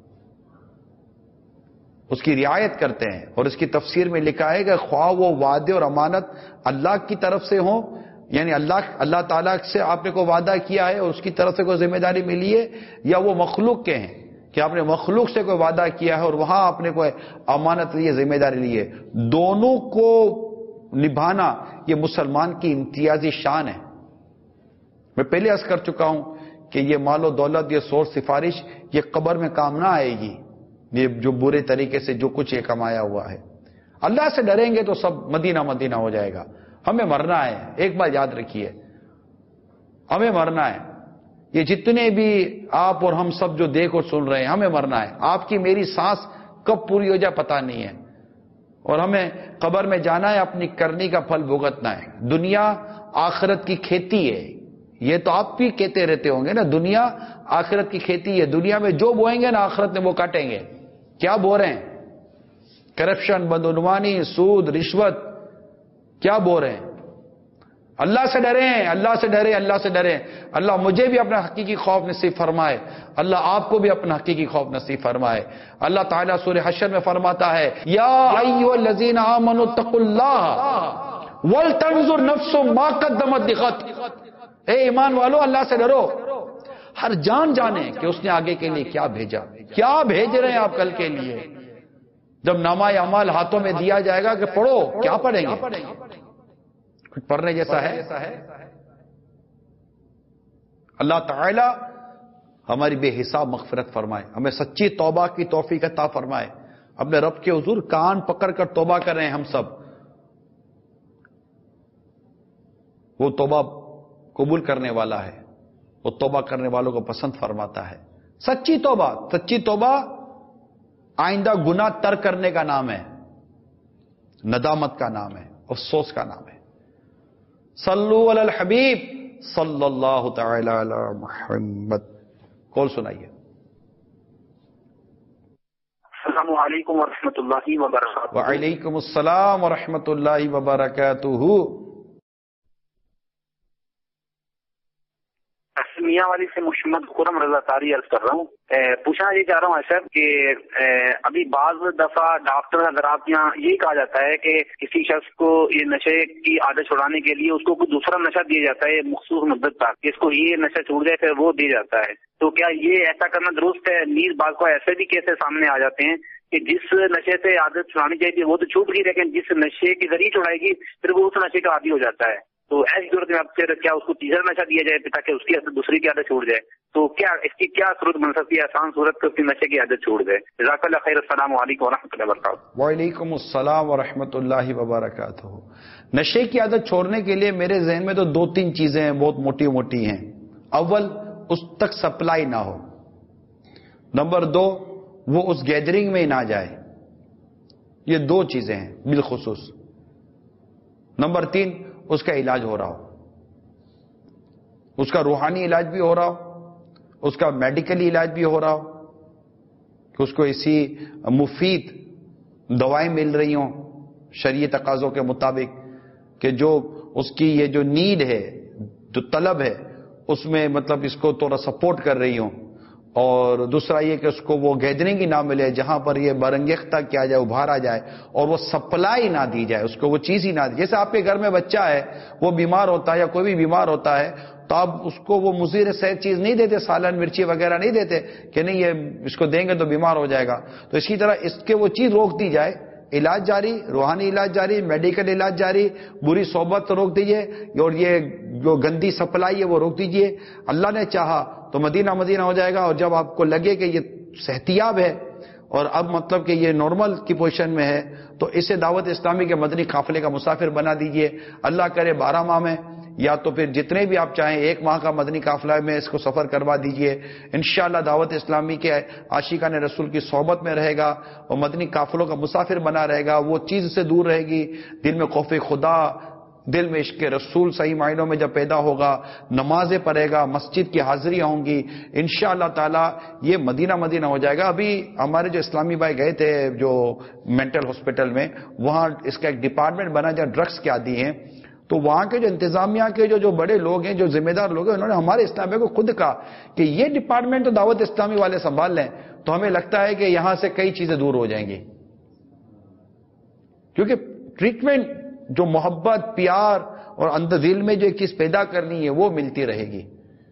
اس کی رعایت کرتے ہیں. اور اس کی تفسیر میں لکھا ہے کہ خواہ وہ وعدے اور امانت اللہ کی طرف سے ہوں، یعنی اللہ اللہ تعالیٰ سے آپ نے کوئی وعدہ کیا ہے اور اس کی طرف سے کوئی ذمہ داری ملی ہے، یا وہ مخلوق کے ہیں کہ آپ نے مخلوق سے کوئی وعدہ کیا ہے اور وہاں آپ نے کوئی امانت لی ہے، ذمہ داری لی ہے. دونوں کو نبھانا یہ مسلمان کی امتیازی شان ہے. میں پہلے عرض کر چکا ہوں کہ یہ مال و دولت، یہ سور سفارش، یہ قبر میں کام نہ آئے گی. یہ جو برے طریقے سے جو کچھ یہ کمایا ہوا ہے، اللہ سے ڈریں گے تو سب مدینہ مدینہ ہو جائے گا. ہمیں مرنا ہے، ایک بات یاد رکھیے، ہمیں مرنا ہے. یہ جتنے بھی آپ اور ہم سب جو دیکھ اور سن رہے ہیں، ہمیں مرنا ہے. آپ کی میری سانس کب پوری ہو جائے پتہ نہیں ہے، اور ہمیں قبر میں جانا ہے، اپنی کرنی کا پھل بھگتنا ہے. دنیا آخرت کی کھیتی ہے، یہ تو آپ بھی کہتے رہتے ہوں گے نا، دنیا آخرت کی کھیتی ہے. دنیا میں جو بوئیں گے نا آخرت میں وہ کاٹیں گے. کیا بو رہے ہیں؟ کرپشن، بدعنوانی، سود، رشوت، کیا بو رہے ہیں؟ اللہ سے ڈریں، اللہ سے ڈریں، اللہ سے ڈریں. اللہ مجھے بھی اپنا حقیقی خوف نصیب فرمائے، اللہ آپ کو بھی اپنا حقیقی خوف نصیب فرمائے. اللہ تعالیٰ سورہ حشر میں فرماتا ہے، یا ایھا الذین آمنوا اتقوا اللہ ولتنظر نفس ما قدمت لغد. اے ایمان والو اللہ سے ڈرو، ہر جان جانے کہ اس نے آگے کے لیے کیا بھیجا. کیا بھیج رہے ہیں آپ کل کے لیے؟ جب نامہ اعمال ہاتھوں میں دیا جائے گا کہ پڑھو، کیا پڑھیں گے؟ کچھ پڑھنے جیسا ہے؟ اللہ تعالی ہماری بے حساب مغفرت فرمائے، ہمیں سچی توبہ کی توفیق عطا فرمائے. اپنے رب کے حضور کان پکڑ کر توبہ کر رہے ہیں ہم سب. وہ توبہ قبول کرنے والا ہے، وہ توبہ کرنے والوں کو پسند فرماتا ہے. سچی توبہ. سچی توبہ آئندہ گناہ ترک کرنے کا نام ہے, ندامت کا نام ہے, افسوس کا نام ہے. صلو علی الحبیب صلی اللہ تعالی علی محمد. کال سنائیے. السلام علیکم ورحمۃ اللہ وبرکاتہ. وعلیکم السلام ورحمۃ اللہ وبرکاتہ. میاں والی سے محمد خرم رضا تاری عرض کر رہا ہوں. پوچھنا یہ چاہ رہا ہوں صاحب کہ ابھی بعض دفعہ ڈاکٹر حضرات یہاں یہی کہا جاتا ہے کہ کسی شخص کو یہ نشے کی عادت چھڑانے کے لیے اس کو کوئی دوسرا نشہ دیا جاتا ہے مخصوص مدت تک, اس کو یہ نشہ چھوٹ جائے پھر وہ دیا جاتا ہے. تو کیا یہ ایسا کرنا درست ہے؟ نیز بعض کو ایسے بھی کیسے سامنے آ جاتے ہیں کہ جس نشے سے عادت چھڑانی چاہیے وہ تو چھوٹ گئی, لیکن جس نشے کے ذریعے چھڑائے گی پھر وہ اس نشے کا عادی ہو جاتا ہے. تو ایسی صورت میں اب پھر کیا اس کو تیسرا نشہ دیا جائے تاکہ اس کی عادت دوسری کی عادت چھوٹ جائے؟ تو کیا اس کی کیا صورت بن سکتی ہے, آسان صورت کہ اس کی نشے کی عادت چھوٹ جائے؟ جزاک اللہ خیر. السلام علیکم ورحمۃ اللہ وبرکاتہ. وعلیکم السلام ورحمۃ اللہ وبرکاتہ. نشے کی عادت چھوڑنے کے لیے میرے ذہن میں تو دو تین چیزیں ہیں, بہت موٹی موٹی ہیں. اول, اس تک سپلائی نہ ہو. نمبر دو, وہ اس گیدرنگ میں نہ جائے. یہ دو چیزیں ہیں بالخصوص. نمبر تین, اس کا علاج ہو رہا ہو, اس کا روحانی علاج بھی ہو رہا ہو, اس کا میڈیکلی علاج بھی ہو رہا ہو, کہ اس کو اسی مفید دوائیں مل رہی ہوں شرعی تقاضوں کے مطابق, کہ جو اس کی یہ جو نیڈ ہے, جو طلب ہے, اس میں مطلب اس کو تھوڑا سپورٹ کر رہی ہوں. اور دوسرا یہ کہ اس کو وہ گیدرنگ ہی نہ ملے جہاں پر یہ برانگیختہ کیا جائے, ابھارا جائے, اور وہ سپلائی نہ دی جائے, اس کو وہ چیز ہی نہ دی. جیسے آپ کے گھر میں بچہ ہے, وہ بیمار ہوتا ہے یا کوئی بھی بیمار ہوتا ہے, تو آپ اس کو وہ مضر صحت چیز نہیں دیتے, سالن مرچی وغیرہ نہیں دیتے کہ نہیں یہ اس کو دیں گے تو بیمار ہو جائے گا. تو اسی طرح اس کے وہ چیز روک دی جائے, علاج جاری, روحانی علاج جاری, میڈیکل علاج جاری, بری صحبت روک دیجئے, اور یہ جو گندی سپلائی ہے وہ روک دیجئے. اللہ نے چاہا تو مدینہ مدینہ ہو جائے گا, اور جب آپ کو لگے کہ یہ صحتیاب ہے اور اب مطلب کہ یہ نارمل کی پوزیشن میں ہے, تو اسے دعوت اسلامی کے مدنی قافلے کا مسافر بنا دیجئے. اللہ کرے بارہ ماہ میں یا تو پھر جتنے بھی آپ چاہیں ایک ماہ کا مدنی قافلہ میں اس کو سفر کروا دیجئے. انشاءاللہ دعوت اسلامی کے عاشقان رسول کی صحبت میں رہے گا اور مدنی قافلوں کا مسافر بنا رہے گا. وہ چیز سے دور رہے گی, دل میں خوف خدا, دل میں عشق رسول صحیح معنوں میں جب پیدا ہوگا, نمازیں پڑھے گا, مسجد کی حاضریاں ہوں گی, انشاءاللہ تعالی یہ مدینہ مدینہ ہو جائے گا. ابھی ہمارے جو اسلامی بھائی گئے تھے جو مینٹل ہاسپٹل میں, وہاں اس کا ایک ڈپارٹمنٹ بنا جہاں ڈرگس کے عادی ہیں, تو وہاں کے جو انتظامیہ کے جو جو بڑے لوگ ہیں, جو ذمہ دار لوگ ہیں, انہوں نے ہمارے اسلامیہ کو خود کہا کہ یہ ڈپارٹمنٹ تو دعوت اسلامی والے سنبھال لیں, تو ہمیں لگتا ہے کہ یہاں سے کئی چیزیں دور ہو جائیں گی, کیونکہ ٹریٹمنٹ جو محبت, پیار اور اندر دل میں جو ایک چیز پیدا کرنی ہے وہ ملتی رہے گی.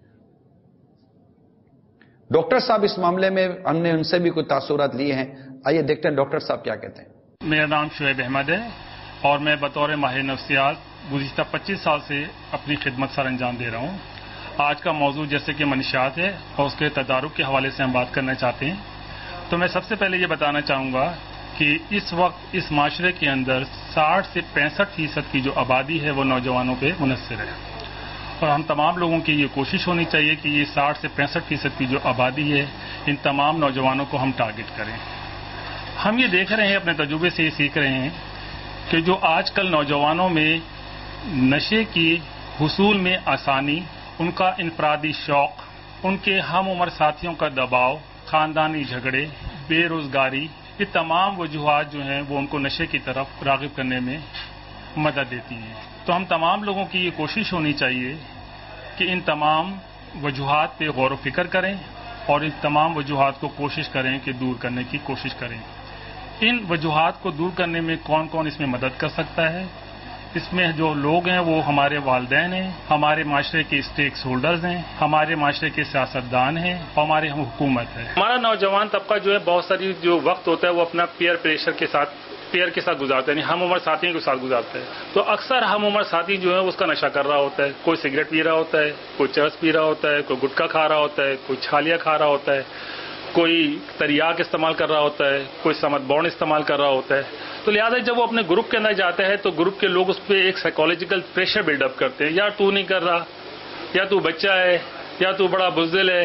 ڈاکٹر صاحب اس معاملے میں ہم نے ان سے بھی کچھ تاثرات لیے ہیں, آئیے دیکھتے ہیں ڈاکٹر صاحب کیا کہتے ہیں. میرا نام شعیب احمد ہے اور میں بطور ماہر نفسیات گزشتہ پچیس سال سے اپنی خدمت سر انجام دے رہا ہوں. آج کا موضوع جیسے کہ منشیات ہے اور اس کے تدارک کے حوالے سے ہم بات کرنا چاہتے ہیں. تو میں سب سے پہلے یہ بتانا چاہوں گا کہ اس وقت اس معاشرے کے اندر ساٹھ سے پینسٹھ فیصد کی جو آبادی ہے وہ نوجوانوں پہ منحصر ہے, اور ہم تمام لوگوں کی یہ کوشش ہونی چاہیے کہ یہ ساٹھ سے پینسٹھ فیصد کی جو آبادی ہے ان تمام نوجوانوں کو ہم ٹارگٹ کریں. ہم یہ دیکھ رہے ہیں, اپنے تجربے سے یہ سیکھ رہے ہیں کہ جو آج کل نوجوانوں میں نشے کی حصول میں آسانی, ان کا انفرادی شوق, ان کے ہم عمر ساتھیوں کا دباؤ, خاندانی جھگڑے, بے روزگاری, یہ تمام وجوہات جو ہیں وہ ان کو نشے کی طرف راغب کرنے میں مدد دیتی ہیں. تو ہم تمام لوگوں کی یہ کوشش ہونی چاہیے کہ ان تمام وجوہات پہ غور و فکر کریں اور ان تمام وجوہات کو کوشش کریں کہ دور کرنے کی کوشش کریں. ان وجوہات کو دور کرنے میں کون کون اس میں مدد کر سکتا ہے؟ اس میں جو لوگ ہیں وہ ہمارے والدین ہیں, ہمارے معاشرے کے اسٹیک ہولڈرز ہیں, ہمارے معاشرے کے سیاستدان ہیں اور ہماری حکومت ہے. ہمارا نوجوان طبقہ جو ہے بہت ساری جو وقت ہوتا ہے وہ اپنا پیئر پریشر کے ساتھ پیئر کے ساتھ گزارتا ہے, یعنی ہم عمر ساتھیوں کے ساتھ گزارتا ہے. تو اکثر ہم عمر ساتھی جو ہے اس کا نشہ کر رہا ہوتا ہے, کوئی سگریٹ پی رہا ہوتا ہے, کوئی چرس پی رہا ہوتا ہے, کوئی گٹکا کھا رہا ہوتا ہے, کوئی چھالیاں کھا رہا ہوتا ہے, کوئی تریاک استعمال کر رہا ہوتا ہے, کوئی سمت بورن استعمال کر رہا ہوتا ہے. تو لہٰذا جب وہ اپنے گروپ کے اندر جاتا ہے تو گروپ کے لوگ اس پہ ایک سائیکولوجیکل پریشر بلڈ اپ کرتے ہیں, یا تو نہیں کر رہا, یا تو بچہ ہے, یا تو بڑا بزدل ہے,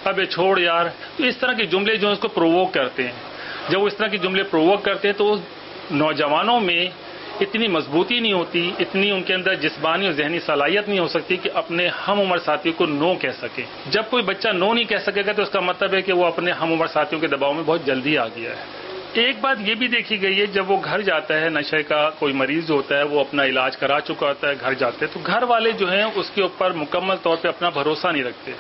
اب یہ چھوڑ یار. تو اس طرح کے جملے جو ہیں اس کو پرووک کرتے ہیں. جب وہ اس طرح کے جملے پرووک کرتے ہیں تو نوجوانوں میں اتنی مضبوطی نہیں ہوتی, اتنی ان کے اندر جسمانی اور ذہنی صلاحیت نہیں ہو سکتی کہ اپنے ہم عمر ساتھیوں کو نو کہہ سکے. جب کوئی بچہ نو نہیں کہہ سکے گا تو اس کا مطلب ہے کہ وہ اپنے ہم عمر ساتھیوں کے دباؤ میں بہت جلدی آ گیا ہے. ایک بات یہ بھی دیکھی گئی ہے, جب وہ گھر جاتا ہے, نشے کا کوئی مریض ہوتا ہے, وہ اپنا علاج کرا چکا ہوتا ہے, گھر جاتے ہیں تو گھر والے جو ہیں اس کے اوپر مکمل طور پہ اپنا بھروسہ نہیں رکھتے.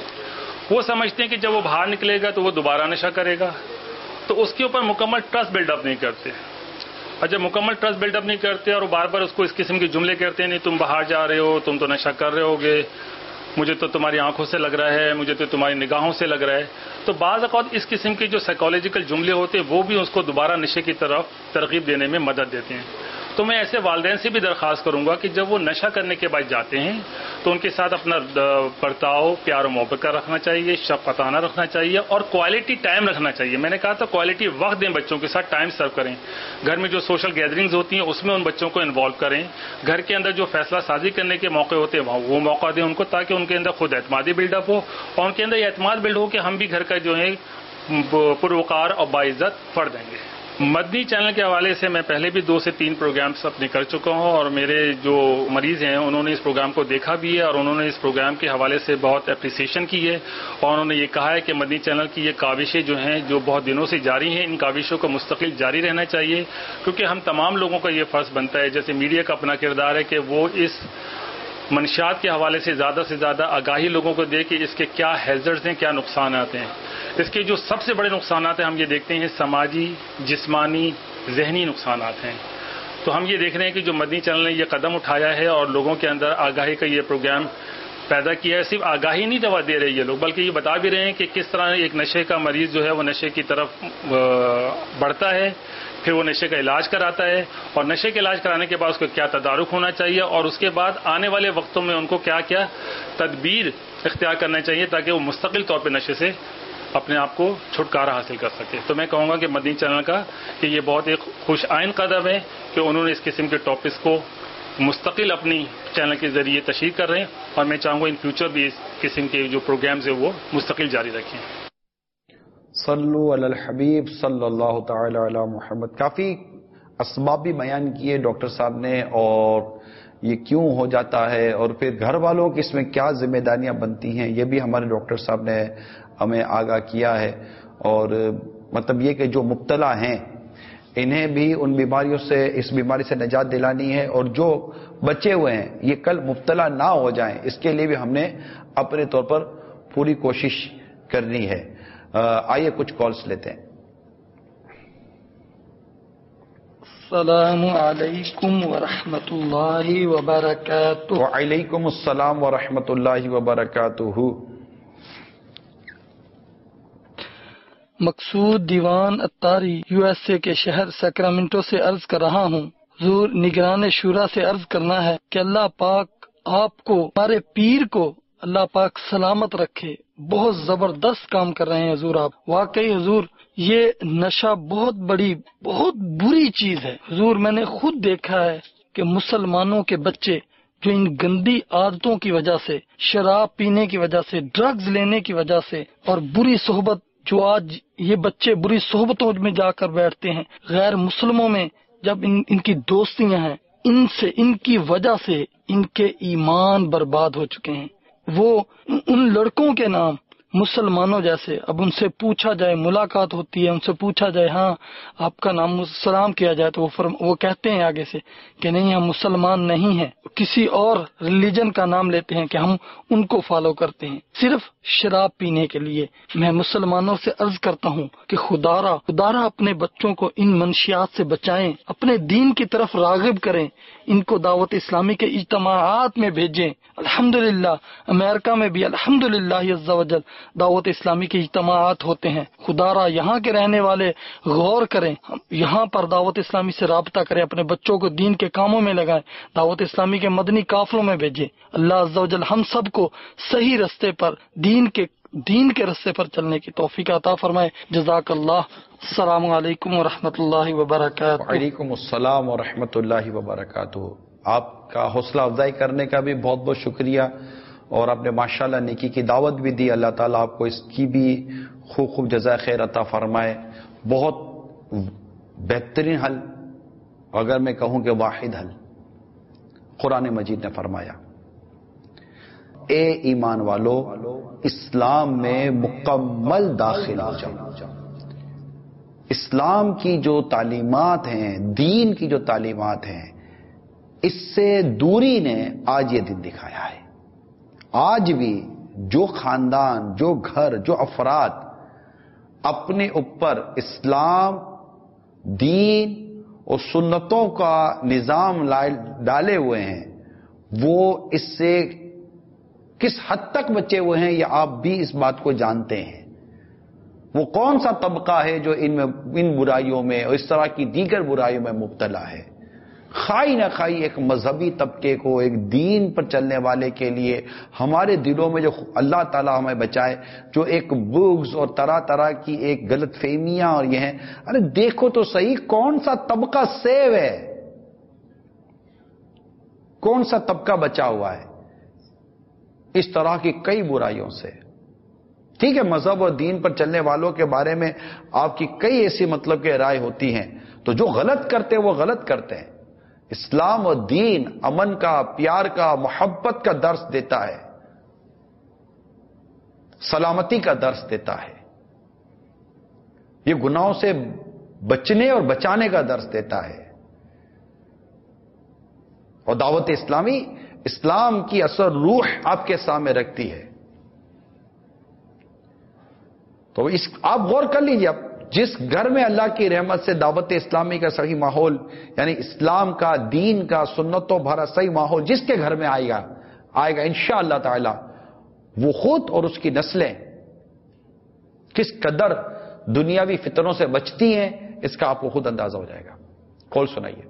وہ سمجھتے ہیں کہ جب وہ باہر نکلے گا تو وہ دوبارہ نشہ کرے گا, تو اس کے اوپر مکمل ٹرسٹ بلڈ اپ نہیں کرتے. اور جب مکمل ٹرسٹ بلڈ اپ نہیں کرتے اور وہ بار بار اس کو اس قسم کے جملے کہتے ہیں, نہیں تم باہر جا رہے ہو, تم تو نشہ کر رہے ہوگے, مجھے تو تمہاری آنکھوں سے لگ رہا ہے, مجھے تو تمہاری نگاہوں سے لگ رہا ہے, تو بعض اوقات اس قسم کے جو سائیکالوجیکل جملے ہوتے ہیں وہ بھی اس کو دوبارہ نشے کی طرف ترغیب دینے میں مدد دیتے ہیں. تو میں ایسے والدین سے بھی درخواست کروں گا کہ جب وہ نشہ کرنے کے بعد جاتے ہیں تو ان کے ساتھ اپنا برتاؤ پیار و محبت کا رکھنا چاہیے, شفقتانہ رکھنا چاہیے اور کوالٹی ٹائم رکھنا چاہیے. میں نے کہا تھا کوالٹی وقت دیں, بچوں کے ساتھ ٹائم سرو کریں. گھر میں جو سوشل گیدرنگز ہوتی ہیں اس میں ان بچوں کو انوالو کریں. گھر کے اندر جو فیصلہ سازی کرنے کے موقع ہوتے ہیں وہاں وہ موقع دیں ان کو, تاکہ ان کے اندر خود اعتمادی بلڈ اپ ہو اور ان کے اندر یہ اعتماد بلڈ ہو کہ ہم بھی گھر کا جو ہے پروقار اور باعزت فرد دیں گے. مدنی چینل کے حوالے سے میں پہلے بھی دو سے تین پروگرامس اپنے کر چکا ہوں اور میرے جو مریض ہیں انہوں نے اس پروگرام کو دیکھا بھی ہے اور انہوں نے اس پروگرام کے حوالے سے بہت اپریسیشن کی ہے اور انہوں نے یہ کہا ہے کہ مدنی چینل کی یہ کاوشیں جو ہیں جو بہت دنوں سے جاری ہیں, ان کاوشوں کو مستقل جاری رہنا چاہیے, کیونکہ ہم تمام لوگوں کا یہ فرض بنتا ہے, جیسے میڈیا کا اپنا کردار ہے کہ وہ اس منشیات کے حوالے سے زیادہ سے زیادہ آگاہی لوگوں کو دے کہ اس کے کیا ہیزرڈز ہیں, کیا نقصانات ہیں. اس کے جو سب سے بڑے نقصانات ہیں ہم یہ دیکھتے ہیں سماجی, جسمانی, ذہنی نقصانات ہیں. تو ہم یہ دیکھ رہے ہیں کہ جو مدنی چینل نے یہ قدم اٹھایا ہے اور لوگوں کے اندر آگاہی کا یہ پروگرام پیدا کیا ہے, صرف آگاہی نہیں دوا دے رہے یہ لوگ بلکہ یہ بتا بھی رہے ہیں کہ کس طرح ایک نشے کا مریض جو ہے وہ نشے کی طرف بڑھتا ہے, پھر وہ نشے کا علاج کراتا ہے اور نشے کا علاج کرانے کے بعد اس کو کیا تدارک ہونا چاہیے اور اس کے بعد آنے والے وقتوں میں ان کو کیا کیا تدبیر اختیار کرنا چاہیے تاکہ وہ مستقل طور پہ نشے سے اپنے آپ کو چھٹکارا حاصل کر سکے. تو میں کہوں گا کہ مدنی چینل کا کہ یہ بہت ایک خوش آئند قدم ہے کہ انہوں نے اس قسم کے ٹاپکس کو مستقل اپنی چینل کے ذریعے تشہیر کر رہے ہیں اور میں چاہوں گا ان فیوچر بھی اس قسم کے جو پروگرامز ہیں وہ مستقل جاری رکھیں. صلو علی الحبیب صلی اللہ تعالی علی محمد. کافی اسباب بھی بیان کیے ڈاکٹر صاحب نے اور یہ کیوں ہو جاتا ہے اور پھر گھر والوں کی اس میں کیا ذمہ داریاں بنتی ہیں یہ بھی ہمارے ڈاکٹر صاحب نے ہمیں آگاہ کیا ہے. اور مطلب یہ کہ جو مبتلا ہیں انہیں بھی ان بیماریوں سے اس بیماری سے نجات دلانی ہے اور جو بچے ہوئے ہیں یہ کل مبتلا نہ ہو جائیں اس کے لیے بھی ہم نے اپنے طور پر پوری کوشش کرنی ہے. آئیے کچھ کالز لیتے ہیں. السلام علیکم ورحمۃ اللہ وبرکاتہ. وعلیکم السلام ورحمۃ اللہ وبرکاتہ. مقصود دیوان اتاری یو ایس اے کے شہر سیکرامنٹو سے عرض کر رہا ہوں. حضور نگران شورا سے عرض کرنا ہے کہ اللہ پاک آپ کو ہمارے پیر کو اللہ پاک سلامت رکھے. بہت زبردست کام کر رہے ہیں حضور آپ. واقعی حضور یہ نشہ بہت بڑی بہت بری چیز ہے حضور. میں نے خود دیکھا ہے کہ مسلمانوں کے بچے جو ان گندی عادتوں کی وجہ سے, شراب پینے کی وجہ سے, ڈرگز لینے کی وجہ سے اور بری صحبت, جو آج یہ بچے بری صحبتوں میں جا کر بیٹھتے ہیں, غیر مسلموں میں جب ان, ان کی دوستیاں ہیں, ان سے ان کی وجہ سے ان کے ایمان برباد ہو چکے ہیں. وہ ان لڑکوں کے نام مسلمانوں جیسے, اب ان سے پوچھا جائے, ملاقات ہوتی ہے, ان سے پوچھا جائے ہاں آپ کا نام سلام کیا جائے تو وہ فرم وہ کہتے ہیں آگے سے کہ نہیں ہم مسلمان نہیں ہیں, کسی اور ریلیجن کا نام لیتے ہیں کہ ہم ان کو فالو کرتے ہیں صرف شراب پینے کے لیے. میں مسلمانوں سے عرض کرتا ہوں کہ خدارا خدارا اپنے بچوں کو ان منشیات سے بچائیں, اپنے دین کی طرف راغب کریں, ان کو دعوت اسلامی کے اجتماعات میں بھیجیں. الحمدللہ امریکہ میں بھی الحمدللہ عز و جل دعوت اسلامی کے اجتماعات ہوتے ہیں. خدارا یہاں کے رہنے والے غور کریں, یہاں پر دعوت اسلامی سے رابطہ کریں, اپنے بچوں کو دین کے کاموں میں لگائیں, دعوت اسلامی کے مدنی قافلوں میں بھیجیں. اللہ عز و جل ہم سب کو صحیح رستے پر دین کے دین کے رستے پر چلنے کی توفیق عطا فرمائے. جزاک اللہ. السلام علیکم ورحمۃ اللہ وبرکاتہ. وعلیکم السلام ورحمۃ اللہ وبرکاتہ. آپ کا حوصلہ افزائی کرنے کا بھی بہت بہت شکریہ اور آپ نے ماشاءاللہ نیکی کی دعوت بھی دی. اللہ تعالیٰ آپ کو اس کی بھی خوب خوب جزائے خیر عطا فرمائے. بہت بہترین حل، اگر میں کہوں کہ واحد حل قرآن مجید نے فرمایا، اے ایمان والو اسلام میں مکمل داخل ہو جاؤ. اسلام کی جو تعلیمات ہیں، دین کی جو تعلیمات ہیں، اس سے دوری نے آج یہ دن دکھایا ہے. آج بھی جو خاندان، جو گھر، جو افراد اپنے اوپر اسلام، دین اور سنتوں کا نظام ڈالے ہوئے ہیں، وہ اس سے کس حد تک بچے ہوئے ہیں یہ آپ بھی اس بات کو جانتے ہیں. وہ کون سا طبقہ ہے جو ان میں ان برائیوں میں اور اس طرح کی دیگر برائیوں میں مبتلا ہے. خائی نہ خائی ایک مذہبی طبقے کو، ایک دین پر چلنے والے کے لیے ہمارے دلوں میں جو اللہ تعالیٰ ہمیں بچائے، جو ایک بغض اور طرح طرح کی ایک غلط فہمیاں اور یہ ہیں. ارے دیکھو تو صحیح کون سا طبقہ سیو ہے، کون سا طبقہ بچا ہوا ہے اس طرح کی کئی برائیوں سے. ٹھیک ہے، مذہب اور دین پر چلنے والوں کے بارے میں آپ کی کئی ایسی مطلب کہ رائے ہوتی ہیں، تو جو غلط کرتے ہیں وہ غلط کرتے ہیں. اسلام اور دین امن کا، پیار کا، محبت کا درس دیتا ہے، سلامتی کا درس دیتا ہے. یہ گناہوں سے بچنے اور بچانے کا درس دیتا ہے. اور دعوت اسلامی اسلام کی اثر روح آپ کے سامنے رکھتی ہے. تو اس آپ غور کر لیجیے، اب جس گھر میں اللہ کی رحمت سے دعوت اسلامی کا صحیح ماحول، یعنی اسلام کا، دین کا، سنتوں بھرا صحیح ماحول جس کے گھر میں آئے گا آئے گا انشاءاللہ تعالی، وہ خود اور اس کی نسلیں کس قدر دنیاوی فتنوں سے بچتی ہیں اس کا آپ کو خود اندازہ ہو جائے گا. کال سنائیے.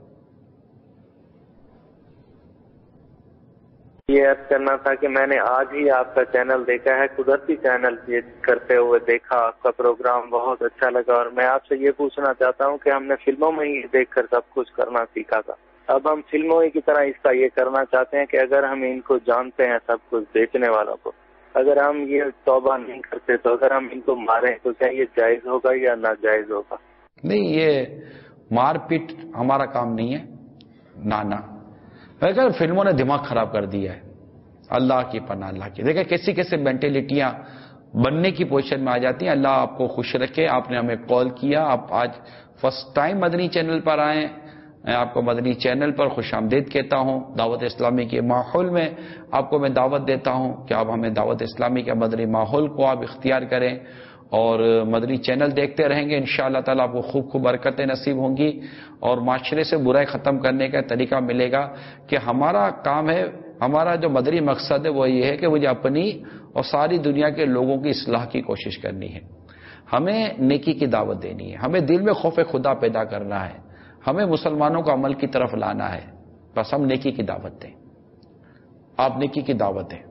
یہ عرض کرنا تھا کہ میں نے آج ہی آپ کا چینل دیکھا ہے، قدرتی چینل یہ کرتے ہوئے دیکھا، آپ کا پروگرام بہت اچھا لگا، اور میں آپ سے یہ پوچھنا چاہتا ہوں کہ ہم نے فلموں میں ہی دیکھ کر سب کچھ کرنا سیکھا تھا، اب ہم فلموں کی طرح اس کا یہ کرنا چاہتے ہیں کہ اگر ہم ان کو جانتے ہیں سب کچھ بیچنے والوں کو، اگر ہم یہ توبہ نہیں کرتے تو اگر ہم ان کو ماریں تو کیا یہ جائز ہوگا یا ناجائز ہوگا؟ نہیں، یہ مار پیٹ ہمارا کام نہیں ہے. نانا اگر فلموں نے دماغ خراب کر دیا ہے، اللہ کی پناہ اللہ کی. دیکھیں کیسی کیسی مینٹلٹیاں بننے کی پوزیشن میں آ جاتی ہیں. اللہ آپ کو خوش رکھے. آپ نے ہمیں کال کیا، آپ آج فرسٹ ٹائم مدنی چینل پر آئے. میں آپ کو مدنی چینل پر خوش آمدید کہتا ہوں. دعوت اسلامی کے ماحول میں آپ کو میں دعوت دیتا ہوں کہ آپ ہمیں دعوت اسلامی کے مدنی ماحول کو آپ اختیار کریں اور مدنی چینل دیکھتے رہیں گے. انشاءاللہ تعالیٰ آپ کو خوب خوب برکتیں نصیب ہوں گی اور معاشرے سے برائی ختم کرنے کا طریقہ ملے گا. کہ ہمارا کام ہے، ہمارا جو مدنی مقصد ہے وہ یہ ہے کہ مجھے اپنی اور ساری دنیا کے لوگوں کی اصلاح کی کوشش کرنی ہے. ہمیں نیکی کی دعوت دینی ہے، ہمیں دل میں خوف خدا پیدا کرنا ہے، ہمیں مسلمانوں کو عمل کی طرف لانا ہے. بس ہم نیکی کی دعوت دیں، آپ نیکی کی دعوت دیں.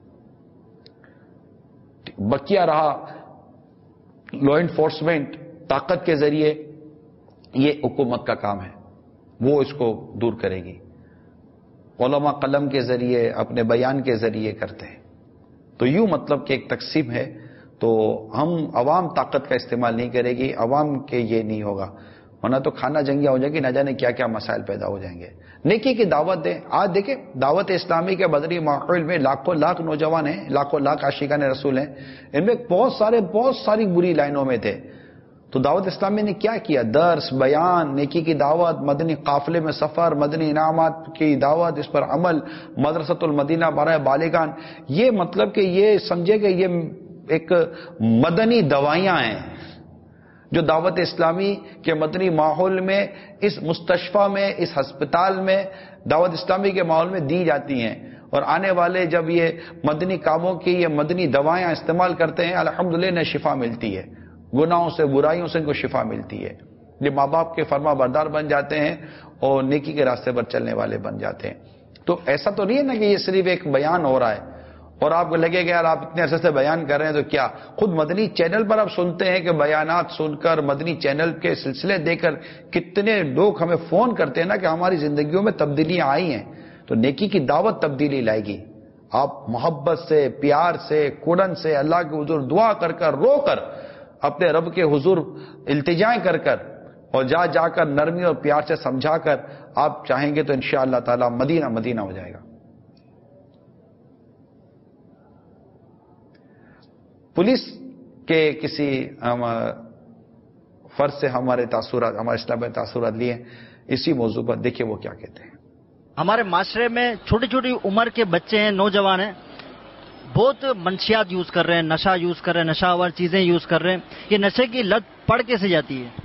بقیہ رہا لا انفورسمنٹ طاقت کے ذریعے، یہ حکومت کا کام ہے، وہ اس کو دور کرے گی. علماء قلم کے ذریعے، اپنے بیان کے ذریعے کرتے ہیں. تو یوں مطلب کہ ایک تقسیم ہے. تو ہم عوام طاقت کا استعمال نہیں کرے گی، عوام کے یہ نہیں ہوگا، ورنہ تو کھانا جنگیاں ہو جائیں گی، نہ جانے کیا کیا مسائل پیدا ہو جائیں گے. نیکی کی دعوت دیں. آج دیکھیں دعوت اسلامی کے مدنی ماحول میں لاکھوں لاکھ نوجوان ہیں، لاکھوں لاکھ عاشقان رسول ہیں. ان میں بہت سارے بہت ساری بری لائنوں میں تھے. تو دعوت اسلامی نے کیا کیا؟ درس، بیان، نیکی کی دعوت، مدنی قافلے میں سفر، مدنی انعامات کی دعوت، اس پر عمل، مدرسۃ المدینہ برائے بالغان. یہ مطلب کہ یہ سمجھے کہ یہ ایک مدنی دوائیاں ہیں جو دعوت اسلامی کے مدنی ماحول میں، اس مستشفیٰ میں، اس ہسپتال میں، دعوت اسلامی کے ماحول میں دی جاتی ہیں. اور آنے والے جب یہ مدنی کاموں کی یہ مدنی دوائیاں استعمال کرتے ہیں، الحمدللہ انہیں شفا ملتی ہے، گناہوں سے، برائیوں سے ان کو شفا ملتی ہے. یہ ماں باپ کے فرما بردار بن جاتے ہیں اور نیکی کے راستے پر چلنے والے بن جاتے ہیں. تو ایسا تو نہیں ہے نا کہ یہ صرف ایک بیان ہو رہا ہے اور آپ کو لگے گا یار آپ اتنے عرصے سے بیان کر رہے ہیں تو کیا. خود مدنی چینل پر آپ سنتے ہیں کہ بیانات سن کر، مدنی چینل کے سلسلے دے کر کتنے لوگ ہمیں فون کرتے ہیں نا کہ ہماری زندگیوں میں تبدیلیاں آئی ہیں. تو نیکی کی دعوت تبدیلی لائے گی. آپ محبت سے، پیار سے، کڑن سے اللہ کے حضور دعا کر کر، رو کر، اپنے رب کے حضور التجائیں کر کر، اور جا جا کر نرمی اور پیار سے سمجھا کر آپ چاہیں گے تو انشاءاللہ تعالی مدینہ مدینہ ہو جائے گا۔ پولیس کے کسی فرد سے ہمارے تاثرات، ہمارے اسلام میں تاثرات لیے اسی موضوع پر، دیکھیں وہ کیا کہتے ہیں۔ ہمارے معاشرے میں چھوٹی چھوٹی عمر کے بچے ہیں، نوجوان ہیں، بہت منشیات یوز کر رہے ہیں، نشہ یوز کر رہے ہیں، نشہ آور چیزیں یوز کر رہے ہیں۔ یہ نشے کی لت پڑ کیسے جاتی ہے؟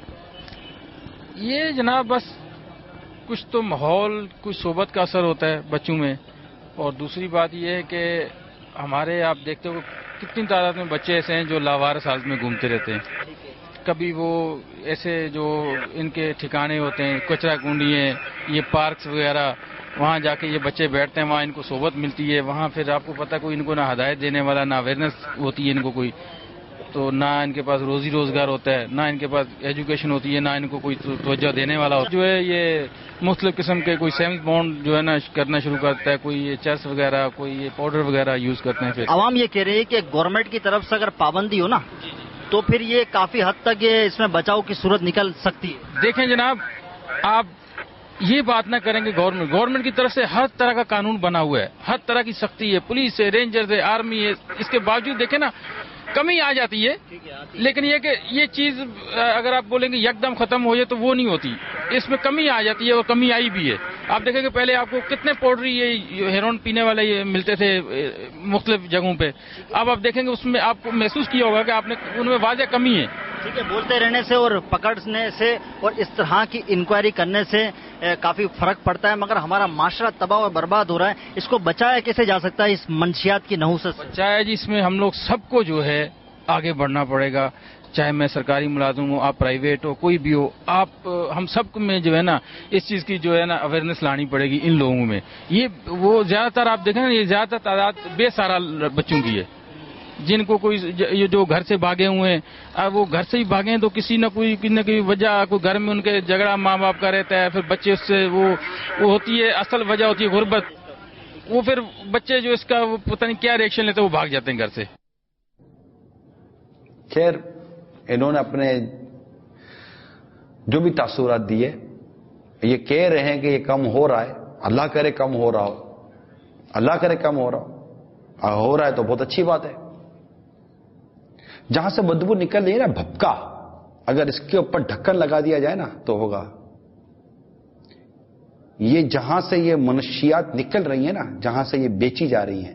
یہ جناب بس کچھ تو ماحول، کچھ صحبت کا اثر ہوتا ہے بچوں میں، اور دوسری بات یہ ہے کہ ہمارے آپ دیکھتے ہو کتنی تعداد میں بچے ایسے ہیں جو لاوارث حالت میں گھومتے رہتے ہیں۔ کبھی وہ ایسے جو ان کے ٹھکانے ہوتے ہیں، کچرا کنڈی ہیں، یہ پارکس وغیرہ، وہاں جا کے یہ بچے بیٹھتے ہیں، وہاں ان کو صحبت ملتی ہے، وہاں پھر آپ کو پتہ کوئی ان کو نہ ہدایت دینے والا، نہ اویئرنیس ہوتی ہے ان کو کوئی، تو نہ ان کے پاس روزی روزگار ہوتا ہے، نہ ان کے پاس ایجوکیشن ہوتی ہے، نہ ان کو کوئی توجہ دینے والا ہوتا ہے۔ جو ہے یہ مختلف قسم کے کوئی سیونگ بانڈ جو ہے نا کرنا شروع کرتا ہے، کوئی یہ چرس وغیرہ، کوئی یہ پاؤڈر وغیرہ یوز کرتے ہیں۔ پھر عوام یہ کہہ رہی ہے کہ گورنمنٹ کی طرف سے اگر پابندی ہو نا تو پھر یہ کافی حد تک یہ اس میں بچاؤ کی صورت نکل سکتی ہے۔ دیکھیں جناب، آپ یہ بات نہ کریں کہ گورنمنٹ گورنمنٹ کی طرف سے ہر طرح کا قانون بنا ہوا ہے، ہر طرح کی سختی ہے، پولیس ہے، رینجرز ہے، آرمی ہے، اس کے باوجود دیکھیں نا کمی آ جاتی ہے، لیکن یہ کہ یہ چیز اگر آپ بولیں گے یکدم ختم ہو جائے تو وہ نہیں ہوتی، اس میں کمی آ جاتی ہے، اور کمی آئی بھی ہے۔ آپ دیکھیں کہ پہلے آپ کو کتنے پاؤڈر یہ ہیروئن پینے والے یہ ملتے تھے مختلف جگہوں پہ، اب آپ دیکھیں گے اس میں آپ کو محسوس کیا ہوگا کہ آپ نے ان میں واضح کمی ہے۔ ٹھیک ہے، بولتے رہنے سے اور پکڑنے سے اور اس طرح کی انکوائری کرنے سے کافی فرق پڑتا ہے، مگر ہمارا معاشرہ تباہ اور برباد ہو رہا ہے، اس کو بچایا کیسے جا سکتا ہے اس منشیات کی نحوست سے؟ بچایا جی، اس میں ہم لوگ سب کو جو ہے آگے بڑھنا پڑے گا، چاہے میں سرکاری ملازم ہوں، آپ پرائیویٹ ہو، کوئی بھی ہو، آپ ہم سب میں جو ہے نا اس چیز کی جو ہے نا اویئرنیس لانی پڑے گی ان لوگوں میں۔ یہ وہ زیادہ تر آپ دیکھیں نا، یہ زیادہ تر تعداد بے سہارا بچوں کی ہے، جن کو کوئی یہ جو گھر سے بھاگے ہوئے ہیں، اب وہ گھر سے ہی بھاگے ہیں تو کسی نہ کوئی کسی نہ کوئی وجہ، کوئی گھر میں ان کے جھگڑا ماں باپ کا رہتا ہے، پھر بچے اس سے وہ وہ ہوتی ہے، اصل وجہ ہوتی ہے غربت، وہ پھر بچے جو اس کا وہ پتہ نہیں کیا ریئیکشن لیتے ہیں، وہ بھاگ جاتے ہیں گھر سے۔ خیر، انہوں نے اپنے جو بھی تاثرات دیے، یہ کہہ رہے ہیں کہ یہ کم ہو رہا ہے، اللہ کرے کم ہو رہا ہو، اللہ کرے کم ہو رہا ہو، ہو رہا ہے تو بہت اچھی بات ہے۔ جہاں سے بدبو نکل رہی ہے نا، بھپکا، اگر اس کے اوپر ڈھکن لگا دیا جائے نا تو ہوگا۔ یہ جہاں سے یہ منشیات نکل رہی ہیں نا، جہاں سے یہ بیچی جا رہی ہیں،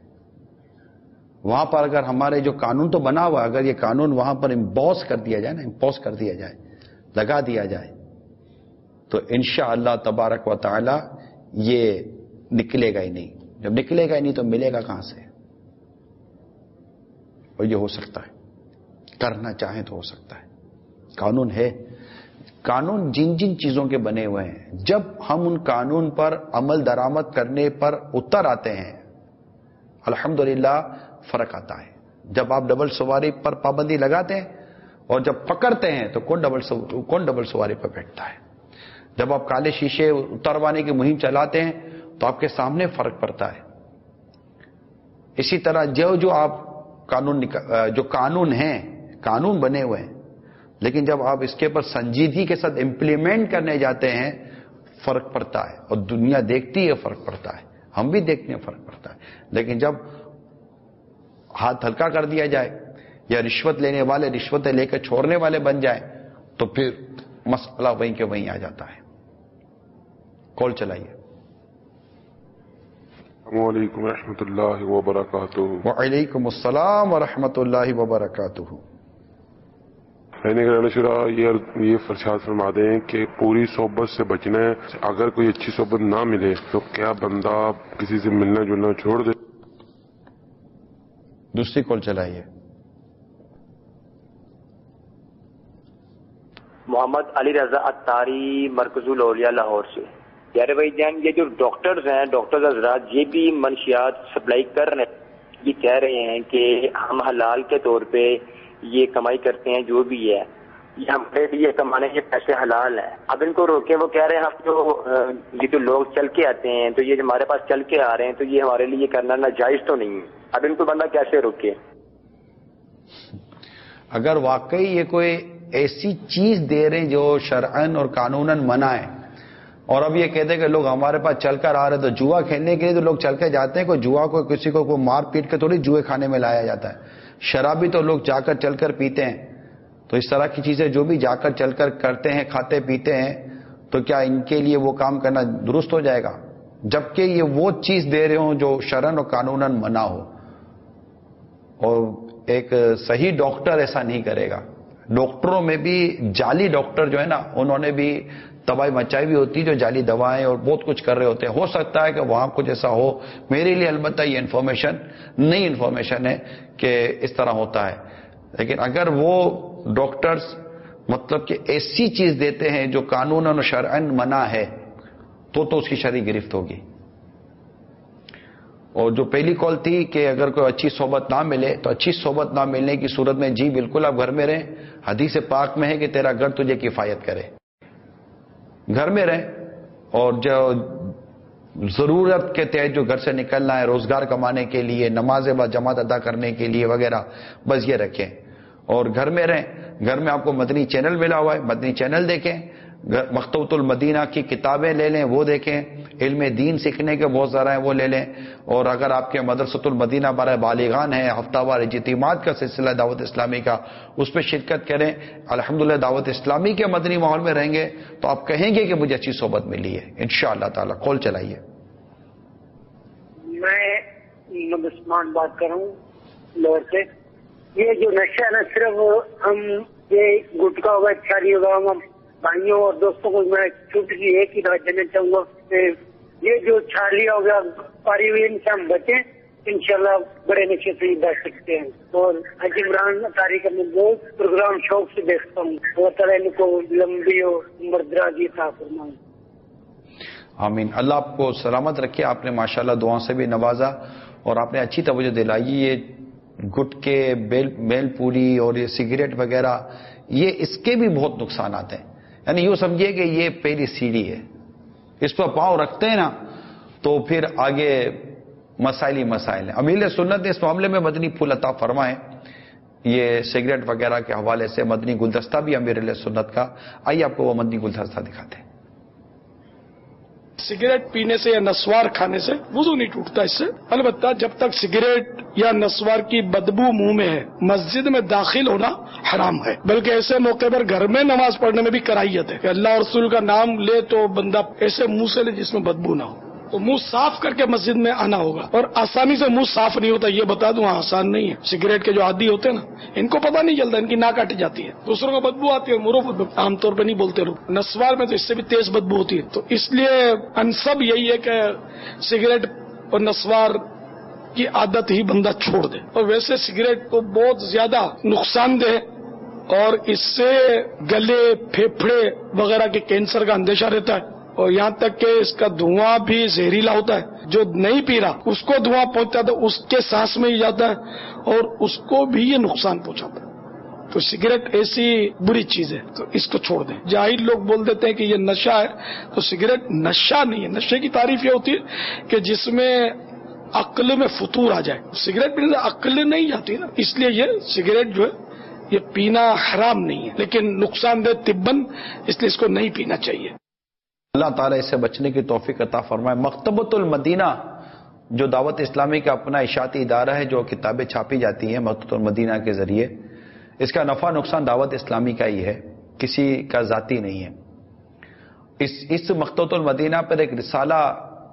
وہاں پر اگر ہمارے جو قانون تو بنا ہوا ہے، اگر یہ قانون وہاں پر امپوز کر دیا جائے نا، امپوز کر دیا جائے، لگا دیا جائے، تو انشاءاللہ تبارک و تعالی یہ نکلے گا ہی نہیں۔ جب نکلے گا ہی نہیں تو ملے گا کہاں سے؟ اور یہ ہو سکتا ہے، کرنا چاہیں تو ہو سکتا ہے۔ قانون ہے، قانون جن جن چیزوں کے بنے ہوئے ہیں، جب ہم ان قانون پر عمل درآمد کرنے پر اتر آتے ہیں، الحمدللہ فرق آتا ہے۔ جب آپ ڈبل سواری پر پابندی لگاتے ہیں اور جب پکڑتے ہیں تو کون ڈبل سو کون ڈبل سواری پر بیٹھتا ہے؟ جب آپ کالے شیشے اتروانے کی مہم چلاتے ہیں تو آپ کے سامنے فرق پڑتا ہے۔ اسی طرح جو جو آپ قانون جو قانون ہیں، قانون بنے ہوئے ہیں، لیکن جب آپ اس کے پر سنجیدگی کے ساتھ امپلیمنٹ کرنے جاتے ہیں، فرق پڑتا ہے، اور دنیا دیکھتی ہے فرق پڑتا ہے، ہم بھی دیکھتے ہیں فرق پڑتا ہے۔ لیکن جب ہاتھ ہلکا کر دیا جائے یا رشوت لینے والے رشوتیں لے کر چھوڑنے والے بن جائیں تو پھر مسئلہ وہیں کے وہیں آ جاتا ہے۔ کال چلائیے۔ السلام علیکم ورحمۃ اللہ وبرکاتہ۔ وعلیکم السلام ورحمۃ اللہ وبرکاتہ۔ شورا یہ یہ فرشاد فرما دیں کہ پوری صحبت سے بچنا ہے، اگر کوئی اچھی صحبت نہ ملے تو کیا بندہ کسی سے ملنا جلنا چھوڑ دے؟ دوسری کال چلائیے۔ محمد علی رضا اتاری، مرکز الاولیاء لاہور سے۔ پیارے بھائی جان، یہ جو ڈاکٹرز ہیں، ڈاکٹرز حضرات، یہ بھی منشیات سپلائی کر رہے ہیں، یہ کہہ رہے ہیں کہ ہم حلال کے طور پہ یہ کمائی کرتے ہیں جو بھی ہے، یہ ہمارے لیے کمانے کے پیسے حلال ہیں. اب ان کو روکیں. وہ کہہ رہے ہیں ہم جو یہ جو لوگ چل کے آتے ہیں تو یہ ہمارے پاس چل کے آ رہے ہیں تو یہ ہمارے لیے کرنا ناجائز تو نہیں ہے. اب ان کو بندہ کیسے روکے؟ اگر واقعی یہ کوئی ایسی چیز دے رہے ہیں جو شرعن اور قانوناً منع ہے، اور اب یہ کہتے ہیں کہ لوگ ہمارے پاس چل کر آ رہے ہیں تو جوا کھیلنے کے لیے تو لوگ چل کے جاتے ہیں. کوئی جوا کو کسی کو کوئی مار پیٹ کے تھوڑی جوئے کھانے میں لایا جاتا ہے. شرابی تو لوگ جا کر چل کر پیتے ہیں. تو اس طرح کی چیزیں جو بھی جا کر چل کر کرتے ہیں، کھاتے پیتے ہیں، تو کیا ان کے لیے وہ کام کرنا درست ہو جائے گا؟ جبکہ یہ وہ چیز دے رہے ہوں جو شرعن اور قانوناً منع ہو. اور ایک صحیح ڈاکٹر ایسا نہیں کرے گا. ڈاکٹروں میں بھی جعلی ڈاکٹر جو ہے نا، انہوں نے بھی تباہی مچائی بھی ہوتی، جو جعلی دوائیں اور بہت کچھ کر رہے ہوتے ہیں. ہو سکتا ہے کہ وہاں کچھ ایسا ہو. میرے لیے البتہ یہ انفارمیشن نئی انفارمیشن ہے کہ اس طرح ہوتا ہے. لیکن اگر وہ ڈاکٹرز مطلب کہ ایسی چیز دیتے ہیں جو قانوناً و شرعاً منع ہے تو تو اس کی شرعی گرفت ہوگی. اور جو پہلی کال تھی کہ اگر کوئی اچھی صحبت نہ ملے تو اچھی صحبت نہ ملنے کی صورت میں جی بالکل آپ گھر میں رہیں. حدیث پاک میں ہے کہ تیرا گھر تجھے کفایت کرے. گھر میں رہیں اور جو ضرورت کے تحت جو گھر سے نکلنا ہے روزگار کمانے کے لیے، نماز با جماعت ادا کرنے کے لیے وغیرہ، بس یہ رکھیں. اور گھر میں رہیں. گھر میں آپ کو مدنی چینل ملا ہوا ہے، مدنی چینل دیکھیں. مکتبۃ المدینہ کی کتابیں لے لیں، وہ دیکھیں. علم دین سیکھنے کے بہت سارا ہیں، وہ لے لیں. اور اگر آپ کے مدرسۃ المدینہ برائے بالغان ہے، ہفتہ وار اجتماعات کا سلسلہ دعوت اسلامی کا، اس پہ شرکت کریں. الحمدللہ دعوت اسلامی کے مدنی ماحول میں رہیں گے تو آپ کہیں گے کہ مجھے اچھی صحبت ملی ہے انشاءاللہ تعالی. کال چلائیے. میں محمد عثمان بات کر رہا ہوں لاہور سے. یہ جو نشہ ہے نا، صرف ہم یہ گٹکا ہوگا، چھاری ہوگا، ہم بھائیوں اور دوستوں کو میں چھوٹی سی ایک ہی بات دینا چاہوں گا کہ یہ جو چھالیا ہو گیا پاری ہوئی، ان سے ہم بچیں. انشاءاللہ بڑے نشے سے ہی بچ سکتے ہیں. اور حج عمران تاریخ میں بہت پروگرام شوق سے دیکھتا ہوں. اللہ تعالیٰ ان کو لمبی اور عمر درازی عطا فرمائے. آمین. اللہ آپ کو سلامت رکھے. آپ نے ماشاءاللہ دعاؤں سے بھی نوازا اور آپ نے اچھی توجہ دلائی. یہ گٹکے، بیل بیل پوری اور یہ سگریٹ وغیرہ، یہ اس کے بھی بہت نقصانات ہیں. یعنی یوں سمجھیے کہ یہ پہلی سیڑھی ہے. اس پر پاؤں رکھتے ہیں نا تو پھر آگے مسائل ہی مسائل ہیں. امیر سنت نے اس معاملے میں مدنی پھول عطا فرمائے. یہ سگریٹ وغیرہ کے حوالے سے مدنی گلدستہ بھی امیر سنت کا. آئیے آپ کو وہ مدنی گلدستہ دکھاتے ہیں. سگریٹ پینے سے یا نسوار کھانے سے وضو نہیں ٹوٹتا اس سے. البتہ جب تک سگریٹ یا نسوار کی بدبو منہ میں ہے، مسجد میں داخل ہونا حرام ہے. بلکہ ایسے موقع پر گھر میں نماز پڑھنے میں بھی کراہیت ہے کہ اللہ اور رسول کا نام لے تو بندہ ایسے منہ سے لے جس میں بدبو نہ ہو. تو منہ صاف کر کے مسجد میں آنا ہوگا. اور آسانی سے منہ صاف نہیں ہوتا، یہ بتا دوں، آسان نہیں ہے. سگریٹ کے جو عادی ہوتے ہیں نا، ان کو پتہ نہیں چلتا، ان کی ناک کٹ جاتی ہے، دوسروں کو بدبو آتی ہے، مرو عام طور پہ نہیں بولتے لوگ. نسوار میں تو اس سے بھی تیز بدبو ہوتی ہے. تو اس لیے انسب یہی ہے کہ سگریٹ اور نسوار کی عادت ہی بندہ چھوڑ دے. اور ویسے سگریٹ تو بہت زیادہ نقصان دہ اور اس سے گلے، پھیپھڑے وغیرہ کے کینسر کا اندیشہ رہتا ہے. اور یہاں تک کہ اس کا دھواں بھی زہریلا ہوتا ہے. جو نہیں پی رہا اس کو دھواں پہنچتا ہے تو اس کے سانس میں ہی جاتا ہے اور اس کو بھی یہ نقصان پہنچاتا ہے. تو سگریٹ ایسی بری چیز ہے تو اس کو چھوڑ دیں. جاہل لوگ بول دیتے ہیں کہ یہ نشہ ہے، تو سگریٹ نشہ نہیں ہے. نشے کی تعریف یہ ہوتی ہے کہ جس میں عقل میں فطور آ جائے. سگریٹ پینے سے عقل نہیں جاتی نا، اس لیے یہ سگریٹ جو ہے یہ پینا حرام نہیں ہے لیکن نقصان دہ طباً، اس لیے اس کو نہیں پینا چاہیے. اللہ تعالیٰ اس سے بچنے کی توفیق عطا فرمائے. مکتبۃ المدینہ جو دعوت اسلامی کا اپنا اشاعتی ادارہ ہے، جو کتابیں چھاپی جاتی ہیں مکتبۃ المدینہ کے ذریعے، اس کا نفع نقصان دعوت اسلامی کا ہی ہے، کسی کا ذاتی نہیں ہے. اس اس مکتبۃ المدینہ پر ایک رسالہ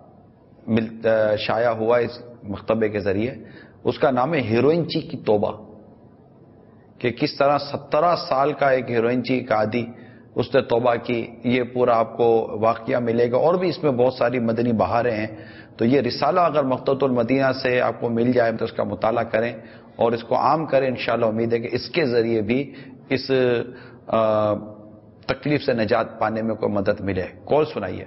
شائع ہوا اس مکتبے کے ذریعے. اس کا نام ہے ہیروئن چی کی توبہ، کہ کس طرح سترہ سال کا ایک ہیروئن چی کا عادی اس نے توبہ کی. یہ پورا آپ کو واقعہ ملے گا اور بھی اس میں بہت ساری مدنی بہاریں ہیں. تو یہ رسالہ اگر مکتبۃ المدینہ سے آپ کو مل جائے تو اس کا مطالعہ کریں اور اس کو عام کریں. انشاءاللہ امید ہے کہ اس کے ذریعے بھی اس تکلیف سے نجات پانے میں کوئی مدد ملے. کال سنائیے.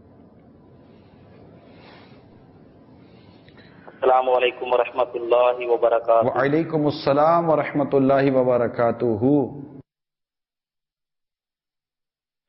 السلام علیکم ورحمۃ اللہ وبرکاتہ. وعلیکم السلام ورحمۃ اللہ وبرکاتہ.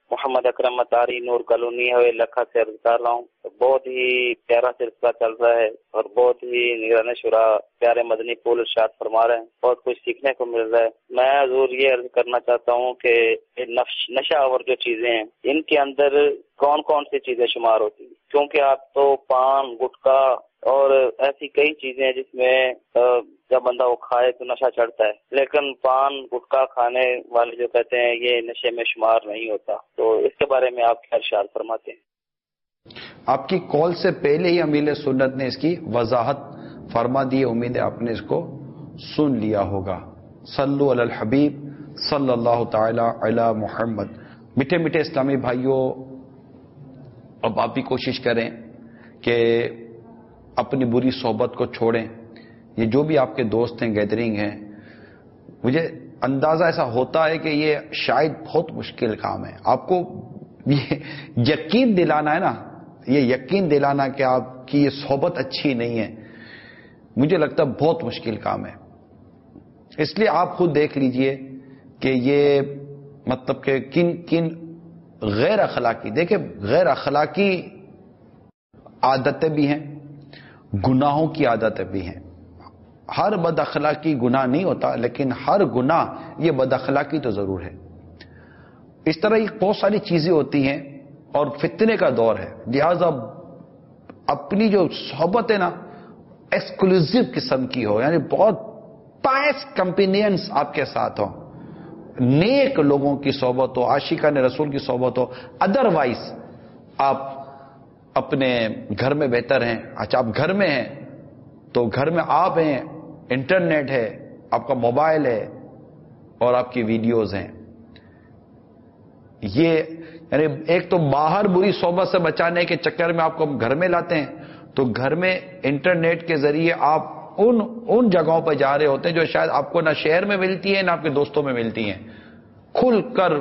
محمد اکرم مطاری نور کالونی ہے لکھا سے عرض کر رہا ہوں. بہت ہی پیارا سلسلہ چل رہا ہے اور بہت ہی نگران شورا پیارے مدنی پھول ارشاد فرما رہے ہیں, بہت کچھ سیکھنے کو مل رہا ہے. میں حضور یہ عرض کرنا چاہتا ہوں کہ نشہ آور جو چیزیں ہیں ان کے اندر کون کون سی چیزیں شمار ہوتی ہیں, کیونکہ آپ تو پان گٹکا اور ایسی کئی چیزیں ہیں جس میں جب بندہ وہ کھائے تو نشہ چڑھتا ہے, لیکن پان گٹکا کھانے والے جو کہتے ہیں یہ نشے میں شمار نہیں ہوتا. تو اس کے بارے میں آپ کیا ارشاد فرماتے ہیں؟ آپ کی کال سے پہلے ہی امیل سنت نے اس کی وضاحت فرما دی, امید ہے آپ نے اس کو سن لیا ہوگا. صلو علی الحبیب صلی اللہ تعالی علی محمد. میٹھے میٹھے اسلامی بھائیوں, اب آپ بھی کوشش کریں کہ اپنی بری صحبت کو چھوڑیں. یہ جو بھی آپ کے دوست ہیں, گیدرنگ ہیں, مجھے اندازہ ایسا ہوتا ہے کہ یہ شاید بہت مشکل کام ہے. آپ کو یہ یقین دلانا ہے نا, یہ یقین دلانا کہ آپ کی یہ صحبت اچھی نہیں ہے, مجھے لگتا ہے بہت مشکل کام ہے. اس لیے آپ خود دیکھ لیجئے کہ یہ مطلب کہ کن کن غیر اخلاقی, دیکھیں غیر اخلاقی عادتیں بھی ہیں, گناہوں کی عادتیں بھی ہیں. ہر بد اخلاقی گناہ نہیں ہوتا, لیکن ہر گناہ یہ بد اخلاقی تو ضرور ہے. اس طرح بہت ساری چیزیں ہوتی ہیں اور فتنے کا دور ہے, لہذا اپنی جو صحبت ہے نا ایکسکلوسیو قسم کی ہو, یعنی بہت پائس کمپینینس آپ کے ساتھ ہوں, نیک لوگوں کی صحبت ہو, عاشقان رسول کی صحبت ہو. ادروائز آپ اپنے گھر میں بہتر ہیں. اچھا آپ گھر میں ہیں تو گھر میں آپ ہیں, انٹرنیٹ ہے, آپ کا موبائل ہے اور آپ کی ویڈیوز ہیں. یہ یعنی ایک تو باہر بری صحبت سے بچانے کے چکر میں آپ کو گھر میں لاتے ہیں, تو گھر میں انٹرنیٹ کے ذریعے آپ ان ان جگہوں پہ جا رہے ہوتے ہیں جو شاید آپ کو نہ شہر میں ملتی ہیں نہ آپ کے دوستوں میں ملتی ہیں. کھل کر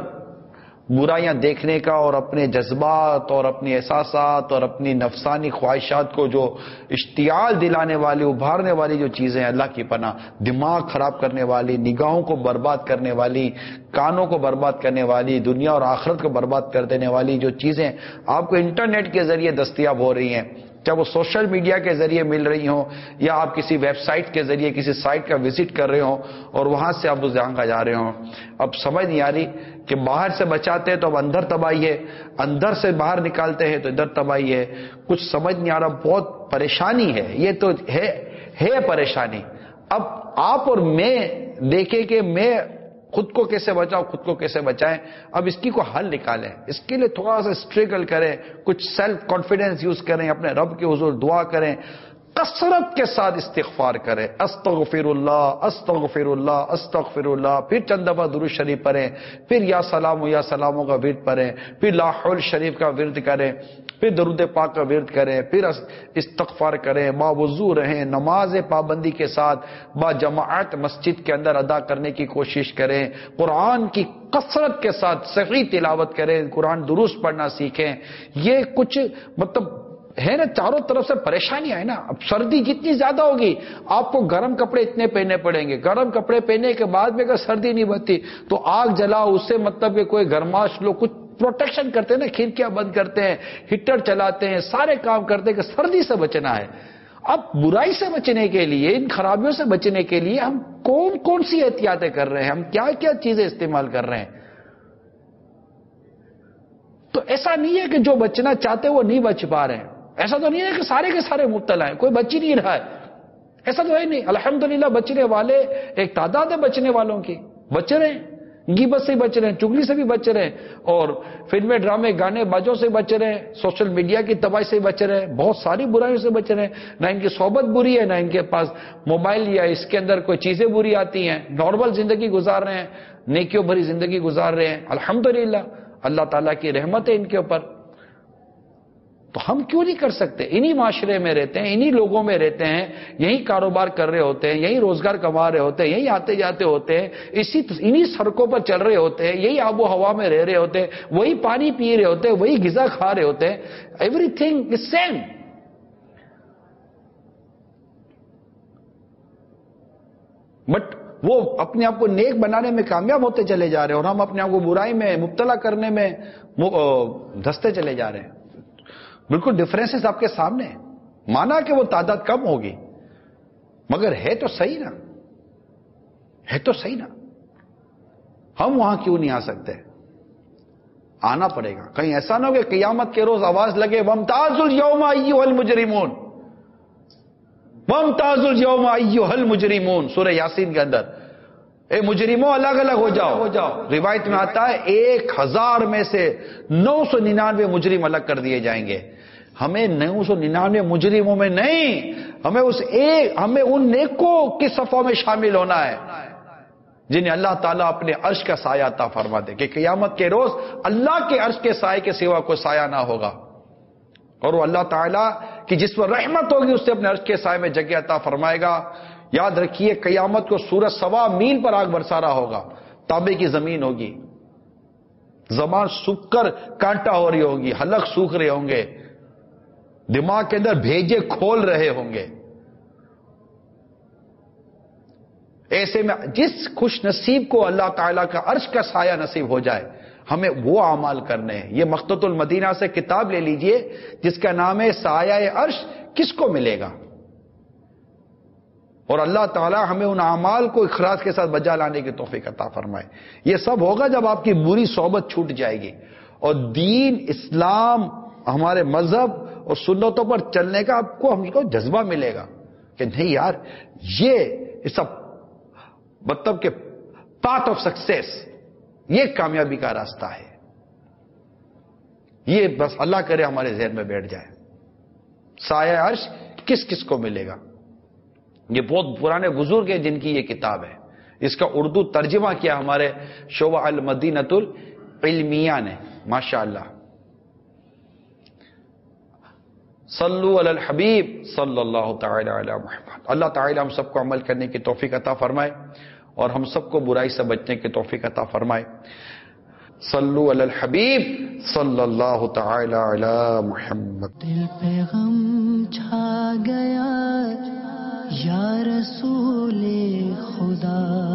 برائیاں دیکھنے کا اور اپنے جذبات اور اپنی احساسات اور اپنی نفسانی خواہشات کو جو اشتعال دلانے والی, ابھارنے والی جو چیزیں ہیں, اللہ کی پناہ, دماغ خراب کرنے والی, نگاہوں کو برباد کرنے والی, کانوں کو برباد کرنے والی, دنیا اور آخرت کو برباد کر دینے والی جو چیزیں آپ کو انٹرنیٹ کے ذریعے دستیاب ہو رہی ہیں, چاہے وہ سوشل میڈیا کے ذریعے مل رہی ہوں یا آپ کسی ویب سائٹ کے ذریعے کسی سائٹ کا وزٹ کر رہے ہوں اور وہاں سے آپ اس جگہ کا جا رہے ہوں. اب سمجھ نہیں آ رہی کہ باہر سے بچاتے ہیں تو اب اندر تباہی ہے, اندر سے باہر نکالتے ہیں تو ادھر تباہی ہے. کچھ سمجھ نہیں آ رہا, بہت پریشانی ہے. یہ تو ہے ہے پریشانی. اب آپ اور میں دیکھیں کہ میں خود کو کیسے بچاؤ, خود کو کیسے بچائیں. اب اس کی کوئی حل نکالیں, اس کے لیے تھوڑا سا اسٹرگل کریں, کچھ سیلف کانفیڈنس یوز کریں, اپنے رب کے حضور دعا کریں, کثرت کے ساتھ استغفار کریں. استغفر اللہ استغفر اللہ استغفر اللہ, پھر چند دفعہ درود شریف پڑھیں, پھر یا سلام یا سلاموں کا ورد پڑھیں, پھر لا حول شریف کا ورد کریں, پھر درود پاک کا ورد کریں, پھر استغفار کریں, با وضو رہیں, نماز پابندی کے ساتھ با جماعت مسجد کے اندر ادا کرنے کی کوشش کریں, قرآن کی کثرت کے ساتھ صحیح تلاوت کریں, قرآن درست پڑھنا سیکھیں. یہ کچھ مطلب ہے نا, چاروں طرف سے پریشانیاں ہے نا. اب سردی جتنی زیادہ ہوگی آپ کو گرم کپڑے اتنے پہننے پڑیں گے. گرم کپڑے پہننے کے بعد میں اگر سردی نہیں بچتی تو آگ جلاؤ, اس سے مطلب کہ کوئی گرماش لو, کچھ پروٹیکشن کرتے ہیں نا, کھڑکیاں بند کرتے ہیں, ہیٹر چلاتے ہیں, سارے کام کرتے ہیں کہ سردی سے بچنا ہے. اب برائی سے بچنے کے لیے, ان خرابیوں سے بچنے کے لیے ہم کون کون سی احتیاطیں کر رہے ہیں, ہم کیا کیا چیزیں استعمال کر رہے ہیں. تو ایسا نہیں ہے کہ جو بچنا چاہتے وہ نہیں بچ پا رہے ہیں. ایسا تو نہیں ہے کہ سارے کے سارے مبتلا ہیں, کوئی بچ ہی نہیں رہا ہے, ایسا تو ہے نہیں. الحمدللہ بچنے والے ایک تعداد ہے, بچنے والوں کی بچ رہے ہیں, غیبت سے بچ رہے ہیں, چگلی سے بھی بچ رہے ہیں, اور فلمیں ڈرامے گانے باجوں سے بچ رہے ہیں, سوشل میڈیا کی تباہی سے بچ رہے ہیں, بہت ساری برائیوں سے بچ رہے ہیں. نہ ان کی صحبت بری ہے, نہ ان کے پاس موبائل یا اس کے اندر کوئی چیزیں بری آتی ہیں, نارمل زندگی گزار رہے ہیں, نیکیوں بھری زندگی گزار رہے ہیں. الحمدللہ اللہ تعالیٰ کی رحمت ہے ان کے اوپر. تو ہم کیوں نہیں کر سکتے؟ انہی معاشرے میں رہتے ہیں, انہی لوگوں میں رہتے ہیں, یہی کاروبار کر رہے ہوتے ہیں, یہی روزگار کما رہے ہوتے ہیں, یہی آتے جاتے ہوتے ہیں, اسی انہی سڑکوں پر چل رہے ہوتے ہیں, یہی آب و ہوا میں رہ رہے ہوتے ہیں, وہی پانی پی رہے ہوتے ہیں, وہی غذا کھا رہے ہوتے ہیں. Everything is same. But وہ اپنے آپ کو نیک بنانے میں کامیاب ہوتے چلے جا رہے ہیں اور ہم اپنے آپ کو برائی میں مبتلا کرنے میں دھستے چلے جا رہے ہیں. بالکل ڈفرینسز آپ کے سامنے ہیں. مانا کہ وہ تعداد کم ہوگی مگر ہے تو صحیح نا, ہے تو صحیح نا. ہم وہاں کیوں نہیں آ سکتے؟ آنا پڑے گا. کہیں ایسا نہ ہو کہ قیامت کے روز آواز لگے وَامْتَازُوا الْيَوْمَ أَيُّهَا الْمُجْرِمُونَ, وَامْتَازُوا الْيَوْمَ أَيُّهَا الْمُجْرِمُونَ سورہ یاسین کے اندر, اے مجرموں الگ الگ ہو جاؤ. روایت میں آتا ہے ایک ہزار میں سے نو سو ننانوے مجرم الگ کر دیے جائیں گے. ہمیں نو سو ننانوے مجرموں میں نہیں, ہمیں اس ایک ہمیں ان نیکوں کی صفوں میں شامل ہونا ہے جنہیں اللہ تعالیٰ اپنے عرش کا سایہ عطا فرما دے کہ قیامت کے روز اللہ کے عرش کے سائے کے سوا کوئی سایہ نہ ہوگا. اور وہ اللہ تعالیٰ کی جس پر رحمت ہوگی اس سے اپنے عرش کے سائے میں جگہ عطا فرمائے گا. یاد رکھیے قیامت کو سورج سوا میل پر آگ برسا رہا ہوگا, تانبے کی زمین ہوگی, زبان سوکھ کر کانٹا ہو رہی ہوگی, حلق سوکھ رہے ہوں گے, دماغ کے اندر بھیجے کھول رہے ہوں گے. ایسے میں جس خوش نصیب کو اللہ تعالیٰ کا عرش کا سایہ نصیب ہو جائے ہمیں وہ اعمال کرنے ہیں. یہ مخطوط المدینہ سے کتاب لے لیجئے جس کا نام ہے سایہ عرش کس کو ملے گا, اور اللہ تعالیٰ ہمیں ان اعمال کو اخلاص کے ساتھ بجا لانے کی توفیق عطا فرمائے. یہ سب ہوگا جب آپ کی بری صحبت چھوٹ جائے گی اور دین اسلام ہمارے مذہب اور سنتوں پر چلنے کا آپ کو ہم کو جذبہ ملے گا کہ نہیں یار یہ سب مطلب کہ پارٹ آف سکسیس, یہ کامیابی کا راستہ ہے. یہ بس اللہ کرے ہمارے ذہن میں بیٹھ جائے. سایہ عرش کس کس کو ملے گا, یہ بہت پرانے بزرگ ہیں جن کی یہ کتاب ہے. اس کا اردو ترجمہ کیا ہمارے شعبہ المدینۃ العلمیہ نے, ماشاء اللہ. صلو علی الحبیب صلی اللہ تعالی علی محمد. اللہ تعالی ہم سب کو عمل کرنے کی توفیق عطا فرمائے اور ہم سب کو برائی سے بچنے کی توفیق عطا فرمائے. صلو علی الحبیب صلی اللہ تعالی علی محمد. دل پہ غم چھا گیا یا رسول خدا,